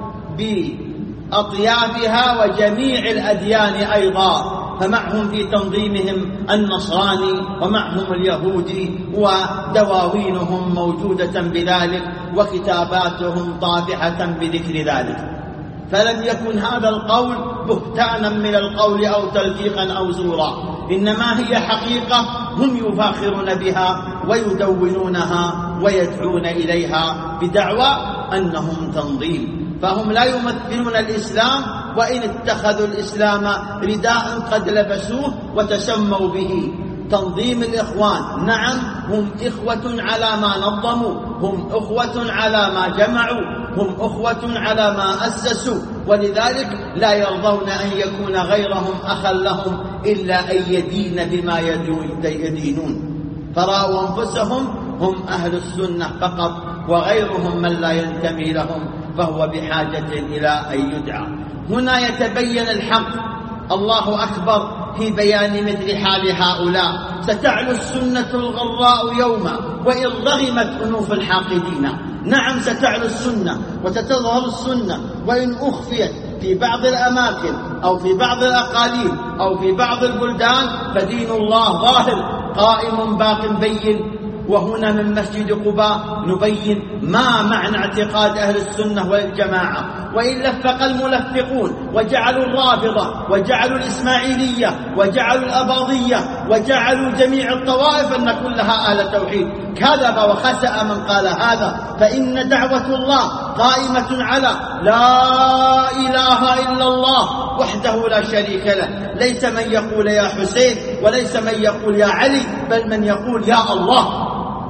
بأطيافها وجميع الأديان أيضا، فمعهم في تنظيمهم النصراني ومعهم اليهودي، ودواوينهم موجودة بذلك وكتاباتهم طابعة بذكر ذلك. فلم يكن هذا القول بهتانا من القول أو تلفيقا أو زورا، إنما هي حقيقة هم يفاخرون بها ويدونونها ويدعون إليها بدعوى أنهم تنظيم. فهم لا يمثلون الإسلام، وإن اتخذوا الإسلام رداء قد لبسوه وتسموا به تنظيم الإخوان. نعم، هم إخوة على ما نظموا، هم أخوة على ما جمعوا، هم أخوة على ما أسسوا، ولذلك لا يرضون أن يكون غيرهم أخا لهم إلا أن يدين بما يدينون. فرأوا أنفسهم هم أهل السنة فقط، وغيرهم من لا ينتمي لهم فهو بحاجة إلى أن يدعى. هنا يتبين الحق. الله أكبر في بيان مثل حال هؤلاء. ستعلو السنة الغراء يوما وإن رغمت أنوف الحاقدين. نعم، ستعلو السنة وتتظهر السنة، وإن أخفيت في بعض الأماكن أو في بعض الأقاليم أو في بعض البلدان فدين الله ظاهر قائم باق بين. وهنا من مسجد قباء نبين ما معنى اعتقاد أهل السنة والجماعة. وإن لفق الملفقون وجعلوا الرافضة وجعلوا الإسماعيلية وجعلوا الأباضية وجعلوا جميع الطوائف أن كلها أهل توحيد، كذب وخسأ من قال هذا. فإن دعوة الله قائمة على لا إله إلا الله وحده لا شريك له، ليس من يقول يا حسين وليس من يقول يا علي، بل من يقول يا الله.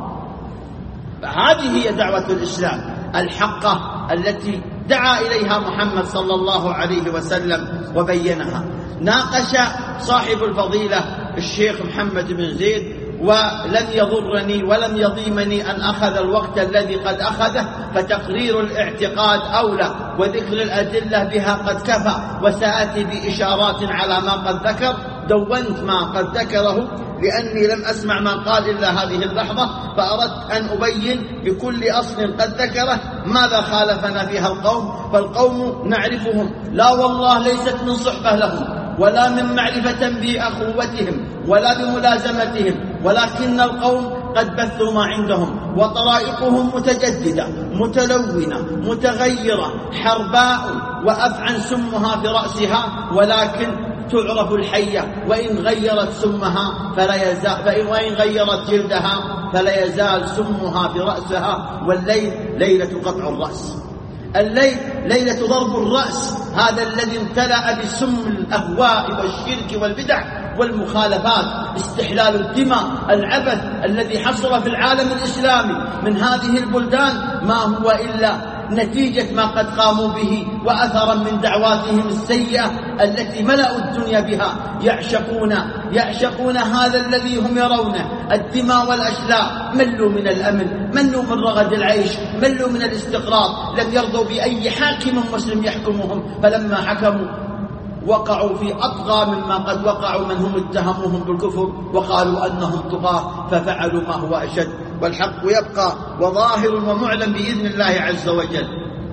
فهذه هي دعوة الإسلام الحقة التي دعا إليها محمد صلى الله عليه وسلم وبينها. ناقش صاحب الفضيلة الشيخ محمد بن زيد، ولن يضرني ولم يضيمني أن أخذ الوقت الذي قد أخذه، فتقرير الاعتقاد أولى وذكر الأدلة بها قد كفى، وسآتي بإشارات على ما قد ذكر. دونت ما قد ذكره لأني لم أسمع ما قال إلا هذه اللحظة، فأردت أن أبين بكل أصل قد ذكره ماذا خالفنا فيها القوم. فالقوم نعرفهم، لا والله ليست من صحبة لهم ولا من معرفة بأخوتهم ولا بملازمتهم، ولكن القوم قد بثوا ما عندهم، وطرائقهم متجددة متلونة متغيرة حرباء وأفعى سمها في رأسها، ولكن تعرف الحية وإن غيرت سمها فلا يزال وإن غيرت جلدها فلا يزال سمها في رأسها. والليل ليلة قطع الرأس، الليل ليلة ضرب الرأس، هذا الذي امتلأ بسم الأهواء والشرك والبدع والمخالفات، استحلال الدماء، العبث الذي حصل في العالم الإسلامي من هذه البلدان ما هو إلا نتيجة ما قد قاموا به وأثرا من دعواتهم السيئة التي ملأوا الدنيا بها. يعشقون يعشقون هذا الذي هم يرونه، الدماء والأشلاء. ملوا من الأمن، ملوا من رغد العيش، ملوا من الاستقرار، لم يرضوا بأي حاكم مسلم يحكمهم، فلما حكموا وقعوا في أطغى مما قد وقعوا من هم اتهموهم بالكفر وقالوا أنهم طغاة ففعلوا ما هو أشد. والحق يبقى وظاهر ومعلن بإذن الله عز وجل.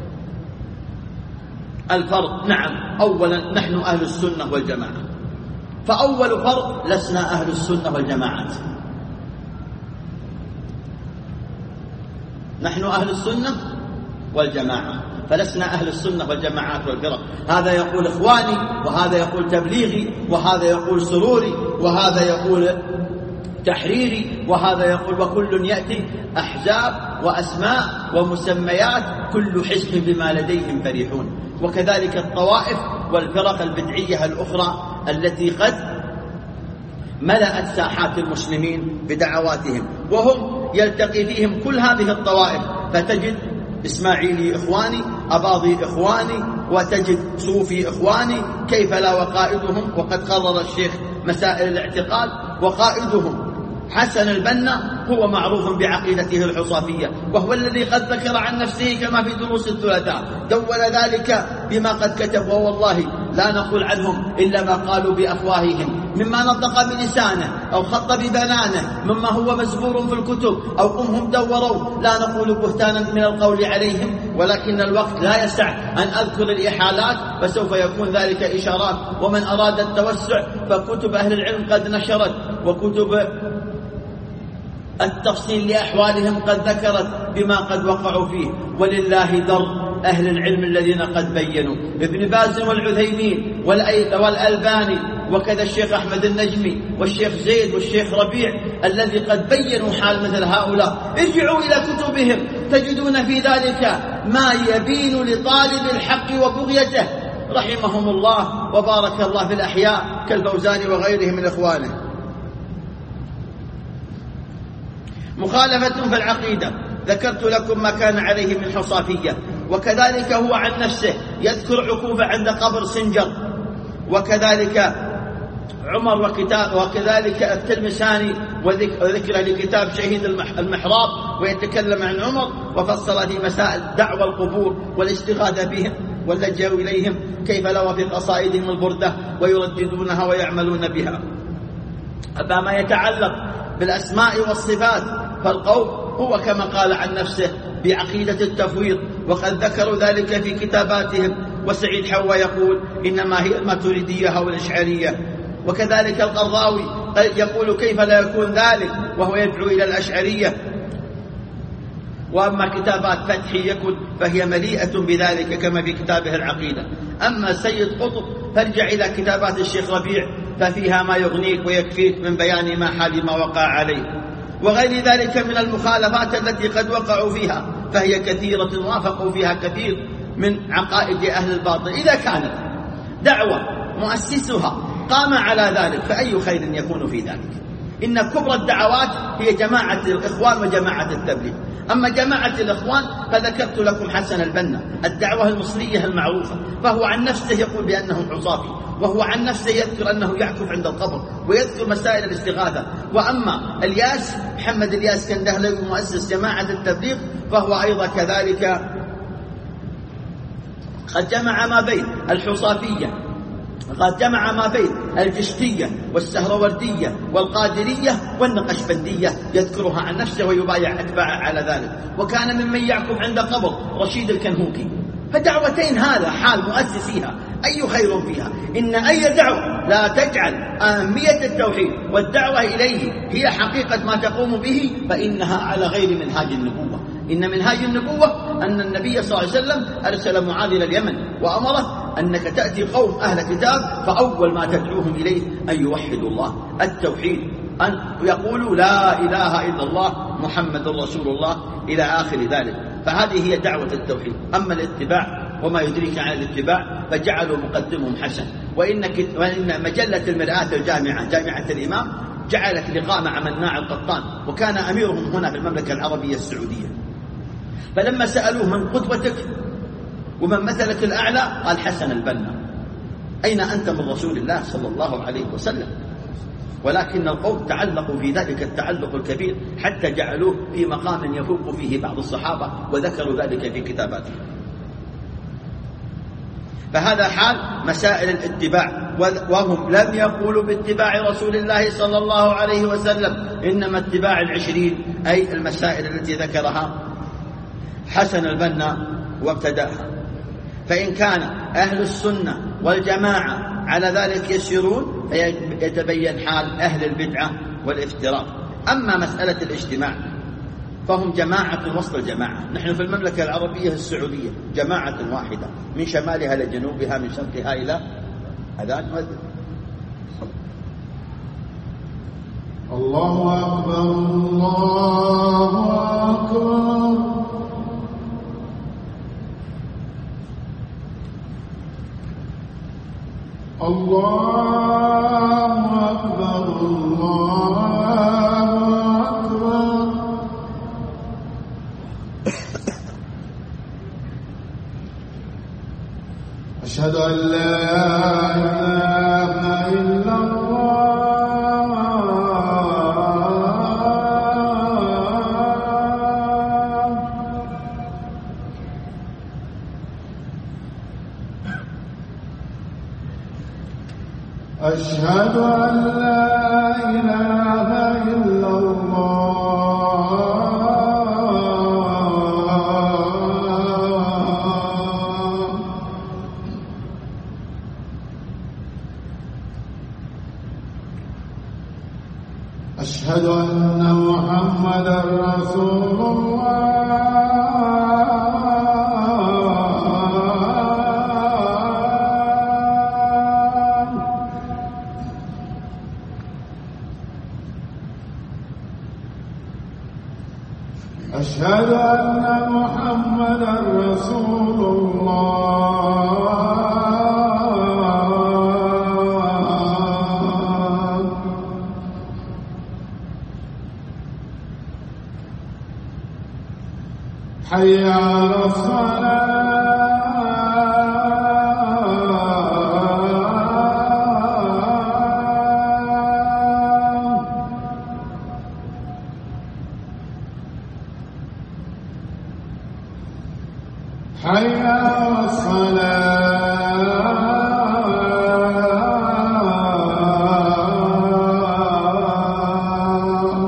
الفرق، نعم، أولا نحن أهل السنة والجماعة، فأول فرق لسنا أهل السنة والجماعات. نحن أهل السنة والجماعة، فلسنا أهل السنة والجماعات والفرق. هذا يقول إخواني، وهذا يقول تبليغي، وهذا يقول سروري، وهذا يقول تحريري، وهذا يقول، وكل يأتي أحزاب وأسماء ومسميات، كل حزب بما لديهم فرحون. وكذلك الطوائف والفرق البدعية الأخرى التي قد ملأت ساحات المسلمين بدعواتهم، وهم يلتقي فيهم كل هذه الطوائف، فتجد إسماعيلي إخواني، أباضي إخواني، وتجد صوفي إخواني، كيف لا، وقائدهم، وقد قرر الشيخ مسائل الاعتقاد، وقائدهم حسن البنا هو معروف بعقيدته الحصافية، وهو الذي قد ذكر عن نفسه كما في دروس الثلاثاء، دون ذلك بما قد كتب، ووالله لا نقول عنهم إلا ما قالوا بأفواههم، مما نطق بلسانه أو خط ببنانه، مما هو مزبور في الكتب أو أمهم دوروا. لا نقول بهتانا من القول عليهم، ولكن الوقت لا يسع أن أذكر الإحالات، فسوف يكون ذلك إشارات. ومن أراد التوسع فكتب أهل العلم قد نشرت، وكتب التفصيل لأحوالهم قد ذكرت بما قد وقعوا فيه، ولله در أهل العلم الذين قد بينوا، ابن باز والعثيمين والألباني، وكذا الشيخ أحمد النجمي والشيخ زيد والشيخ ربيع الذي قد بينوا حال مثل هؤلاء. ارجعوا إلى كتبهم تجدون في ذلك ما يبين لطالب الحق وبغيته رحمهم الله وبارك الله في الأحياء كالفوزاني وغيرهم من إخوانه. مخالفة في العقيدة، ذكرت لكم ما كان عليه من حصافية، وكذلك هو عن نفسه يذكر عقوبة عند قبر سنجر، وكذلك عمر وكتاب، وكذلك التلمساني وذكر لكتاب شهيد المحراب، ويتكلم عن عمر وفصل في مسائل دعوى القبور والاستغاثة بهم واللجأ إليهم، كيف لو في قصائدهم البردة ويرددونها ويعملون بها. أما ما يتعلق بالأسماء والصفات فالقول هو كما قال عن نفسه بعقيدة التفويض، وقد ذكروا ذلك في كتاباتهم. وسعيد حوا يقول إنما هي الماتريدية أو الأشعرية، وكذلك القرضاوي يقول كيف لا يكون ذلك وهو يدعو إلى الأشعرية. وأما كتابات فتحي يكن فهي مليئة بذلك كما في كتابه العقيدة. أما سيد قطب فارجع إلى كتابات الشيخ ربيع ففيها ما يغنيك ويكفيك من بيان ما حال ما وقع عليه، وغير ذلك من المخالفات التي قد وقعوا فيها، فهي كثيرة وافقوا فيها كثير من عقائد أهل الباطل. إذا كانت دعوة مؤسسها قام على ذلك فأي خير يكون في ذلك؟ إن كبرى الدعوات هي جماعة الإخوان وجماعة التبليغ. أما جماعة الإخوان فذكرت لكم حسن البنا الدعوة المصرية المعروفة، فهو عن نفسه يقول بأنه عصافي، وهو عن نفسه يذكر أنه يعكف عند القبر ويذكر مسائل الاستغاثة. وأما الياس محمد الياس كندهلوي مؤسس جماعة التبليغ فهو أيضا كذلك قد جمع ما بين الحصافية، قد جمع ما بين الجشتية والسهروردية والقادرية والنقشبندية، يذكرها عن نفسه ويبايع أتباعه على ذلك. وكان ممن يعكف عند قبر رشيد الكنهوكي. فدعوتين هذا حال مؤسسيها، أي خير فيها. إن أي دعوة لا تجعل أهمية التوحيد والدعوة إليه هي حقيقة ما تقوم به فإنها على غير منهاج النبوة. إن منهاج النبوة أن النبي صلى الله عليه وسلم أرسل معاذ إلى اليمن وأمره أنك تأتي قوم أهل كتاب فأول ما تدعوهم إليه أن يوحدوا الله، التوحيد، أن يقولوا لا إله إلا الله محمد رسول الله إلى آخر ذلك. فهذه هي دعوة التوحيد. أما الاتباع وما يدريك عن الاتباع فجعلوا مقدمهم حسن. وإن, وإن مجلة المرآة الجامعة جامعة الإمام جعلت لقاء مع مناع القطان، وكان أميرهم هنا في المملكة العربية السعودية. فلما سألوه من قدوتك ومن مثلك الأعلى قال حسن البنا. أين أنت من رسول الله صلى الله عليه وسلم؟ ولكن القوم تعلقوا في ذلك التعلق الكبير حتى جعلوه في مقام يفوق فيه بعض الصحابة وذكروا ذلك في كتاباتهم. فهذا حال مسائل الاتباع، وهم لم يقولوا باتباع رسول الله صلى الله عليه وسلم، إنما اتباع العشرين، أي المسائل التي ذكرها حسن البنا وابتدأها. فإن كان أهل السنة والجماعة على ذلك يسيرون فيتبين حال أهل البدعة والافتراء. أما مسألة الاجتماع فهم جماعة وسط الجماعة. نحن في المملكة العربية السعودية جماعة واحدة من شمالها لجنوبها، من شرقها إلى أذان مذهب. الله أكبر الله أكبر. الله أكبر الله أكبر. أشهد أن لا إله إلا الله. أشهد أن لا إله إلا الله. أشهد أن محمدا رسول الله. أشهد أن محمدا رسول الله. حي على الصلاة. حي على الصلاة.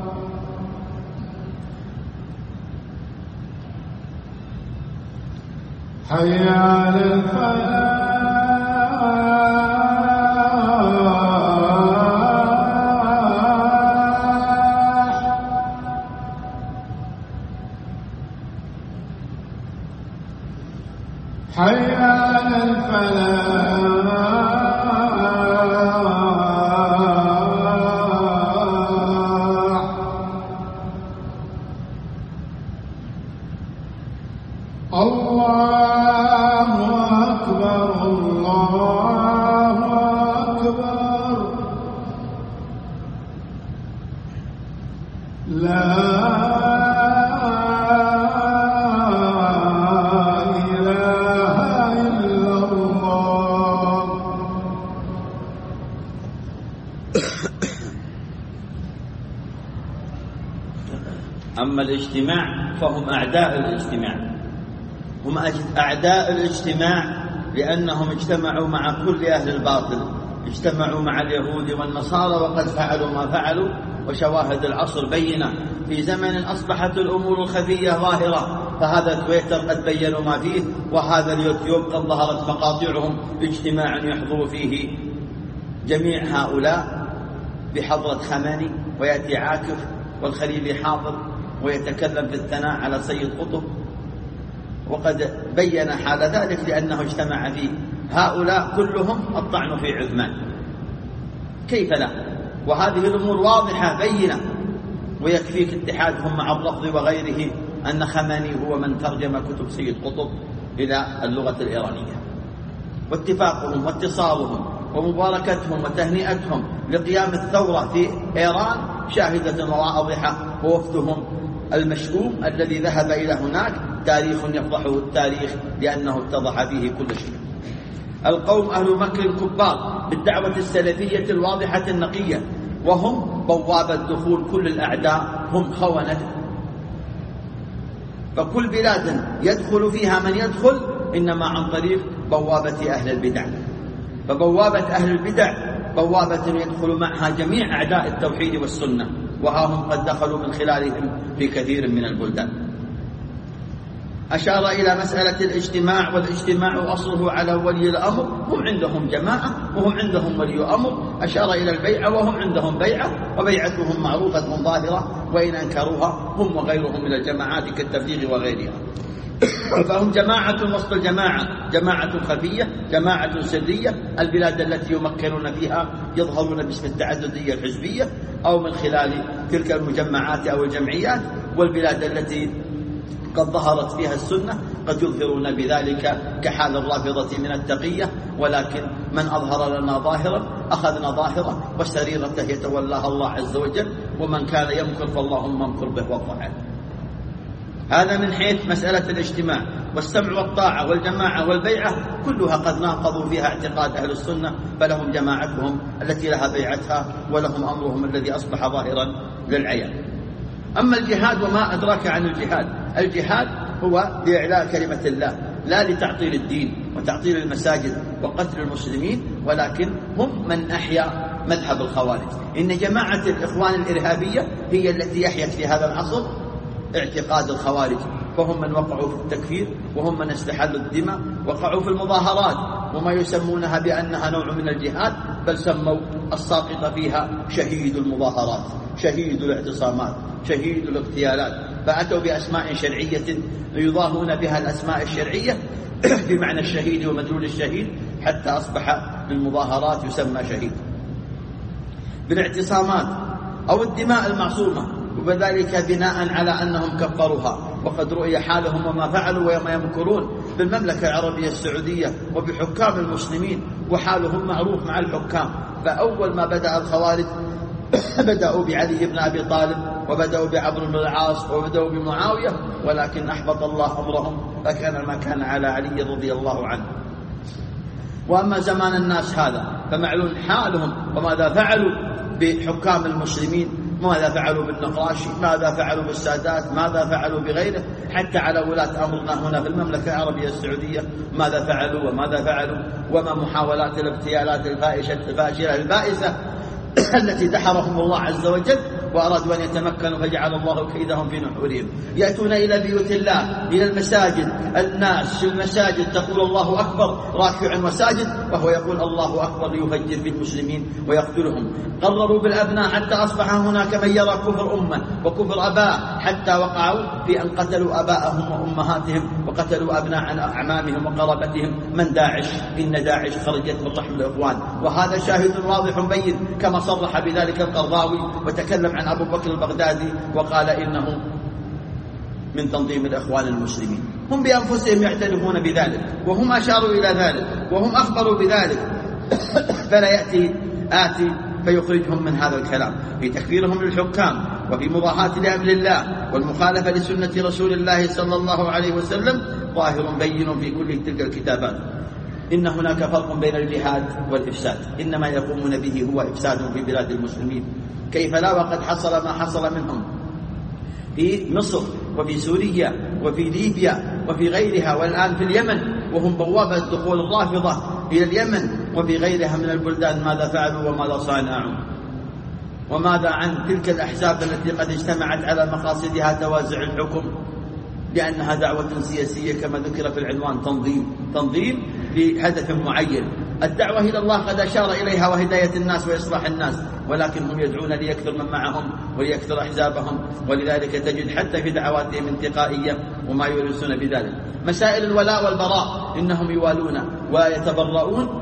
حي على الفلاح. حي على الفلاح. الله أكبر الله أكبر. لا إله إلا الله. أما الاجتماع فهم أعداء الاجتماع، هم أعداء الاجتماع لأنهم اجتمعوا مع كل أهل الباطل، اجتمعوا مع اليهود والنصارى وقد فعلوا ما فعلوا، وشواهد العصر بينة. في زمن أصبحت الأمور الخفية ظاهرة، فهذا تويتر قد بيّنوا ما فيه، وهذا اليوتيوب قد ظهرت مقاطعهم اجتماع يحضر فيه جميع هؤلاء بحضرة خماني، ويأتي عاكف والخليلي حاضر ويتكلم في الثناء على سيد قطب، وقد بين حال ذلك لأنه اجتمع فيه هؤلاء كلهم الطعن في عثمان، كيف لا؟ وهذه الأمور واضحة بينة، ويكفيك اتحادهم مع الرفض وغيره أن خماني هو من ترجم كتب سيد قطب إلى اللغة الإيرانية. واتفاقهم واتصالهم ومباركتهم وتهنئتهم لقيام الثورة في إيران شاهدة واضحة، ووفدهم المشؤوم الذي ذهب إلى هناك تاريخ يفضحه التاريخ لأنه اتضح فيه كل شيء. القوم أهل مكر الكبار بالدعوة السلفية الواضحة النقية، وهم بوابة دخول كل الأعداء، هم خونة. فكل بلاد يدخل فيها من يدخل إنما عن طريق بوابة أهل البدع، فبوابة أهل البدع بوابة يدخل معها جميع أعداء التوحيد والسنة، وها هم قد دخلوا من خلالهم في كثير من البلدان. أشار إلى مسألة الاجتماع، والاجتماع أصله على ولي الأمر، هم عندهم جماعة وهم عندهم ولي أمر. أشار إلى البيعة وهم عندهم بيعة، وبيعتهم معروفة ظاهرة، وإن أنكروها هم وغيرهم من الجماعات كالتبليغ وغيرها. فهم جماعة وسط الجماعة، جماعة خفية، جماعة سرية. البلاد التي يمكنون فيها يظهرون باسم التعددية الحزبية أو من خلال تلك المجمعات أو الجمعيات، والبلاد التي قد ظهرت فيها السنة قد يظهرون بذلك كحال الرافضة من التقية، ولكن من أظهر لنا ظاهرا أخذنا ظاهرة، والسريرة يتولاها الله عز وجل، ومن كان يمكر فاللهم امكر به وضحه. هذا من حيث مسألة الاجتماع. والسمع والطاعة والجماعة والبيعة كلها قد ناقضوا فيها اعتقاد أهل السنة، فلهم جماعتهم التي لها بيعتها، ولهم أمرهم الذي أصبح ظاهرا للعيان. أما الجهاد وما أدراك عن الجهاد، الجهاد هو لإعلاء كلمة الله، لا لتعطيل الدين وتعطيل المساجد وقتل المسلمين، ولكن هم من أحيا مذهب الخوارج. إن جماعة الإخوان الإرهابية هي التي يحيت في هذا العصر اعتقاد الخوارج، فهم من وقعوا في التكفير، وهم من استحلوا الدماء، وقعوا في المظاهرات وما يسمونها بأنها نوع من الجهاد، بل سموا الساقط فيها شهيد المظاهرات، شهيد الاعتصامات، شهيد الاغتيالات، فأتوا بأسماء شرعية يضاهون بها الأسماء الشرعية بمعنى الشهيد ومدلول الشهيد، حتى أصبح بالمظاهرات يسمى شهيد. بالاعتصامات أو الدماء المعصومة، وذلك بناء على أنهم كفروها، وقد رؤي حالهم وما فعلوا وما يمكرون بالمملكة العربية السعودية وبحكام المسلمين، وحالهم معروف مع الحكام. فأول ما بدأ الخوارج بدأوا بعلي بن أبي طالب، وبدأوا بعمرو بن العاص، وبدأوا بمعاوية، ولكن أحبط الله أمرهم، فكان ما كان على علي رضي الله عنه. وأما زمان الناس هذا فمعلوم حالهم، وماذا فعلوا بحكام المسلمين، ماذا فعلوا بالنقراشي، ماذا فعلوا بالسادات، ماذا فعلوا بغيره، حتى على ولاة أمرنا هنا في المملكة العربية السعودية ماذا فعلوا وماذا فعلوا، وما محاولات الاغتيالات الفائشة الفاشلة البائسة التي دحرهم الله عز وجل، وأرادوا أن يتمكنوا فجعل الله كيدهم في نحورهم. يأتون إلى بيوت الله، إلى المساجد، الناس في المساجد تقول الله أكبر راكع وساجد، وهو يقول الله أكبر ليفجر في المسلمين ويقتلهم. قرروا بالأبناء حتى أصبح هناك من يرى كفر أمة وكفر أباء، حتى وقعوا في أن قتلوا أباءهم وأمهاتهم، وقتلوا أبناء أعمامهم وقرابتهم من داعش. إن داعش خرجت من رحم الإخوان، وهذا شاهد واضح بين، كما صرح بذلك القرضاوي وتكلم عن أبو بكر البغدادي وقال إنه من تنظيم الإخوان المسلمين. هم بأنفسهم يعترفون بذلك، وهم أشاروا إلى ذلك، وهم أخبروا بذلك. فلا يأتي آتي فيخرجهم من هذا الكلام في تكفيرهم للحكام وفي مضاهاة لأمر الله والمخالفة لسنة رسول الله صلى الله عليه وسلم ظاهر بين في كل تلك الكتابات. إن هناك فرق بين الجهاد والإفساد، إنما يقومون به هو إفساد في بلاد المسلمين، كيف لا وقد حصل ما حصل منهم في مصر وفي سوريا وفي ليبيا وفي غيرها، والآن في اليمن وهم بوابة دخول الرافضة إلى اليمن وفي غيرها من البلدان. ماذا فعلوا وماذا صنعوا؟ وماذا عن تلك الأحزاب التي قد اجتمعت على مقاصدها توازع الحكم لأنها دعوة سياسية كما ذكر في العنوان، تنظيم تنظيم لهدف معين. الدعوة إلى الله قد أشار إليها وهداية الناس وإصلاح الناس، ولكن هم يدعون ليكثر من معهم وليكثر أحزابهم، ولذلك تجد حتى في دعواتهم انتقائية وما يورثون بذلك. مسائل الولاء والبراء إنهم يوالون ويتبرؤون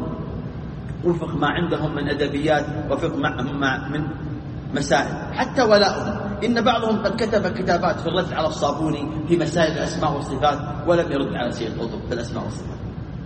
وفق ما عندهم من أدبيات وفق معهم مع من مسائل، حتى ولاؤهم. إن بعضهم قد كتب كتابات في الرد على الصابوني في مسائل الأسماء والصفات ولم يرد على سيد قطب في الأسماء والصفات،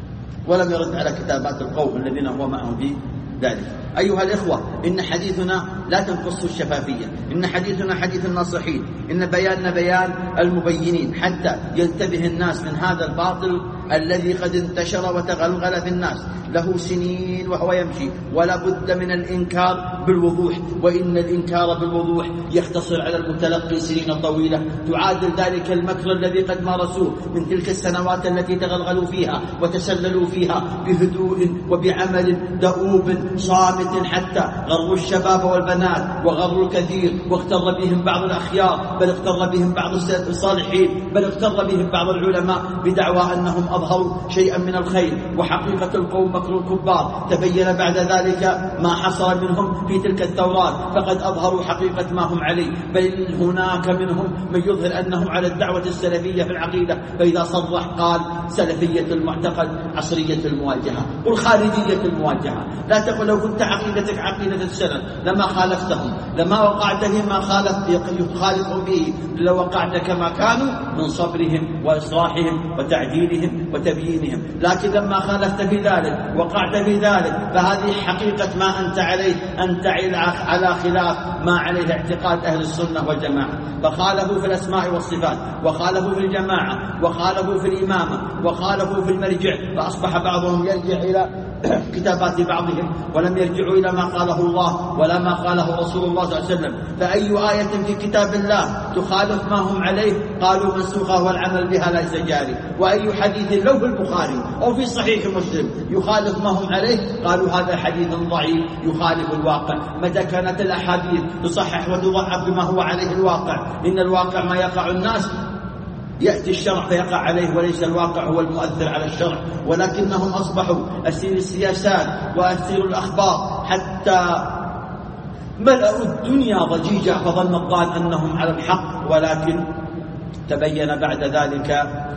ولم يرد على كتابات القوم الذين هو معهم في ذلك. أيها الإخوة، إن حديثنا لا تنقصه الشفافية، إن حديثنا حديث الناصحين، إن بياننا بيان المبينين، حتى ينتبه الناس من هذا الباطل الذي قد انتشر وتغلغل في الناس له سنين وهو يمشي، ولا بد من الإنكار بالوضوح، وإن الإنكار بالوضوح يختصر على المتلقي سنين طويلة تعادل ذلك المكر الذي قد مارسوه من تلك السنوات التي تغلغلوا فيها وتسللوا فيها بهدوء وبعمل دؤوب صامت، حتى غروا الشباب والبنات وغروا الكثير، واغتر بهم بعض الأخيار، بل اغتر بهم بعض الصالحين، بل اغتر بهم بعض العلماء بدعوى أنهم أظهروا شيئا من الخير، وحقيقة القوم مكر الكبار. تبين بعد ذلك ما حصل منهم في تلك الثورات، فقد أظهروا حقيقة ما هم عليه، بل هناك منهم من يظهر أنهم على الدعوة السلفية في العقيدة، فإذا صرح قال سلفية المعتقد عصرية المواجهة والخارجية المواجهة. لا تقول لو كنت عقيدتك عقيدة السلف لما خالفتهم، لما وقعت فيما خالف يخالفهم به، لو وقعت كما كانوا من صبرهم وإصلاحهم وتعديلهم وتبيينهم. لكن لما خالفت في ذلك وقعت في ذلك فهذه حقيقة ما أنت عليه، أنت على خلاف ما عليه اعتقاد أهل السنة والجماعة. فخالفوا في الأسماء والصفات، وخالفوا في الجماعة، وخالفوا في الإمامة، وخالفوا في المرجع، فأصبح بعضهم يرجع إلى كتابات بعضهم ولم يرجعوا إلى ما قاله الله ولا ما قاله رسول الله صلى الله عليه وسلم. فأي آية في كتاب الله تخالف ما هم عليه قالوا منسوخة والعمل بها ليس جاري، وأي حديث لو في البخاري أو في صحيح مسلم يخالف ما هم عليه قالوا هذا حديث ضعيف يخالف الواقع. متى كانت الأحاديث تصحح وتضعف بما هو عليه الواقع؟ إن الواقع ما يقع الناس، يأتي الشرع فيقع عليه، وليس الواقع هو المؤثر على الشرع، ولكنهم أصبحوا أسير السياسات وأسير الأخبار حتى ملأوا الدنيا ضجيجا، فظن الظان أنهم على الحق، ولكن تبين بعد ذلك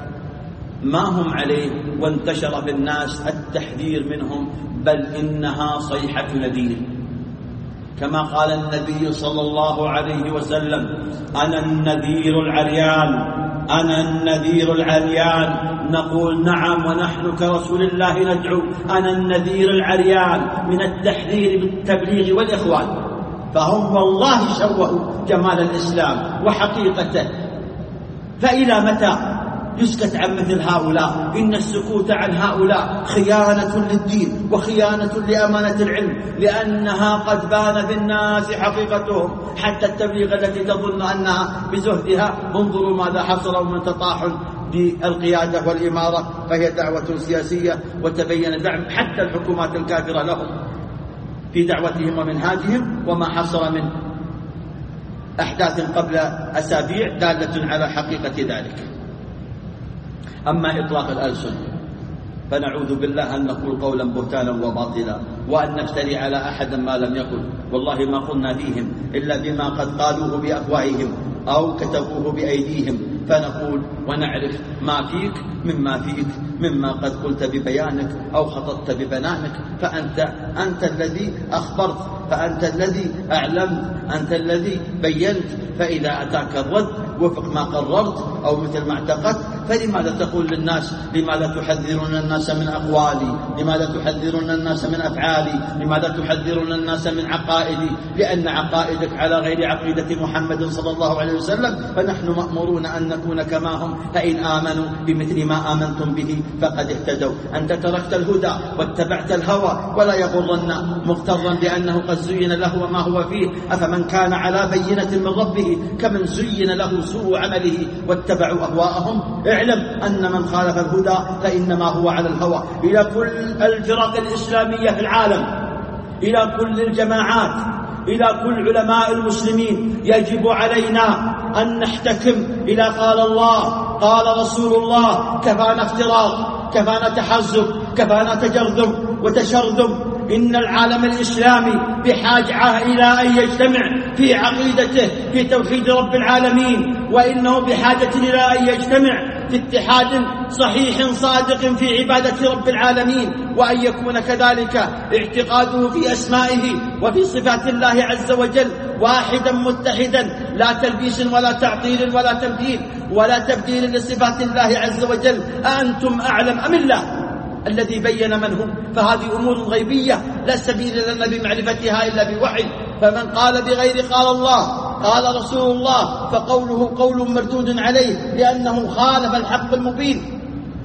ما هم عليه وانتشر في الناس التحذير منهم، بل إنها صيحة نذير، كما قال النبي صلى الله عليه وسلم: أنا النذير العريان، أنا النذير العريان. نقول نعم، ونحن كرسول الله ندعو أنا النذير العريان من التحذير بالتبليغ والإخوان. فهم والله شوهوا جمال الإسلام وحقيقته، فإلى متى يسكت عن مثل هؤلاء؟ إن السكوت عن هؤلاء خيانة للدين وخيانة لأمانة العلم، لأنها قد بان في الناس حقيقتهم، حتى التبليغ التي تظن أنها بزهدها انظروا ماذا حصل من تطاحن بالقيادة والإمارة، فهي دعوة سياسية، وتبين دعم حتى الحكومات الكافرة لهم في دعوتهم ومنهاجهم، وما حصل من أحداث قبل أسابيع دالة على حقيقة ذلك. أما إطلاق الألسن فنعوذ بالله أن نقول قولا بهتانا وباطلا، وأن نفتري على أحد ما لم يقل. والله ما قلنا فيهم إلا بما قد قالوه بأفواههم أو كتبوه بأيديهم، فنقول ونعرف ما فيك مما فيك مما قد قلت ببيانك أو خططت ببنانك، فأنت أنت الذي أخبرت، فأنت الذي أعلمت، أنت الذي بينت. فإذا أتاك الرد وفق ما قررت أو مثل ما اعتقدت فلماذا تقول للناس لماذا تحذرون الناس من أقوالي، لماذا تحذرون الناس من أفعالي، لماذا تحذرون الناس من عقائدي؟ لأن عقائدك على غير عقيدة محمد صلى الله عليه وسلم، فنحن مأمورون أن نكون كما هم، فإن آمنوا بمثل ما آمنتم به فقد اهتدوا. أنت تركت الهدى واتبعت الهوى، ولا يغرن مغترا بأنه قد زين له وما هو فيه. أفمن كان على بينة من ربه كمن زين له سوء عمله واتبعوا أهواءهم. اعلم أن من خالف الهدى فإنما هو على الهوى. إلى كل الفرق الإسلامية في العالم، إلى كل الجماعات، إلى كل علماء المسلمين، يجب علينا أن نحتكم إلى قال الله قال رسول الله. كفانا افتراق، كفانا تحزب، كفانا تجرذب وتشرذب. إن العالم الإسلامي بحاجة إلى أن يجتمع في عقيدته في توحيد رب العالمين، وإنه بحاجة إلى أن يجتمع في اتحاد صحيح صادق في عبادة رب العالمين، وأن يكون كذلك اعتقاده في أسمائه وفي صفات الله عز وجل واحدا متحدا، لا تلبيس ولا تعطيل ولا تمثيل ولا تبديل لصفات الله عز وجل. أأنتم أعلم أم الله الذي بين من هم؟ فهذه أمور غيبية لا سبيل لنا بمعرفتها إلا بوحي. فمن قال بغير قال الله قال رسول الله فقوله قول مردود عليه لأنه خالف الحق المبين.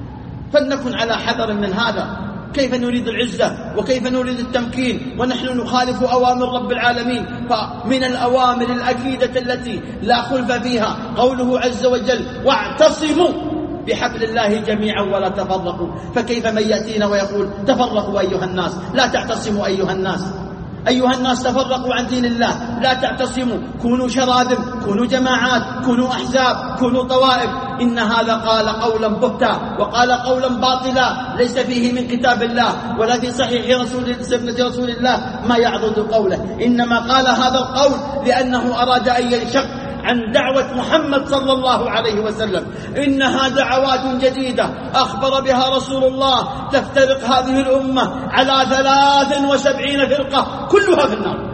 فلنكن على حذر من هذا. كيف نريد العزة وكيف نريد التمكين ونحن نخالف أوامر رب العالمين؟ فمن الأوامر الأكيدة التي لا خلف فيها قوله عز وجل واعتصموا بحبل الله جميعا ولا تفرقوا. فكيف من يأتينا ويقول تفرقوا أيها الناس؟ لا تعتصموا أيها الناس. أيها الناس تفرقوا عن دين الله، لا تعتصموا. كونوا شراذم، كونوا جماعات، كونوا أحزاب، كونوا طوائف. إن هذا قال قولا بهتا وقال قولا باطلا ليس فيه من كتاب الله ولا في صحيح رسول سنة رسول الله ما يعضد قوله. إنما قال هذا القول لأنه أراد أن ينشق عن دعوة محمد صلى الله عليه وسلم. إنها دعوات جديدة أخبر بها رسول الله، تفترق هذه الأمة على ثلاث وسبعين فرقة كلها في النار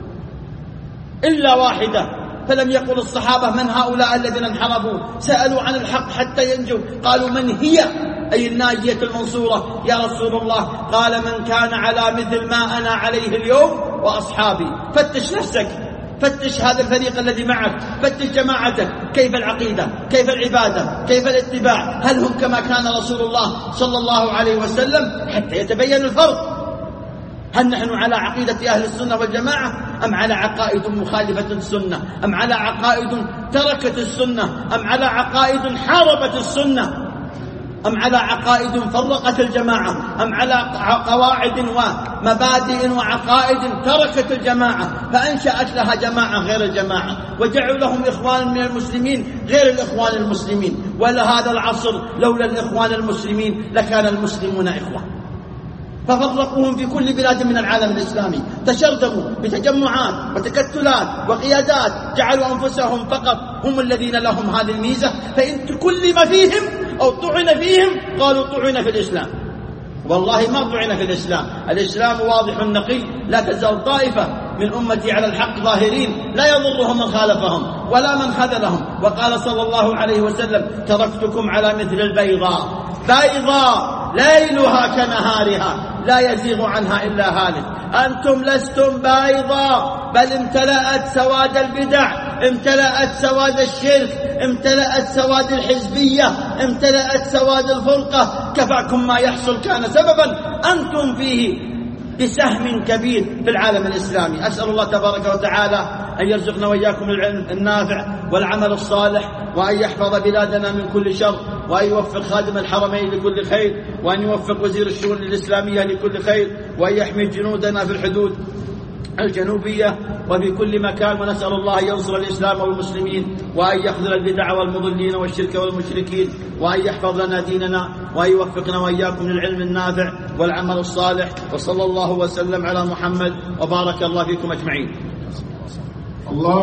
إلا واحدة. فلم يقل الصحابة من هؤلاء الذين انحرفوا، سألوا عن الحق حتى ينجوا، قالوا من هي أي الناجية المنصورة يا رسول الله؟ قال من كان على مثل ما أنا عليه اليوم وأصحابي. فتش نفسك، فتش هذا الفريق الذي معك، فتش جماعتك، كيف العقيدة، كيف العبادة، كيف الاتباع؟ هل هم كما كان رسول الله صلى الله عليه وسلم؟ حتى يتبين الفرق. هل نحن على عقيدة أهل السنة والجماعة أم على عقائد مخالفة السنة، أم على عقائد تركت السنة، أم على عقائد حاربت السنة، أم على عقائد فرقت الجماعة، أم على قواعد ومبادئ وعقائد تركت الجماعة فأنشأت لها جماعة غير الجماعة وجعلوا لهم إخوان من المسلمين غير الإخوان المسلمين. ولهذا العصر لولا الإخوان المسلمين لكان المسلمون إخوان. ففرقوهم في كل بلاد من العالم الإسلامي، تشرذموا بتجمعات وتكتلات وقيادات، جعلوا أنفسهم فقط هم الذين لهم هذه الميزة. فإن تكلم فيهم أو طعن فيهم قالوا طعن في الإسلام. والله ما طعن في الإسلام، الإسلام واضح نقي. لا تزال طائفة من أمتي على الحق ظاهرين لا يضرهم من خالفهم ولا من خذلهم. وقال صلى الله عليه وسلم تركتكم على مثل البيضاء بيضاء ليلها كنهارها لا يزيغ عنها إلا هالك. أنتم لستم بيضاء بل امتلأت سواد البدع، امتلأت سواد الشرك، امتلأت سواد الحزبية، امتلأت سواد الفرقة. كفاكم ما يحصل كان سببا أنتم فيه بسهم كبير في العالم الإسلامي. أسأل الله تبارك وتعالى أن يرزقنا وإياكم العلم النافع والعمل الصالح، وأن يحفظ بلادنا من كل شر، وأن يوفق خادم الحرمين لكل خير، وأن يوفق وزير الشؤون الإسلامية لكل خير، وأن يحمي جنودنا في الحدود الجنوبية وفي كل مكان. ونسأل الله أن ينصر الإسلام والمسلمين، وأن يخذل البدع والمضلين والشرك والمشركين، وأن يحفظ لنا ديننا، وأن يوفقنا وإياكم للعلم النافع والعمل الصالح. وصلى الله وسلم على محمد وبارك الله فيكم أجمعين. الله